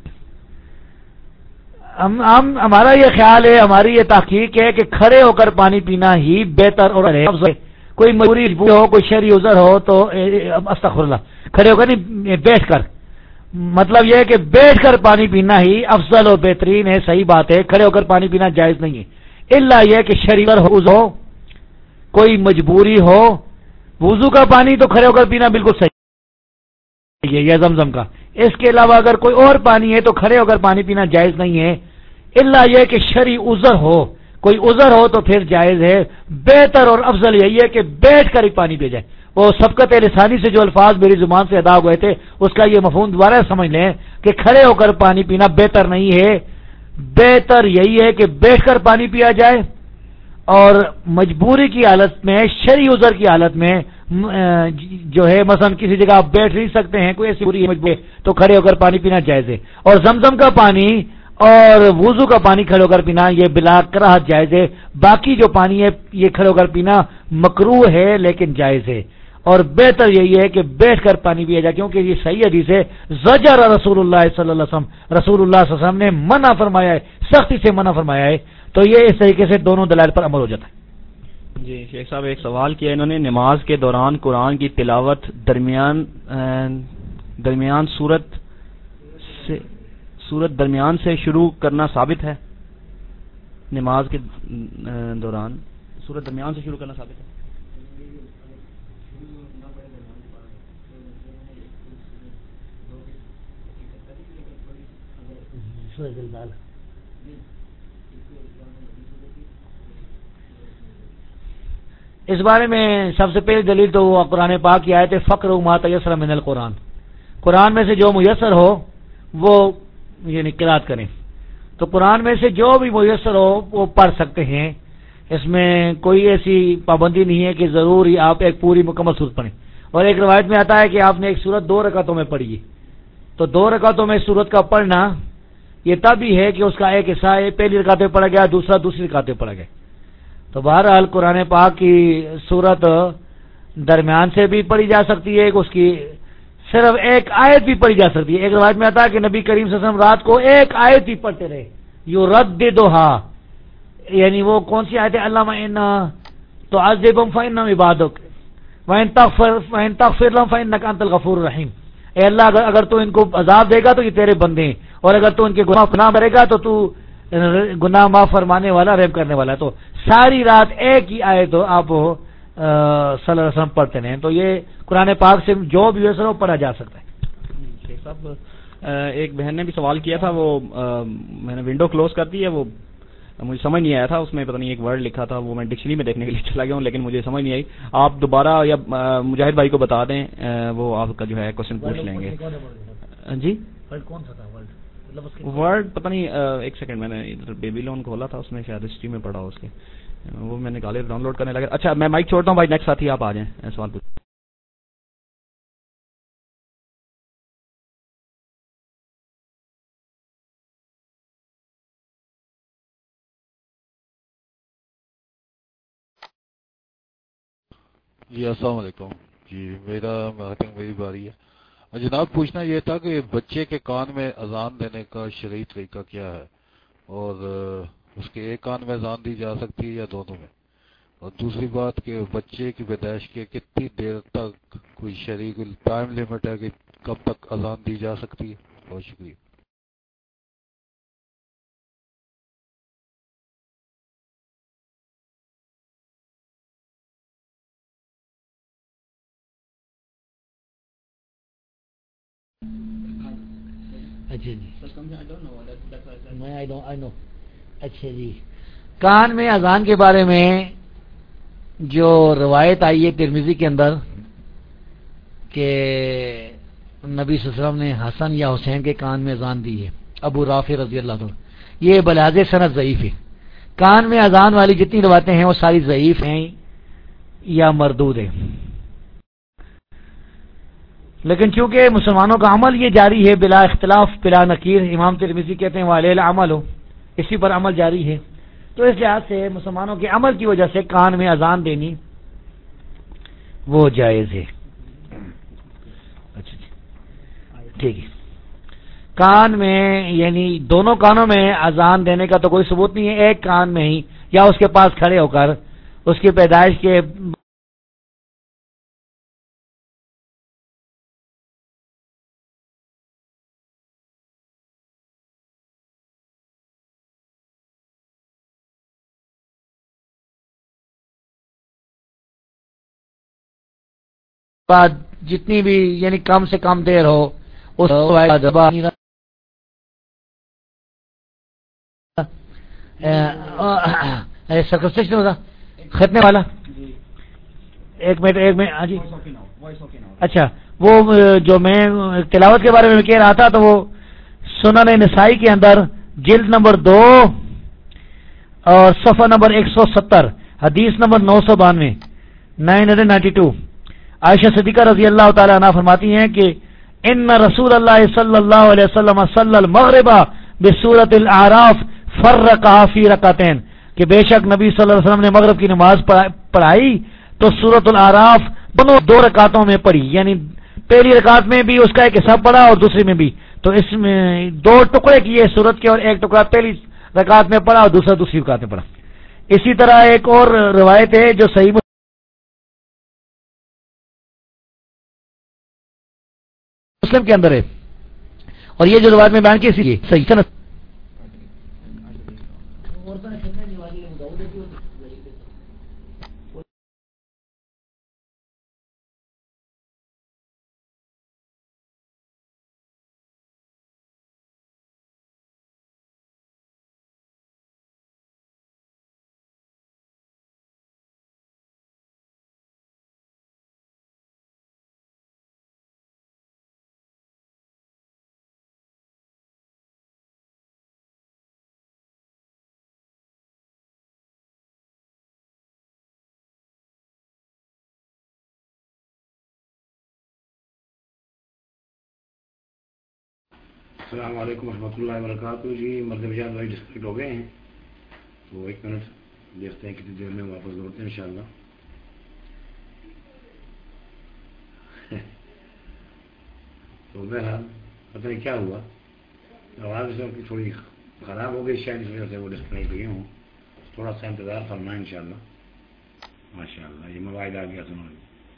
ہمارا یہ خیال ہے، ہماری یہ تحقیق ہے کہ کھڑے ہو کر پانی پینا ہی بہتر اور افضل ہے. کوئی مجبوری ہو، کوئی شرعی عذر ہو تو استغفر اللہ، کھڑے ہو کر نہیں، بیٹھ کر، مطلب یہ ہے کہ بیٹھ کر پانی پینا ہی افضل اور بہترین ہے. صحیح بات ہے، کھڑے ہو کر پانی پینا جائز نہیں ہے، الا یہ کہ شرعی عذر ہو، کوئی مجبوری ہو. وضو کا پانی تو کھڑے ہو کر پینا بالکل صحیح ہے، یہ زمزم کا. اس کے علاوہ اگر کوئی اور پانی ہے تو کھڑے ہو کر پانی پینا جائز نہیں ہے، الا یہ کہ شرعی عذر ہو. کوئی عذر ہو تو پھر جائز ہے. بہتر اور افضل یہی ہے کہ بیٹھ کر ہی پانی پی جائے. وہ سبقت لسانی سے جو الفاظ میری زبان سے ادا ہوئے تھے اس کا یہ مفہوم دوبارہ سمجھ لیں کہ کھڑے ہو کر پانی پینا بہتر نہیں ہے. بہتر یہی ہے کہ بیٹھ کر پانی پیا جائے، اور مجبوری کی حالت میں، شرعی عذر کی حالت میں جو ہے مثلا کسی جگہ آپ بیٹھ نہیں سکتے ہیں، کوئی ایسی بری مجبوری تو کھڑے ہو کر پانی پینا جائز ہے. اور زمزم کا پانی اور وضو کا پانی کھڑے ہو کر پینا یہ بلا کراہت جائز ہے. باقی جو پانی ہے یہ کھڑے ہو کر پینا مکروہ ہے لیکن جائز ہے. اور بہتر یہی ہے کہ بیٹھ کر پانی پیا جائے، کیونکہ یہ صحیح حدیث ہے. زجر رسول اللہ صلی اللہ علیہ وسلم، رسول اللہ صلی اللہ علیہ وسلم نے منع فرمایا ہے، سختی سے منع فرمایا ہے. تو یہ اس طریقے سے دونوں دلائل پر عمل ہو جاتا ہے. جی شیخ صاحب ایک سوال کیا انہوں نے، نماز کے دوران قرآن کی تلاوت درمیان سورت درمیان سے شروع کرنا ثابت ہے؟ نماز کے دوران سورت درمیان سے شروع کرنا ثابت ہے؟ اس بارے میں سب سے پہلی دلیل تو وہ قرآن پاک کی آیت ہے فقرؤ ما تیسر من القرآن. قرآن میں سے جو میسر ہو وہ یعنی قرات کریں. تو قرآن میں سے جو بھی میسر ہو وہ پڑھ سکتے ہیں. اس میں کوئی ایسی پابندی نہیں ہے کہ ضرور ہی آپ ایک پوری مکمل سورت پڑھیں. اور ایک روایت میں آتا ہے کہ آپ نے ایک سورت 2 رکعتوں میں پڑھی ہے، تو 2 رکعتوں میں سورت کا پڑھنا یہ تب ہی ہے کہ اس کا ایک حصہ پہلی رکعت میں پڑھا گیا، دوسرا دوسری رکعت میں پڑھا گیا. تو بہرحال قرآن پاک کی سورت درمیان سے بھی پڑھی جا سکتی ہے، اس کی صرف ایک آیت بھی پڑھی جا سکتی ہے. ایک روایت میں آتا ہے کہ نبی کریم صلی اللہ علیہ وسلم رات کو ایک آیت ہی پڑھتے رہے، یرددھا، یعنی وہ کون سی آیت ہے؟ اللہم ان تعذبہم فانہم عبادک وان تغفر لهم فانک انت الغفور الرحیم. اے اللہ اگر تو ان کو عذاب دے گا تو یہ تیرے بندے ہیں، اور اگر تو ان کے گناہ نہ بھرے گا تو تو گناہ معاف فرمانے والا، رحم کرنے والا. تو ساری رات ایک ہی آیت آپ صلی اللہ علیہ وسلم پڑھتے ہیں. تو یہ قرآن پاک سے جو بھی ہے سر وہ پڑھا جا سکتا ہے. شیخ صاحب ایک بہن نے بھی سوال کیا تھا، وہ میں نے ونڈو کلوز کر دی ہے، وہ مجھے سمجھ نہیں آیا تھا، اس میں پتہ نہیں ایک ورڈ لکھا تھا، وہ میں ڈکشنری میں دیکھنے کے لیے چلا گیا ہوں لیکن مجھے سمجھ نہیں آئی. آپ دوبارہ یا مجاہد بھائی کو بتا دیں، وہ آپ کا جو ہے کوشچن پوچھ لیں گے. جی کون سا تھا ورڈ پتہ نہیں، ایک سیکنڈ، میں نے ادھر بیبی لون کھولا تھا، اس میں شاید ہسٹری میں پڑھا اس کے، وہ میں نکالے ڈاؤن لوڈ کرنے لگا. اچھا میں مائک چھوڑتا ہوں بھائی، نیکسٹ ساتھی آپ آ جائیں سوال پوچھ. جی السلام علیکم. جی میری باری ہے. جناب پوچھنا یہ تھا کہ بچے کے کان میں اذان دینے کا شرعی طریقہ کیا ہے، اور اس کے ایک کان میں اذان دی جا سکتی ہے یا دونوں میں؟ اور دوسری بات کہ بچے کی پیدائش کے کتنی دیر تک کوئی شرعی ٹائم لمٹ ہے کہ کب تک اذان دی جا سکتی ہے؟ بہت شکریہ. اچھا جی اچھا جی، کان میں اذان کے بارے میں جو روایت آئی ہے ترمذی کے اندر کہ نبی صلی اللہ علیہ وسلم نے حسن یا حسین کے کان میں اذان دی ہے، ابو رافع رضی اللہ عنہ، یہ بلحاظ سند ضعیف ہے. کان میں اذان والی جتنی روایتیں ہیں وہ ساری ضعیف ہیں یا مردود ہیں. لیکن چونکہ مسلمانوں کا عمل یہ جاری ہے بلا اختلاف بلا نکیر، امام ترمذی کہتے ہیں وعلیہ العمل، اسی پر عمل جاری ہے، تو اس لحاظ سے مسلمانوں کے عمل کی وجہ سے کان میں اذان دینی وہ جائز ہے. اچھا جی ٹھیک ہے. کان میں یعنی دونوں کانوں میں اذان دینے کا تو کوئی ثبوت نہیں ہے، ایک کان میں ہی یا اس کے پاس کھڑے ہو کر اس کی پیدائش کے بعد جتنی بھی یعنی کم سے کم دیر ہو اس ختنے والا. ایک منٹ ہاں جی. اچھا وہ جو میں تلاوت کے بارے میں کہہ رہا تھا تو وہ سنن نسائی کے اندر جلد نمبر 2 اور صفحہ نمبر 170 حدیث نمبر 992 992 عائشہ صدیقہ رضی اللہ تعالی عنہ فرماتی ہیں کہ ان رسول اللہ صلی اللہ علیہ وسلم صلی المغرب بسورۃ الاعراف فرقها فی رکعتین، کہ بے شک نبی صلی اللہ علیہ وسلم نے مغرب کی نماز پڑھائی تو سورۃ الاعراف دونوں 2 رکعتوں میں پڑھی، یعنی پہلی رکعت میں بھی اس کا ایک حصہ پڑھا اور دوسری میں بھی، تو اس میں 2 ٹکڑے کیے سورت کے، اور ایک ٹکڑا پہلی رکعت میں پڑھا اور دوسرا دوسری رکعت میں پڑھا. اسی طرح ایک اور روایت ہے جو صحیح مسلم کے اندر ہے، اور یہ جو روایت میں بیان کی صحیح سند السلام علیکم ورحمۃ اللہ وبرکاتہ. جی مرد مجاز بھائی ڈسکنیکٹ ہو گئے ہیں تو 1 منٹ دیکھتے ہیں کتنی دیر میں واپس لوٹتے ہیں انشاءاللہ. تو بہرحال پتہ نہیں کیا ہوا, آواز کی تھوڑی خراب ہو گئی شاید, اس وجہ سے وہ ڈسکنیکٹ ہوئے ہوں. تھوڑا سا انتظار فرمائیں انشاءاللہ. ماشاء اللہ یہ موبائل آ گیا سنو.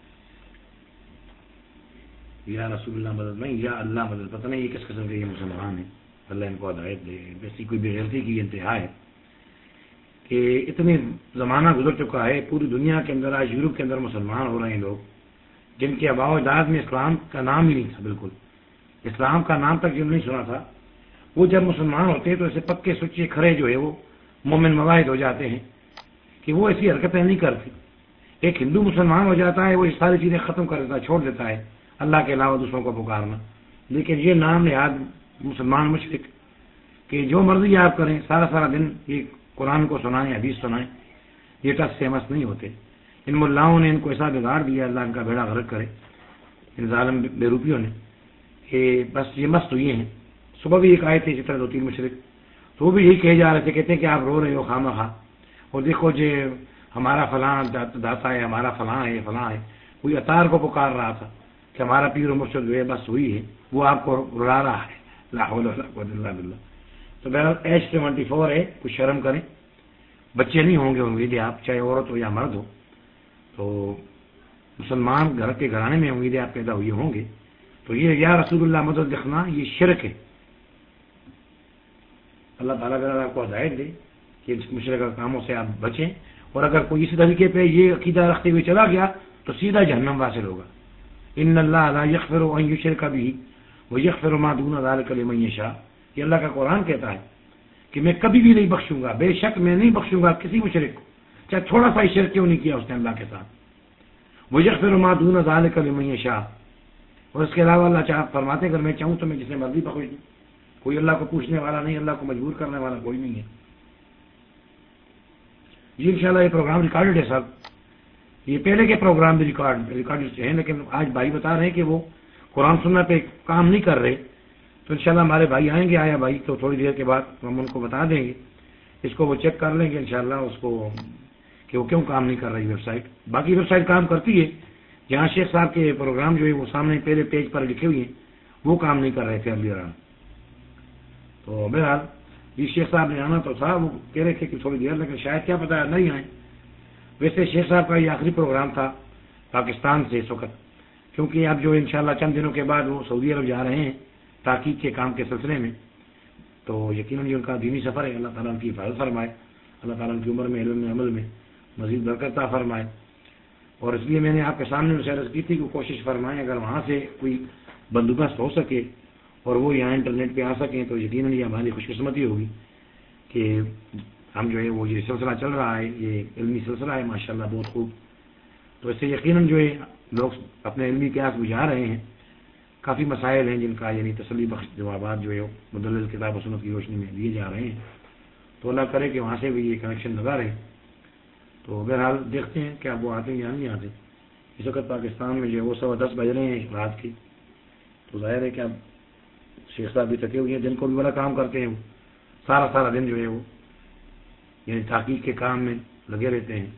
یا رسول اللہ مدد نہیں, یا اللہ مدد. پتہ نہیں یہ کس قسم کے یہ مسلمان ہیں, اللہ ان کو ہدایت دے. ویسی کوئی بے غیرتی کی انتہا ہے کہ اتنے زمانہ گزر چکا ہے پوری دنیا کے اندر. آج یورپ کے اندر مسلمان ہو رہے ہیں لوگ جن کے آباء و اجداد میں اسلام کا نام ہی نہیں تھا, بالکل اسلام کا نام تک جن نہیں سنا تھا. وہ جب مسلمان ہوتے ہیں تو ایسے پکے سچے کھڑے جو ہے وہ مومن مواحد ہو جاتے ہیں کہ وہ ایسی حرکتیں نہیں کرتے. ایک ہندو مسلمان ہو جاتا ہے, وہ یہ ساری چیزیں ختم کر دیتا ہے, چھوڑ دیتا ہے اللہ کے علاوہ دوسروں کو پکارنا. لیکن یہ نام نہاد مسلمان مشرک کہ جو مرضی آپ کریں, سارا دن یہ قرآن کو سنائیں, حدیث سنائیں, یہ ٹس سے مست نہیں ہوتے. ان ملاؤں نے ان کو ایسا بگاڑ دیا, اللہ ان کا بیڑا غرق کرے, ان ظالم بے روپیوں نے, کہ بس یہ مست ہوئے ہیں. صبح بھی ایک آئے تھے اسی طرح 2-3 مشرک, تو وہ بھی یہی کہے جا رہے تھے, کہتے ہیں کہ آپ رو رہے ہو خواہ مخواہ, اور دیکھو جی ہمارا فلاں داتا ہے, ہمارا فلاں ہے, فلاں ہے. کوئی اطار کو پکار رہا تھا کہ ہمارا پیر و مرشد جو ہے بس وہی ہے, وہ آپ کو رلا رہا ہے. لا حول ولا قوت الا باللہ. تو بہرحال ایج 74 ہے, کچھ شرم کریں. بچے نہیں ہوں گے امید ہے آپ, چاہے عورت ہو یا مرد ہو, تو مسلمان گھر کے گھرانے میں امید ہے آپ پیدا ہوئے ہوں گے. تو یہ یا رسول اللہ مدد لکھنا یہ شرک ہے. اللہ تعالیٰ آپ کو ہدایت دے کہ اس مشرکہ کاموں سے آپ بچیں. اور اگر کوئی اسی طریقے پہ یہ عقیدہ رکھتے ہوئے چلا گیا تو سیدھا جہنم واصل ہوگا. ان اللہ لا یغفر ان یشرک بہ ویغفر ما دون ذلک لمن یشاء. یہ اللہ کا قرآن کہتا ہے کہ میں کبھی بھی نہیں بخشوں گا, بے شک میں نہیں بخشوں گا کسی مشرک کو, چاہے تھوڑا سا شرک کیوں نہیں کیا اس نے اللہ کے ساتھ. ویغفر ما دون ذلک لمن یشاء. اور اس کے علاوہ اللہ چاہے فرماتے اگر میں چاہوں تو میں جسے مرضی بخش دوں. کوئی اللہ کو پوچھنے والا نہیں, اللہ کو مجبور کرنے والا کوئی نہیں ہے. جی انشاءاللہ یہ پروگرام ریکارڈڈ ہے صاحب, یہ پہلے کے پروگرام بھی ریکارڈڈ ہیں, لیکن آج بھائی بتا رہے ہیں کہ وہ قرآن سننا پہ کام نہیں کر رہے. تو انشاءاللہ ہمارے بھائی آئیں گے, آیا بھائی تو تھوڑی دیر کے بعد ہم ان کو بتا دیں گے, اس کو وہ چیک کر لیں گے انشاءاللہ اس کو کہ وہ کیوں کام نہیں کر رہی ویب سائٹ. باقی ویب سائٹ کام کرتی ہے, جہاں شیخ صاحب کے پروگرام جو ہے وہ سامنے پہلے پیج پر لکھے ہوئے ہیں وہ کام نہیں کر رہے تھے ابھی رہا. تو بہرحال یہ شیخ صاحب نے آنا تو تھا, وہ کہہ رہے تھے کہ تھوڑی دیر, لیکن شاید کیا پتا نہیں آئیں. ویسے شیخ صاحب کا یہ آخری پروگرام تھا پاکستان سے اس وقت, کیونکہ اب جو انشاءاللہ چند دنوں کے بعد وہ سعودی عرب جا رہے ہیں تحقیق کے کام کے سلسلے میں. تو یقیناً یہ ان کا دینی سفر ہے, اللہ تعالیٰ ان کی حفاظت فرمائے, اللہ تعالیٰ ان کی عمر میں علم میں عمل میں مزید برکت عطا فرمائے. اور اس لیے میں نے آپ کے سامنے اسے عرض کی تھی کہ کوشش فرمائیں اگر وہاں سے کوئی بندوبست ہو سکے اور وہ یہاں انٹرنیٹ پہ آ سکیں تو یقیناً یہ ہماری خوش قسمتی ہوگی کہ ہم جو ہے وہ یہ سلسلہ چل رہا ہے, یہ علمی سلسلہ ہے ماشاءاللہ بہت خوب. تو اس سے یقیناً جو ہے لوگ اپنے علمی پیاس بجھا رہے ہیں. کافی مسائل ہیں جن کا یعنی تسلی بخش جوابات جو ہے مدلل کتاب و سنت کی روشنی میں دیے جا رہے ہیں. تو اللہ کرے کہ وہاں سے بھی یہ کنیکشن لگا رہے. تو بہرحال دیکھتے ہیں کہ اب وہ آتے ہیں یا نہیں آتے. اس وقت پاکستان میں جو ہے وہ 10:15 بج رہے ہیں رات کی. تو ظاہر ہے کہ اب شیخ صاحب بھی تھکے ہوئے ہیں, دن کو بھی بڑا کام کرتے ہیں, وہ سارا دن جو ہے وہ یعنی تحقیق کے کام میں لگے رہتے ہیں.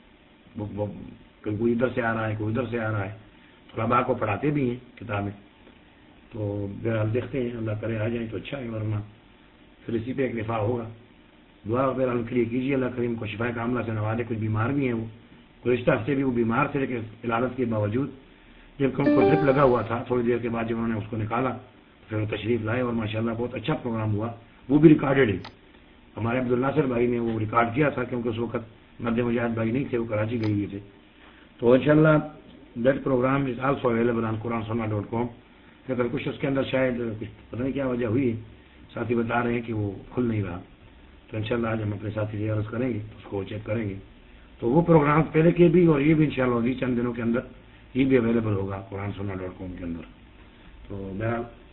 کوئی ادھر سے آ رہا ہے, کوئی ادھر سے آ رہا ہے. طلباء کو پڑھاتے بھی ہیں کتابیں. تو بہرحال دیکھتے ہیں, اللہ کرے آ جائیں تو اچھا ہے, ورنہ پھر اسی پہ ایک دفاع ہوگا. دعا بہرحال کے لیے کیجیے, اللہ کریم کو شفا کاملہ سے نوازے. کچھ بیمار بھی ہیں, وہ گزشتہ ہفتے بھی وہ بیمار تھے, لیکن علاجت کے باوجود جب ان کو ڈرپ لگا ہوا تھا تھوڑی دیر کے بعد جب انہوں نے اس کو نکالا پھر وہ تشریف لائے اور ماشاءاللہ بہت اچھا پروگرام ہوا. وہ بھی ریکارڈڈ ہے. ہمارے عبدالناصر بھائی نے وہ ریکارڈ کیا تھا کیونکہ اس وقت مرد مجاہد بھائی نہیں تھے, وہ کراچی گئے ہوئے تھے. تو انشاءاللہ that program is also available on QuranSunnah.com. لیکن کچھ اس کے اندر شاید کچھ پتہ نہیں کیا وجہ ہوئی, ساتھی بتا رہے ہیں کہ وہ کھل نہیں رہا. تو انشاءاللہ آج ہم اپنے ساتھی سے عرض کریں گے, اس کو چیک کریں گے. تو وہ پروگرام پہلے کے بھی اور یہ بھی انشاءاللہ چند دنوں کے اندر یہ بھی اویلیبل ہوگا QuranSunnah.com کے اندر. تو بہرحال